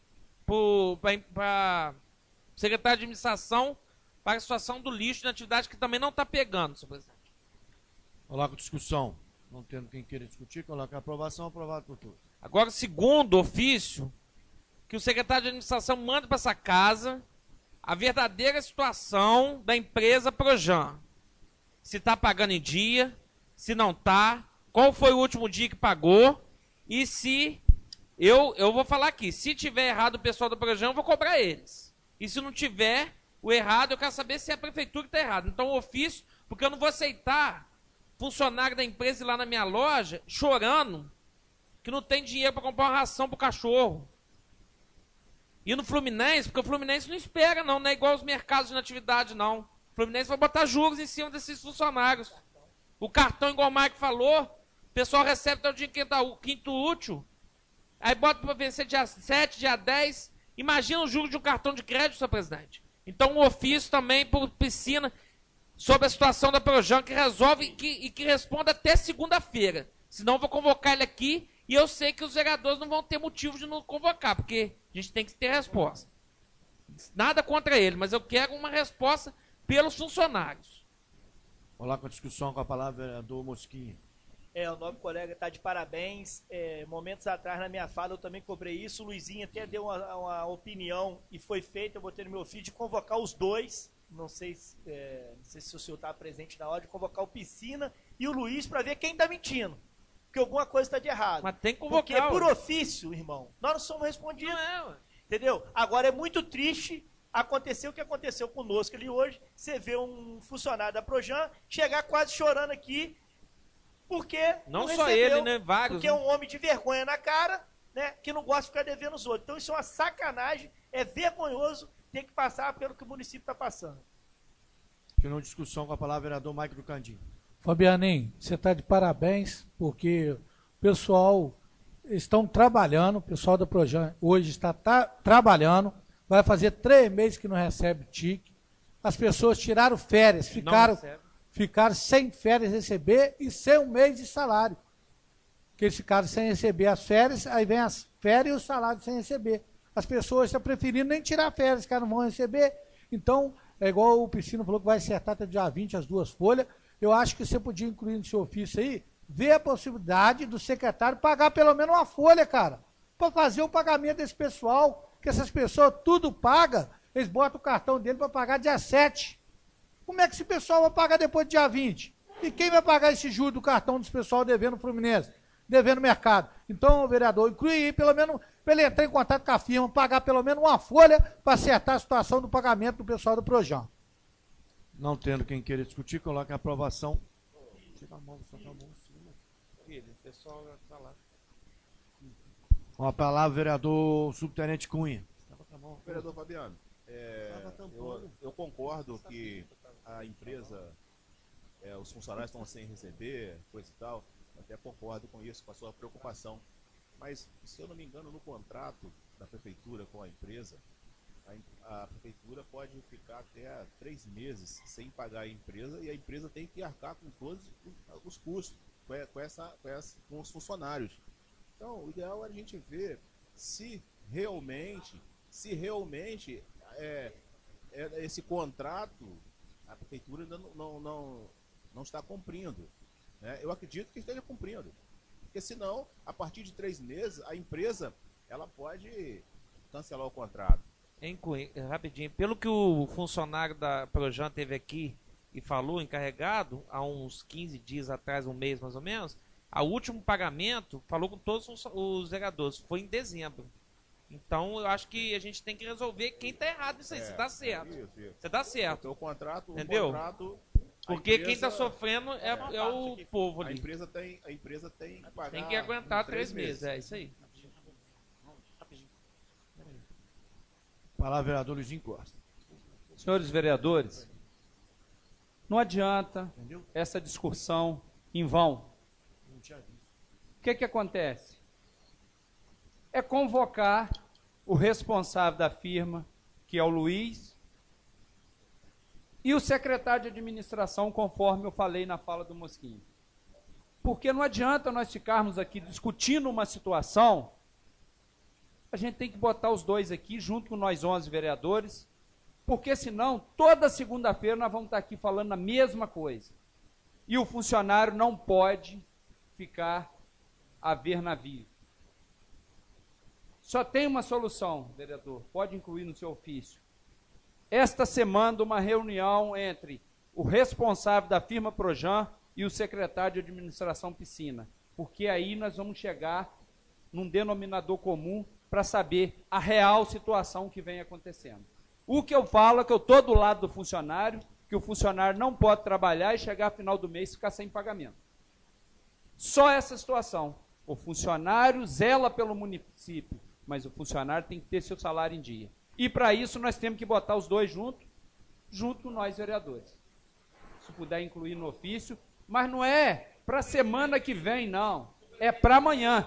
S12: para o secretário de administração, para a situação do lixo de Natividade, que também não está pegando, senhor presidente.
S9: Coloca discussão. Não tendo quem queira discutir, coloca a aprovação, aprovado por todos.
S12: Agora, o segundo ofício, que o secretário de administração manda para essa casa a verdadeira situação da empresa Projan. Se está pagando em dia, se não está, qual foi o último dia que pagou, e se, eu, eu vou falar aqui, se tiver errado o pessoal da Projan, eu vou cobrar eles. E se não tiver o errado, eu quero saber se é a prefeitura que está errada. Então, o ofício, porque eu não vou aceitar funcionário da empresa ir lá na minha loja chorando que não tem dinheiro para comprar uma ração para o cachorro. E no Fluminense, porque o Fluminense não espera, não, não é igual os mercados de Natividade, não. O Fluminense vai botar juros em cima desses funcionários. O cartão, igual o Mike falou, o pessoal recebe até o dia quinto, quinto útil, aí bota para vencer dia sete, dia dez. Imagina o juro de um cartão de crédito, senhor presidente. Então, um ofício também por piscina sobre a situação da Projan, que resolve e que, e que responda até segunda-feira. Senão eu vou convocar ele aqui e eu sei que os vereadores não vão ter motivo de não convocar, porque a gente tem que ter resposta. Nada contra ele, mas eu quero uma resposta pelos funcionários.
S9: Vamos lá com a discussão, com a palavra, vereador Mosquinha.
S3: É, o nobre colega está de parabéns. É, momentos atrás, na minha fala, eu também cobrei isso. O Luizinho até deu uma, uma opinião e foi feita. Eu botei no meu ofício de convocar os dois. Não sei, é, não sei se o senhor está presente na hora de convocar o Piscina e o Luiz para ver quem está mentindo. Porque alguma coisa está de errado.
S12: Mas tem que convocar.
S3: Porque por ofício, irmão, nós não somos respondidos. Não é, ué. Entendeu? Agora é muito triste acontecer o que aconteceu conosco ali hoje. Você vê um funcionário da Projan chegar quase chorando aqui, porque
S12: não,
S3: não
S12: só
S3: recebeu,
S12: ele, né? Vários.
S3: Porque é um homem de vergonha na cara, né? Que não gosta de ficar devendo os outros. Então isso é uma sacanagem, é vergonhoso ter que passar pelo que o município está passando.
S9: Continuando discussão com a palavra, vereador Mike do Candinho.
S7: Fabianinho, você está de parabéns, porque o pessoal estão trabalhando, o pessoal da Projan hoje está tá, trabalhando, vai fazer três meses que não recebe tique. As pessoas tiraram férias, ficaram, ficaram sem férias receber e sem um mês de salário. Porque eles ficaram sem receber as férias, aí vem as férias e o salário sem receber. As pessoas estão preferindo nem tirar férias, que não vão receber. Então, é igual o Piscino falou que vai acertar até dia vinte as duas folhas. Eu acho que você podia incluir no seu ofício aí, ver a possibilidade do secretário pagar pelo menos uma folha, cara, para fazer o pagamento desse pessoal, que essas pessoas tudo pagam, eles botam o cartão dele para pagar dia sete. Como é que esse pessoal vai pagar depois do dia vinte? E quem vai pagar esse juro do cartão desse pessoal devendo Fluminense, devendo mercado? Então, vereador, inclui aí pelo menos, para ele entrar em contato com a firma, pagar pelo menos uma folha para acertar a situação do pagamento do pessoal do Projan.
S9: Não tendo quem queira discutir, coloque a aprovação. Tira a mão, só a mão em cima.
S12: Filho, o pessoal vai falar.
S9: Com a palavra, vereador subtenente Cunha.
S11: Vereador Fabiano, é, eu, eu concordo que a empresa, é, os funcionários estão sem receber, coisa e tal, até concordo com isso, com a sua preocupação. Mas, se eu não me engano, no contrato da prefeitura com a empresa, a, a prefeitura pode ficar até três meses sem pagar a empresa e a empresa tem que arcar com todos os, os custos, com, com, essa, com, essa, com os funcionários. Então, o ideal é a gente ver se realmente, se realmente é, é, esse contrato a prefeitura ainda não, não, não, não está cumprindo. Né? Eu acredito que esteja cumprindo. Porque senão, a partir de três meses, a empresa ela pode cancelar o contrato.
S12: Hein, Cunha, rapidinho, pelo que o funcionário da Projan teve aqui e falou, encarregado, há uns quinze dias atrás, um mês mais ou menos, o último pagamento, falou com todos os, os vereadores, foi em dezembro. Então, eu acho que a gente tem que resolver quem está errado nisso aí. Você está certo. Você está certo.
S11: O contrato,
S12: entendeu?
S11: O contrato,
S12: porque
S11: empresa,
S12: quem está sofrendo é, é, é o povo ali.
S11: A empresa tem, a empresa tem que pagar.
S12: Tem que aguentar três meses. meses. É isso aí.
S9: Palavra, vereador Luizinho Costa.
S6: Senhores vereadores, não adianta essa discussão em vão. O que que acontece? É convocar o responsável da firma, que é o Luiz, e o secretário de administração, conforme eu falei na fala do Mosquinha. Porque não adianta nós ficarmos aqui discutindo uma situação, a gente tem que botar os dois aqui, junto com nós onze vereadores, porque senão, toda segunda-feira nós vamos estar aqui falando a mesma coisa. E o funcionário não pode ficar a ver navio. Só tem uma solução, vereador, pode incluir no seu ofício. Esta semana, uma reunião entre o responsável da firma Projan e o secretário de administração Piscina, porque aí nós vamos chegar num denominador comum para saber a real situação que vem acontecendo. O que eu falo é que eu estou do lado do funcionário, que o funcionário não pode trabalhar e chegar no final do mês e ficar sem pagamento. Só essa situação. O funcionário zela pelo município, mas o funcionário tem que ter seu salário em dia. E para isso nós temos que botar os dois juntos, junto com nós vereadores. Se puder incluir no ofício, mas não é para a semana que vem, não. É para amanhã.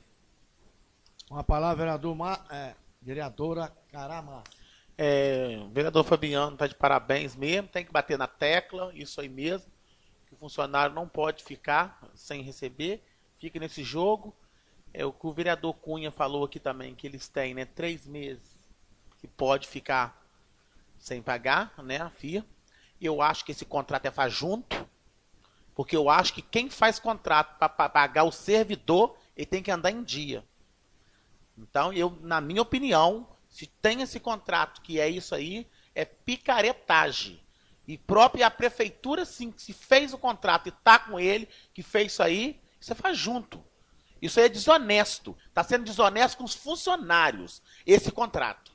S9: Uma palavra, vereador, Ma, é, vereadora Caramá.
S8: É, vereador Fabiano está de parabéns mesmo, tem que bater na tecla, isso aí mesmo, que o funcionário não pode ficar sem receber, fica nesse jogo. É o que o vereador Cunha falou aqui também, que eles têm, né, três meses que pode ficar sem pagar, né, a F I A. Eu acho que esse contrato é faz junto, porque eu acho que quem faz contrato para pagar o servidor, ele tem que andar em dia. Então, eu, na minha opinião, se tem esse contrato que é isso aí, é picaretagem. E própria a prefeitura, sim, que se fez o contrato e está com ele, que fez isso aí, você faz junto. Isso aí é desonesto. Está sendo desonesto com os funcionários, esse contrato.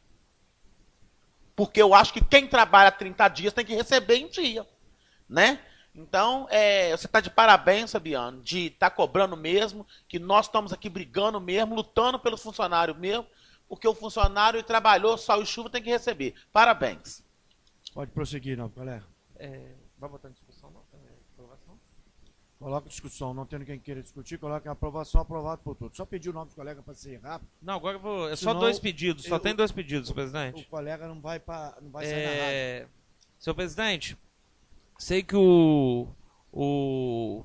S8: Porque eu acho que quem trabalha trinta dias tem que receber em dia. Né? Então, é, você está de parabéns, Fabiano, de estar tá cobrando mesmo, que nós estamos aqui brigando mesmo, lutando pelos funcionários mesmo, porque o funcionário trabalhou, sol e chuva, tem que receber. Parabéns.
S9: Pode prosseguir, não, colega.
S12: É, vai botar em discussão, não? É, aprovação?
S9: Coloca discussão, não tendo quem queira discutir, coloca a aprovação, aprovado por todos. Só pedir o nome do colega para ser rápido.
S12: Não, agora eu vou. É
S9: Senão,
S12: só dois pedidos, só
S9: eu,
S12: tem dois pedidos, presidente.
S9: O colega não vai, pra, não vai sair
S12: é,
S9: na rádio.
S12: Senhor presidente, sei que o, o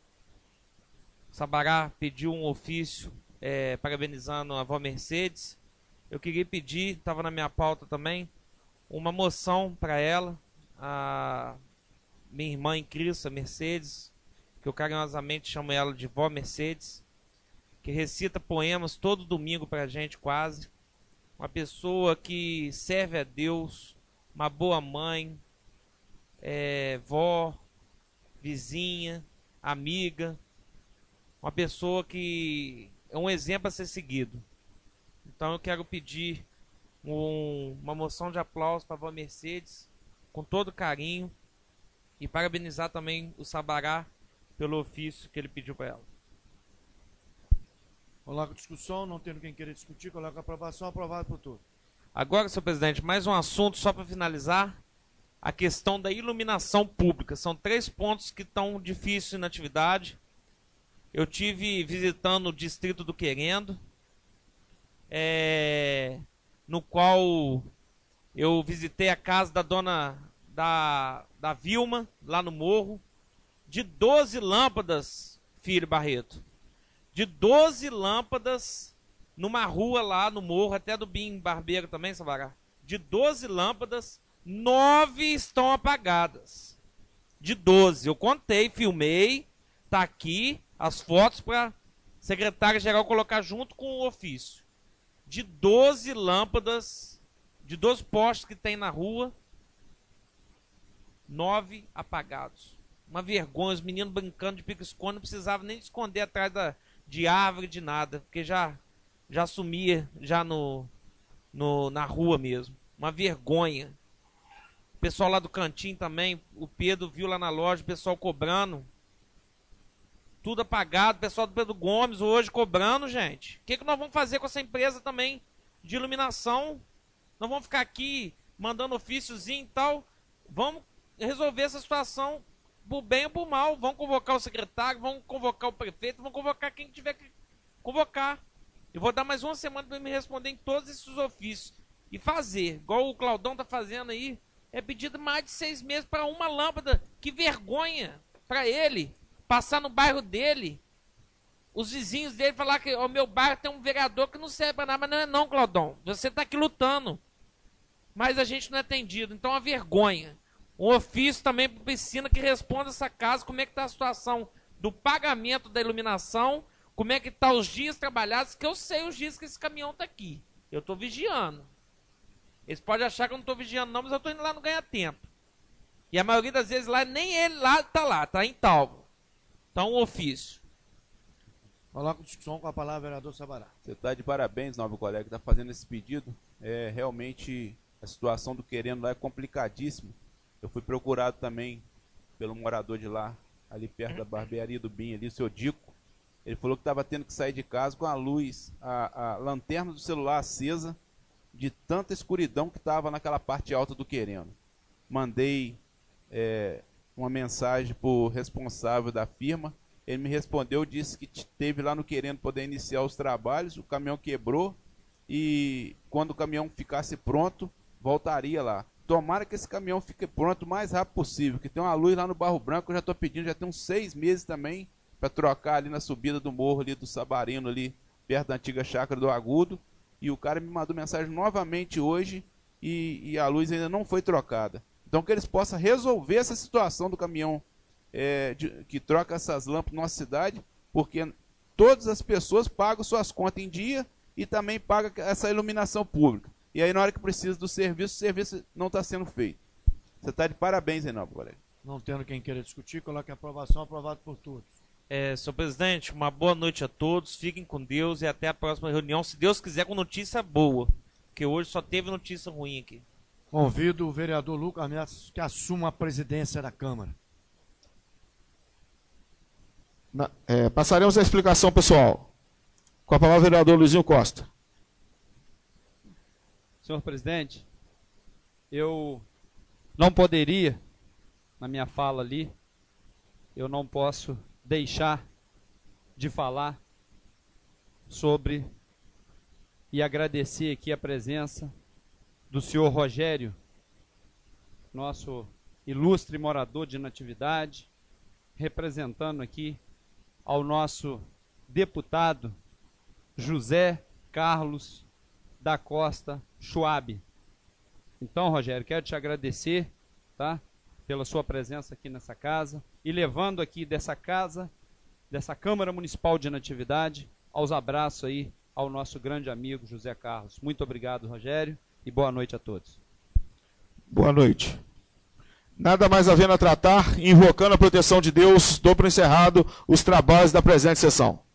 S12: Sabará pediu um ofício é, parabenizando a avó Mercedes. Eu queria pedir, estava na minha pauta também, uma moção para ela, a minha irmã em Cristo, a Mercedes, que eu carinhosamente chamo ela de vó Mercedes, que recita poemas todo domingo para a gente quase. Uma pessoa que serve a Deus, uma boa mãe, é, vó, vizinha, amiga, uma pessoa que é um exemplo a ser seguido. Então eu quero pedir um, uma moção de aplauso para a Vó Mercedes, com todo carinho, e parabenizar também o Sabará pelo ofício que ele pediu para ela.
S9: Coloca discussão, não tendo quem queira discutir, coloca aprovação, aprovado por todos.
S12: Agora, senhor presidente, mais um assunto só para finalizar, a questão da iluminação pública. São três pontos que estão difíceis na atividade. Eu tive visitando o distrito do Querendo, é, no qual eu visitei a casa da dona da, da Vilma, lá no morro, de doze lâmpadas, filho Barreto, de doze lâmpadas numa rua lá no morro, até do Bim Barbeiro também, Sabará, de doze lâmpadas, nove estão apagadas, de doze, eu contei, filmei, tá aqui as fotos para secretária-geral colocar junto com o ofício. De doze lâmpadas, de doze postes que tem na rua, nove apagados. Uma vergonha, os meninos brincando de pique-esconde, não precisava nem esconder atrás da, de árvore, de nada, porque já, já sumia já no, no, na rua mesmo. Uma vergonha. O pessoal lá do cantinho também, o Pedro viu lá na loja, o pessoal cobrando. Tudo apagado, o pessoal do Pedro Gomes hoje cobrando, gente. O que, que nós vamos fazer com essa empresa também de iluminação? Nós vamos ficar aqui mandando ofíciozinho e tal. Vamos resolver essa situação por bem ou por mal. Vamos convocar o secretário, vamos convocar o prefeito, vamos convocar quem tiver que convocar. Eu vou dar mais uma semana para me responder em todos esses ofícios. E fazer, igual o Claudão tá fazendo aí, é pedido mais de seis meses para uma lâmpada. Que vergonha para ele. Passar no bairro dele, os vizinhos dele falar que o meu bairro tem um vereador que não serve para nada, mas não é não, Claudão. Você está aqui lutando. Mas a gente não é atendido, então é uma vergonha. Um ofício também para a piscina que responda essa casa, como é que está a situação do pagamento da iluminação, como é que está os dias trabalhados, que eu sei os dias que esse caminhão está aqui. Eu estou vigiando. Eles podem achar que eu não estou vigiando não, mas eu estou indo lá no ganha tempo. E a maioria das vezes lá, nem ele lá está lá, está em Talvo. Então, o ofício.
S9: Coloca discussão com a palavra, vereador Sabará.
S5: Você está de parabéns, nobre colega, que está fazendo esse pedido. É, realmente, a situação do Querendo lá é complicadíssima. Eu fui procurado também pelo morador de lá, ali perto da barbearia do Bim, ali, o seu Dico. Ele falou que estava tendo que sair de casa com a luz, a, a lanterna do celular acesa, de tanta escuridão que estava naquela parte alta do Querendo. Mandei... É, uma mensagem para o responsável da firma, ele me respondeu, disse que teve lá no Querendo poder iniciar os trabalhos, o caminhão quebrou e quando o caminhão ficasse pronto, voltaria lá. Tomara que esse caminhão fique pronto o mais rápido possível, que tem uma luz lá no Barro Branco, eu já estou pedindo, já tem uns seis meses também, para trocar ali na subida do morro ali do Sabarino, ali perto da antiga chácara do Agudo, e o cara me mandou mensagem novamente hoje e, e a luz ainda não foi trocada. Então que eles possam resolver essa situação do caminhão é, de, que troca essas lâmpadas na nossa cidade, porque todas as pessoas pagam suas contas em dia e também pagam essa iluminação pública. E aí na hora que precisa do serviço, o serviço não está sendo feito. Você está de parabéns, Reinaldo, colega.
S9: Não tendo quem queira discutir, coloque a aprovação, aprovado por todos.
S12: É, senhor presidente, uma boa noite a todos, fiquem com Deus e até a próxima reunião, se Deus quiser, com notícia boa, porque hoje só teve notícia ruim aqui.
S9: Convido o vereador Lucas Neto que assuma a presidência da Câmara.
S1: Na, é, passaremos a explicação, pessoal. Com a palavra, o vereador Luizinho Costa.
S6: Senhor presidente, eu não poderia, na minha fala ali, eu não posso deixar de falar sobre e agradecer aqui a presença do senhor Rogério, nosso ilustre morador de Natividade, representando aqui ao nosso deputado José Carlos da Costa Schwab. Então, Rogério, quero te agradecer, tá, pela sua presença aqui nessa casa e levando aqui dessa casa, dessa Câmara Municipal de Natividade, aos abraços aí ao nosso grande amigo José Carlos. Muito obrigado, Rogério. E boa noite a todos.
S1: Boa noite. Nada mais havendo a tratar, invocando a proteção de Deus, dou por encerrado os trabalhos da presente sessão.